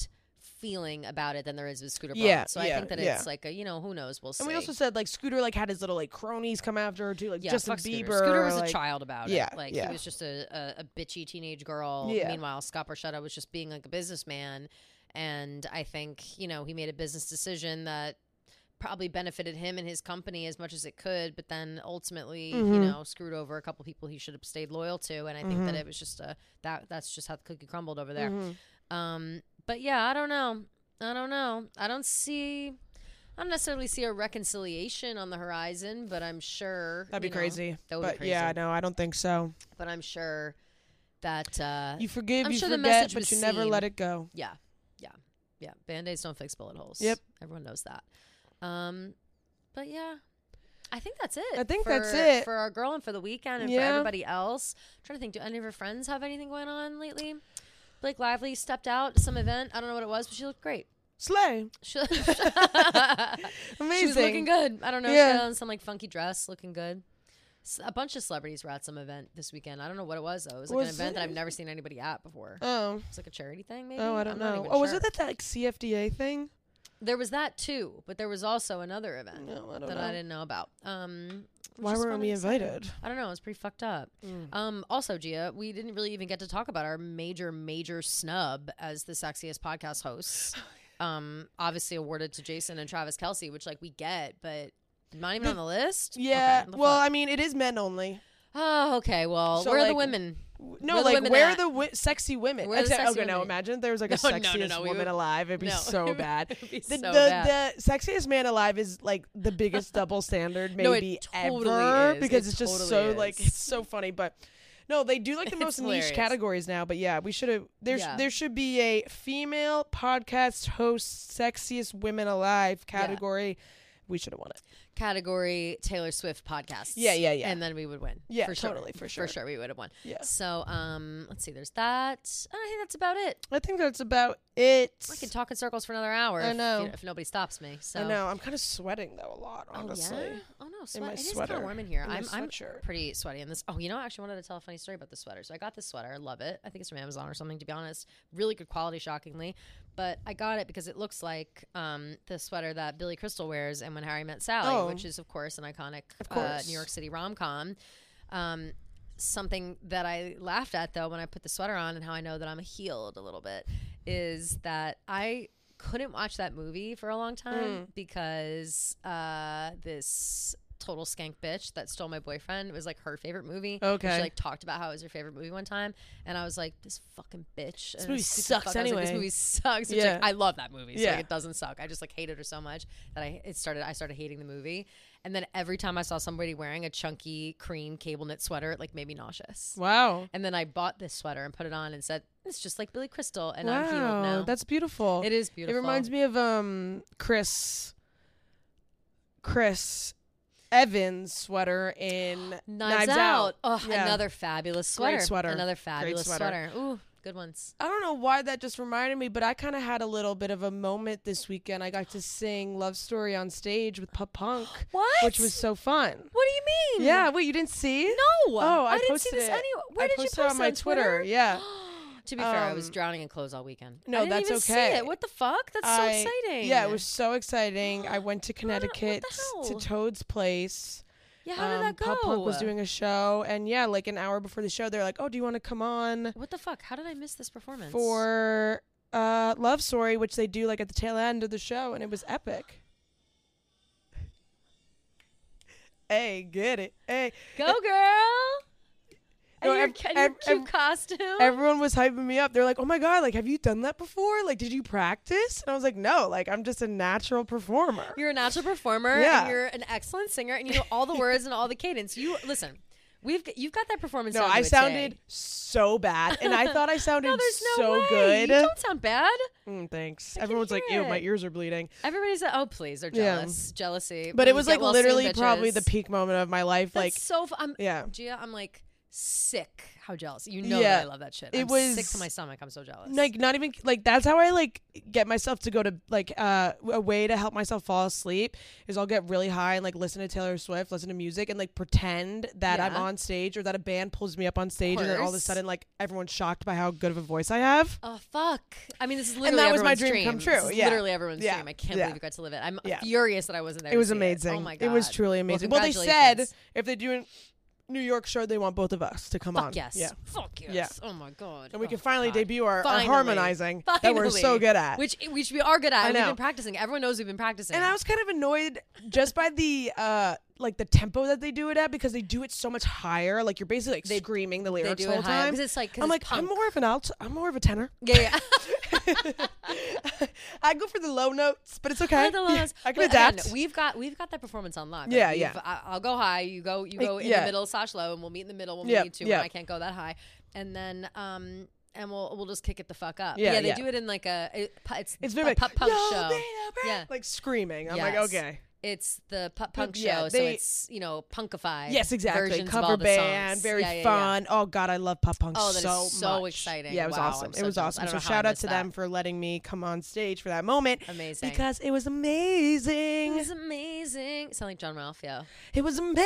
[SPEAKER 2] feeling about it than there is with Scooter Braun.
[SPEAKER 1] Yeah,
[SPEAKER 2] so
[SPEAKER 1] yeah,
[SPEAKER 2] I think that
[SPEAKER 1] yeah.
[SPEAKER 2] it's like a, you know, who knows, we'll see.
[SPEAKER 1] And we also said like Scooter like had his little like cronies come after her too, like
[SPEAKER 2] yeah,
[SPEAKER 1] Justin
[SPEAKER 2] fuck Scooter.
[SPEAKER 1] Bieber.
[SPEAKER 2] Scooter was
[SPEAKER 1] like,
[SPEAKER 2] a child about
[SPEAKER 1] yeah,
[SPEAKER 2] it. Like
[SPEAKER 1] yeah.
[SPEAKER 2] he was just a, a, a bitchy teenage girl.
[SPEAKER 1] Yeah.
[SPEAKER 2] Meanwhile, Scott Borchetta was just being like a businessman. And I think, you know, he made a business decision that probably benefited him and his company as much as it could, but then ultimately,
[SPEAKER 1] Mm-hmm.
[SPEAKER 2] you know, screwed over a couple people he should have stayed loyal to. And I think
[SPEAKER 1] Mm-hmm.
[SPEAKER 2] that it was just a that that's just how the cookie crumbled over there.
[SPEAKER 1] Mhm.
[SPEAKER 2] Um, but yeah, I don't know. I don't know. I don't see. I don't necessarily see a reconciliation on the horizon, but I'm sure
[SPEAKER 1] That'd be
[SPEAKER 2] you know,
[SPEAKER 1] crazy.
[SPEAKER 2] That would
[SPEAKER 1] but
[SPEAKER 2] be crazy.
[SPEAKER 1] yeah, no, I don't think so.
[SPEAKER 2] But I'm sure that uh,
[SPEAKER 1] You forgive,
[SPEAKER 2] I'm
[SPEAKER 1] you
[SPEAKER 2] sure the
[SPEAKER 1] forget,
[SPEAKER 2] message
[SPEAKER 1] but
[SPEAKER 2] was
[SPEAKER 1] you never
[SPEAKER 2] seen.
[SPEAKER 1] let it go.
[SPEAKER 2] yeah, yeah, yeah. Band-Aids don't fix bullet holes.
[SPEAKER 1] Yep.
[SPEAKER 2] Everyone knows that. Um, but yeah. I think that's it.
[SPEAKER 1] I think
[SPEAKER 2] for,
[SPEAKER 1] that's it.
[SPEAKER 2] for our girl and for the weekend and
[SPEAKER 1] Yeah.
[SPEAKER 2] for everybody else. I'm trying to think, do any of her friends have anything going on lately? Blake Lively stepped out to some event. I don't know what it was, but she looked great.
[SPEAKER 1] Slay.
[SPEAKER 2] She,
[SPEAKER 1] Amazing.
[SPEAKER 2] she was looking good. I don't know.
[SPEAKER 1] Yeah.
[SPEAKER 2] She had on some like funky dress, looking good. S- A bunch of celebrities were at some event this weekend. I don't know what it was though. It was like
[SPEAKER 1] Was
[SPEAKER 2] an event
[SPEAKER 1] it-
[SPEAKER 2] that I've never seen anybody at before.
[SPEAKER 1] Oh.
[SPEAKER 2] It's like a charity thing, maybe.
[SPEAKER 1] Oh, I don't
[SPEAKER 2] I'm not
[SPEAKER 1] know.
[SPEAKER 2] even
[SPEAKER 1] Oh, was
[SPEAKER 2] sure.
[SPEAKER 1] it that, that like C F D A thing?
[SPEAKER 2] There was that too, but there was also another event
[SPEAKER 1] No, I don't
[SPEAKER 2] that
[SPEAKER 1] know.
[SPEAKER 2] I didn't know about. Um, which
[SPEAKER 1] Why
[SPEAKER 2] is
[SPEAKER 1] weren't
[SPEAKER 2] fun
[SPEAKER 1] we
[SPEAKER 2] and exciting.
[SPEAKER 1] invited?
[SPEAKER 2] I don't know. It was pretty fucked up.
[SPEAKER 1] Mm.
[SPEAKER 2] Um, also, Gia, we didn't really even get to talk about our major, major snub as the sexiest podcast hosts. Um, obviously awarded to Jason and Travis Kelce, which like we get, but not even on the list.
[SPEAKER 1] Yeah.
[SPEAKER 2] Okay, what the
[SPEAKER 1] well,
[SPEAKER 2] fuck?
[SPEAKER 1] I mean, it is men only.
[SPEAKER 2] Oh, okay. Well,
[SPEAKER 1] So,
[SPEAKER 2] where are the
[SPEAKER 1] like,
[SPEAKER 2] women?
[SPEAKER 1] No,
[SPEAKER 2] Where the
[SPEAKER 1] like
[SPEAKER 2] women
[SPEAKER 1] where
[SPEAKER 2] at?
[SPEAKER 1] are the wi- sexy women?
[SPEAKER 2] Where are the
[SPEAKER 1] Except-
[SPEAKER 2] sexy
[SPEAKER 1] okay, no,
[SPEAKER 2] women?
[SPEAKER 1] imagine if there was like a
[SPEAKER 2] No, no,
[SPEAKER 1] sexiest
[SPEAKER 2] no, no, we
[SPEAKER 1] woman
[SPEAKER 2] would-
[SPEAKER 1] alive. It'd be
[SPEAKER 2] No.
[SPEAKER 1] so bad.
[SPEAKER 2] It'd be
[SPEAKER 1] The,
[SPEAKER 2] so
[SPEAKER 1] the,
[SPEAKER 2] bad.
[SPEAKER 1] the sexiest man alive is like the biggest double standard
[SPEAKER 2] No, it
[SPEAKER 1] maybe
[SPEAKER 2] totally
[SPEAKER 1] ever
[SPEAKER 2] is.
[SPEAKER 1] because
[SPEAKER 2] It
[SPEAKER 1] it's just
[SPEAKER 2] totally
[SPEAKER 1] so like
[SPEAKER 2] is.
[SPEAKER 1] it's so funny. But no, they do like the
[SPEAKER 2] It's
[SPEAKER 1] most
[SPEAKER 2] hilarious.
[SPEAKER 1] niche categories now. But yeah, we should have. There's
[SPEAKER 2] Yeah.
[SPEAKER 1] there should be a female podcast host sexiest women alive category. We should have won it.
[SPEAKER 2] Category Taylor Swift podcasts.
[SPEAKER 1] Yeah, yeah, yeah.
[SPEAKER 2] And then we would win.
[SPEAKER 1] Yeah,
[SPEAKER 2] for sure.
[SPEAKER 1] totally, for sure.
[SPEAKER 2] For sure, we would have won.
[SPEAKER 1] Yeah.
[SPEAKER 2] So, um, let's see. There's that. And I think that's about it.
[SPEAKER 1] I think that's about it.
[SPEAKER 2] I can talk in circles for another hour.
[SPEAKER 1] I
[SPEAKER 2] if,
[SPEAKER 1] know.
[SPEAKER 2] you know, if nobody stops me. So.
[SPEAKER 1] I know. I'm kind of sweating though a lot,
[SPEAKER 2] Oh
[SPEAKER 1] honestly.
[SPEAKER 2] yeah. Oh no, sweat.
[SPEAKER 1] my
[SPEAKER 2] It is kind
[SPEAKER 1] sweater.
[SPEAKER 2] of warm in here.
[SPEAKER 1] In my
[SPEAKER 2] I'm I'm
[SPEAKER 1] sweatshirt.
[SPEAKER 2] pretty sweaty in this. Oh, you know, I actually wanted to tell a funny story about the sweater. So I got this sweater. I love it. I think it's from Amazon or something. To be honest, really good quality, shockingly. But I got it because it looks like um, the sweater that Billy Crystal wears in When Harry Met Sally,
[SPEAKER 1] Oh.
[SPEAKER 2] which is of course an iconic
[SPEAKER 1] Of
[SPEAKER 2] uh,
[SPEAKER 1] course.
[SPEAKER 2] New York City rom com. Um, something that I laughed at though when I put the sweater on and how I know that I'm healed a little bit is that I couldn't watch that movie for a long time
[SPEAKER 1] Mm.
[SPEAKER 2] because uh, this total skank bitch that stole my boyfriend was like her favorite movie.
[SPEAKER 1] Okay.
[SPEAKER 2] She like talked about how it was her favorite movie one time, and I was like, "This fucking bitch."
[SPEAKER 1] This
[SPEAKER 2] And
[SPEAKER 1] movie
[SPEAKER 2] stupid
[SPEAKER 1] sucks
[SPEAKER 2] fuck. I was like, this
[SPEAKER 1] anyway.
[SPEAKER 2] movie sucks. Which,
[SPEAKER 1] Yeah.
[SPEAKER 2] like, I love that movie, so
[SPEAKER 1] Yeah.
[SPEAKER 2] like, it doesn't suck. I just like hated her so much that I it started. I started hating the movie, and then every time I saw somebody wearing a chunky cream cable knit sweater, it like made me nauseous.
[SPEAKER 1] Wow.
[SPEAKER 2] And then I bought this sweater and put it on and said, "It's just like Billy Crystal," and
[SPEAKER 1] wow.
[SPEAKER 2] I'm healed now.
[SPEAKER 1] That's beautiful.
[SPEAKER 2] It is beautiful.
[SPEAKER 1] It reminds me of um Chris Chris Evans sweater in
[SPEAKER 2] Knives,
[SPEAKER 1] Knives
[SPEAKER 2] Out.
[SPEAKER 1] Out.
[SPEAKER 2] Oh,
[SPEAKER 1] Yeah.
[SPEAKER 2] another fabulous sweater.
[SPEAKER 1] sweater.
[SPEAKER 2] Another fabulous
[SPEAKER 1] sweater.
[SPEAKER 2] sweater. Ooh, good ones.
[SPEAKER 1] I don't know why that just reminded me, but I kind of had a little bit of a moment this weekend. I got to sing Love Story on stage with Pup Punk,
[SPEAKER 2] What?
[SPEAKER 1] which was so fun.
[SPEAKER 2] What do you mean?
[SPEAKER 1] Yeah, wait, you didn't see?
[SPEAKER 2] No.
[SPEAKER 1] Oh, I
[SPEAKER 2] didn't see
[SPEAKER 1] posted
[SPEAKER 2] this
[SPEAKER 1] it.
[SPEAKER 2] anywhere. Where
[SPEAKER 1] I
[SPEAKER 2] did you
[SPEAKER 1] posted
[SPEAKER 2] post
[SPEAKER 1] it on my
[SPEAKER 2] it?
[SPEAKER 1] Twitter. Yeah.
[SPEAKER 2] To be fair, I was
[SPEAKER 1] Um,
[SPEAKER 2] drowning in clothes all weekend.
[SPEAKER 1] no,
[SPEAKER 2] I didn't
[SPEAKER 1] that's
[SPEAKER 2] even see
[SPEAKER 1] okay.
[SPEAKER 2] it. What the fuck? That's
[SPEAKER 1] I-
[SPEAKER 2] so exciting.
[SPEAKER 1] Yeah, it was so exciting. I went to Connecticut
[SPEAKER 2] hell?
[SPEAKER 1] to Toad's Place.
[SPEAKER 2] Yeah, how did
[SPEAKER 1] um,
[SPEAKER 2] that go?
[SPEAKER 1] Pop Punk was doing a show, and yeah, like an hour before the show, they're like, "Oh, do you want to come on
[SPEAKER 2] What the fuck? How did I miss this performance?
[SPEAKER 1] for uh, Love Story?" Which they do like at the tail end of the show, and it was epic. Hey, get it? Hey,
[SPEAKER 2] Go, girl.
[SPEAKER 1] No,
[SPEAKER 2] and your,
[SPEAKER 1] ev-
[SPEAKER 2] and your
[SPEAKER 1] ev-
[SPEAKER 2] cute
[SPEAKER 1] ev-
[SPEAKER 2] costume.
[SPEAKER 1] everyone was hyping me up. They're like, "Oh my god, like, have you done that before? Like, did you practice?" And I was like, "No, like, I'm just a natural performer."
[SPEAKER 2] You're a natural performer.
[SPEAKER 1] Yeah.
[SPEAKER 2] And you're an excellent singer, and you know all the words and all the cadence. You listen. We've g- you've got that performance.
[SPEAKER 1] No,
[SPEAKER 2] down to
[SPEAKER 1] I
[SPEAKER 2] a
[SPEAKER 1] sounded
[SPEAKER 2] T.
[SPEAKER 1] so bad, and I thought I sounded
[SPEAKER 2] No, there's no
[SPEAKER 1] so
[SPEAKER 2] way.
[SPEAKER 1] good.
[SPEAKER 2] You don't sound bad.
[SPEAKER 1] Mm, thanks.
[SPEAKER 2] I can
[SPEAKER 1] Everyone's like,
[SPEAKER 2] hear
[SPEAKER 1] "Ew, my
[SPEAKER 2] it.
[SPEAKER 1] ears are bleeding."
[SPEAKER 2] Everybody's like, oh, please, they're
[SPEAKER 1] Yeah.
[SPEAKER 2] jealous. Jealousy.
[SPEAKER 1] But
[SPEAKER 2] When
[SPEAKER 1] it
[SPEAKER 2] you
[SPEAKER 1] was
[SPEAKER 2] get
[SPEAKER 1] like
[SPEAKER 2] well soon,
[SPEAKER 1] literally probably the
[SPEAKER 2] bitches.
[SPEAKER 1] peak moment of my life.
[SPEAKER 2] That's
[SPEAKER 1] like,
[SPEAKER 2] so. F- I'm
[SPEAKER 1] yeah,
[SPEAKER 2] Gia. I'm like sick how jealous. You know
[SPEAKER 1] Yeah.
[SPEAKER 2] that I love that shit.
[SPEAKER 1] It
[SPEAKER 2] I'm
[SPEAKER 1] was-
[SPEAKER 2] sick to my stomach. I'm so jealous.
[SPEAKER 1] Like not even like that's how I like get myself to go to like uh a way to help myself fall asleep is I'll get really high and like listen to Taylor Swift, listen to music and like pretend that I'm
[SPEAKER 2] Yeah.
[SPEAKER 1] on stage or that a band pulls me up on stage and then all of a
[SPEAKER 2] course.
[SPEAKER 1] sudden like everyone's shocked by how good of a voice I have.
[SPEAKER 2] Oh fuck! I mean, this is literally
[SPEAKER 1] that was my
[SPEAKER 2] everyone's
[SPEAKER 1] dream come
[SPEAKER 2] This
[SPEAKER 1] true,
[SPEAKER 2] is
[SPEAKER 1] yeah.
[SPEAKER 2] literally everyone's
[SPEAKER 1] Yeah.
[SPEAKER 2] dream. I can't
[SPEAKER 1] Yeah.
[SPEAKER 2] believe you got to live it. I'm
[SPEAKER 1] Yeah.
[SPEAKER 2] furious that I wasn't there.
[SPEAKER 1] It
[SPEAKER 2] to
[SPEAKER 1] was
[SPEAKER 2] see
[SPEAKER 1] amazing.
[SPEAKER 2] Oh my god!
[SPEAKER 1] It was truly
[SPEAKER 2] Well,
[SPEAKER 1] amazing. Well, they said
[SPEAKER 2] congratulations.
[SPEAKER 1] if they do a New York show, they want both of us to come
[SPEAKER 2] Fuck
[SPEAKER 1] on.
[SPEAKER 2] yes.
[SPEAKER 1] Yeah.
[SPEAKER 2] Fuck yes.
[SPEAKER 1] Yeah.
[SPEAKER 2] Oh my god.
[SPEAKER 1] And we
[SPEAKER 2] Oh,
[SPEAKER 1] can finally
[SPEAKER 2] God.
[SPEAKER 1] debut our, our
[SPEAKER 2] Finally.
[SPEAKER 1] harmonizing that we're so
[SPEAKER 2] Finally.
[SPEAKER 1] good at.
[SPEAKER 2] Which which we are good at.
[SPEAKER 1] I
[SPEAKER 2] We've
[SPEAKER 1] know.
[SPEAKER 2] been practicing. Everyone knows we've been practicing.
[SPEAKER 1] And I was kind of annoyed just by the uh like the tempo that they do it at because they do it so much higher. Like you're basically like
[SPEAKER 2] They-
[SPEAKER 1] screaming the
[SPEAKER 2] they
[SPEAKER 1] lyrics
[SPEAKER 2] do
[SPEAKER 1] the whole
[SPEAKER 2] it higher
[SPEAKER 1] time.
[SPEAKER 2] because it's like. 'cause
[SPEAKER 1] I'm
[SPEAKER 2] it's
[SPEAKER 1] like I'm
[SPEAKER 2] punk.
[SPEAKER 1] more of an alt. I'm more of a tenor.
[SPEAKER 2] Yeah, yeah.
[SPEAKER 1] I go for the low notes, but it's okay.
[SPEAKER 2] I like the lows.
[SPEAKER 1] I can
[SPEAKER 2] But
[SPEAKER 1] adapt.
[SPEAKER 2] Again, we've got we've got that performance on lock.
[SPEAKER 1] Yeah,
[SPEAKER 2] Like,
[SPEAKER 1] yeah.
[SPEAKER 2] we've- I, I'll go high. You go you go in
[SPEAKER 1] Yeah.
[SPEAKER 2] the middle, slash low, and we'll meet in the middle when
[SPEAKER 1] Yep,
[SPEAKER 2] we need to.
[SPEAKER 1] yep.
[SPEAKER 2] When I can't go that high, and then um and we'll we'll just kick it the fuck up.
[SPEAKER 1] Yeah,
[SPEAKER 2] yeah. They
[SPEAKER 1] yeah.
[SPEAKER 2] do it in like a it, it's
[SPEAKER 1] It's
[SPEAKER 2] a
[SPEAKER 1] very like,
[SPEAKER 2] pop punk
[SPEAKER 1] "Yo,
[SPEAKER 2] show.
[SPEAKER 1] baby,"
[SPEAKER 2] Yeah.
[SPEAKER 1] like screaming. I'm like,
[SPEAKER 2] Yes.
[SPEAKER 1] okay.
[SPEAKER 2] It's the pop punk
[SPEAKER 1] Yeah,
[SPEAKER 2] show, so
[SPEAKER 1] they-
[SPEAKER 2] it's you know punkified.
[SPEAKER 1] Yes, exactly.
[SPEAKER 2] versions of
[SPEAKER 1] Cover
[SPEAKER 2] all the
[SPEAKER 1] band,
[SPEAKER 2] songs.
[SPEAKER 1] very
[SPEAKER 2] Yeah, yeah, yeah.
[SPEAKER 1] fun. Oh God, I love pop punk
[SPEAKER 2] Oh, that is
[SPEAKER 1] so
[SPEAKER 2] so
[SPEAKER 1] much.
[SPEAKER 2] exciting.
[SPEAKER 1] Yeah, it was
[SPEAKER 2] Wow,
[SPEAKER 1] awesome.
[SPEAKER 2] I'm
[SPEAKER 1] It
[SPEAKER 2] so
[SPEAKER 1] was
[SPEAKER 2] jealous. I
[SPEAKER 1] awesome.
[SPEAKER 2] don't
[SPEAKER 1] So
[SPEAKER 2] know how I
[SPEAKER 1] shout out
[SPEAKER 2] missed
[SPEAKER 1] to
[SPEAKER 2] that.
[SPEAKER 1] them for letting me come on stage for that moment
[SPEAKER 2] Amazing.
[SPEAKER 1] because it was
[SPEAKER 2] It
[SPEAKER 1] amazing.
[SPEAKER 2] was amazing. Sound like John Ralphio.
[SPEAKER 1] It was amazing.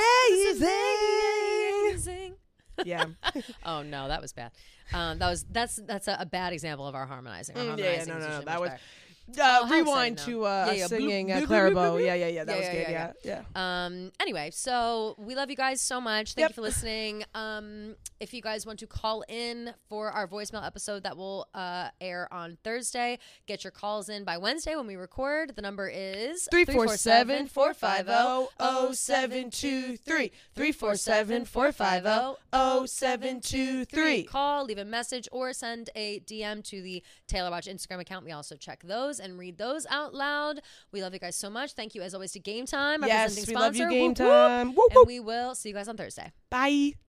[SPEAKER 2] Amazing.
[SPEAKER 1] Yeah.
[SPEAKER 2] Oh no, that was bad. Um, that was that's that's a, a bad example of our harmonizing. Our
[SPEAKER 1] Mm, yeah, yeah,
[SPEAKER 2] harmonizing
[SPEAKER 1] no,
[SPEAKER 2] is
[SPEAKER 1] no, no,
[SPEAKER 2] usually
[SPEAKER 1] that
[SPEAKER 2] much
[SPEAKER 1] was-
[SPEAKER 2] better.
[SPEAKER 1] Uh,
[SPEAKER 2] how
[SPEAKER 1] rewind
[SPEAKER 2] exciting,
[SPEAKER 1] to
[SPEAKER 2] though.
[SPEAKER 1] uh,
[SPEAKER 2] Yeah, yeah.
[SPEAKER 1] singing
[SPEAKER 2] Bloop,
[SPEAKER 1] uh,
[SPEAKER 2] bloop,
[SPEAKER 1] Clara
[SPEAKER 2] bloop,
[SPEAKER 1] Bow.
[SPEAKER 2] bloop,
[SPEAKER 1] Yeah, yeah, yeah. That
[SPEAKER 2] Yeah,
[SPEAKER 1] was
[SPEAKER 2] yeah,
[SPEAKER 1] good.
[SPEAKER 2] yeah,
[SPEAKER 1] Yeah, yeah.
[SPEAKER 2] Um. Anyway, so we love you guys so much. Thank
[SPEAKER 1] Yep.
[SPEAKER 2] you for listening. Um. If you guys want to call in for our voicemail episode that will uh, air on Thursday, get your calls in by Wednesday when we record. The number is
[SPEAKER 1] Three four seven four five zero zero seven two three. Three four seven four five zero zero seven two three.
[SPEAKER 2] Call, leave a message, or send a D M to the Taylor Watch Instagram account. We also check those and read those out loud. We love you guys so much. Thank you as always to Game Time, our
[SPEAKER 1] Yes,
[SPEAKER 2] presenting
[SPEAKER 1] we love
[SPEAKER 2] sponsor.
[SPEAKER 1] you, Game
[SPEAKER 2] Whoop, whoop.
[SPEAKER 1] Time. Whoop,
[SPEAKER 2] And
[SPEAKER 1] whoop.
[SPEAKER 2] we will see you guys on Thursday.
[SPEAKER 1] Bye.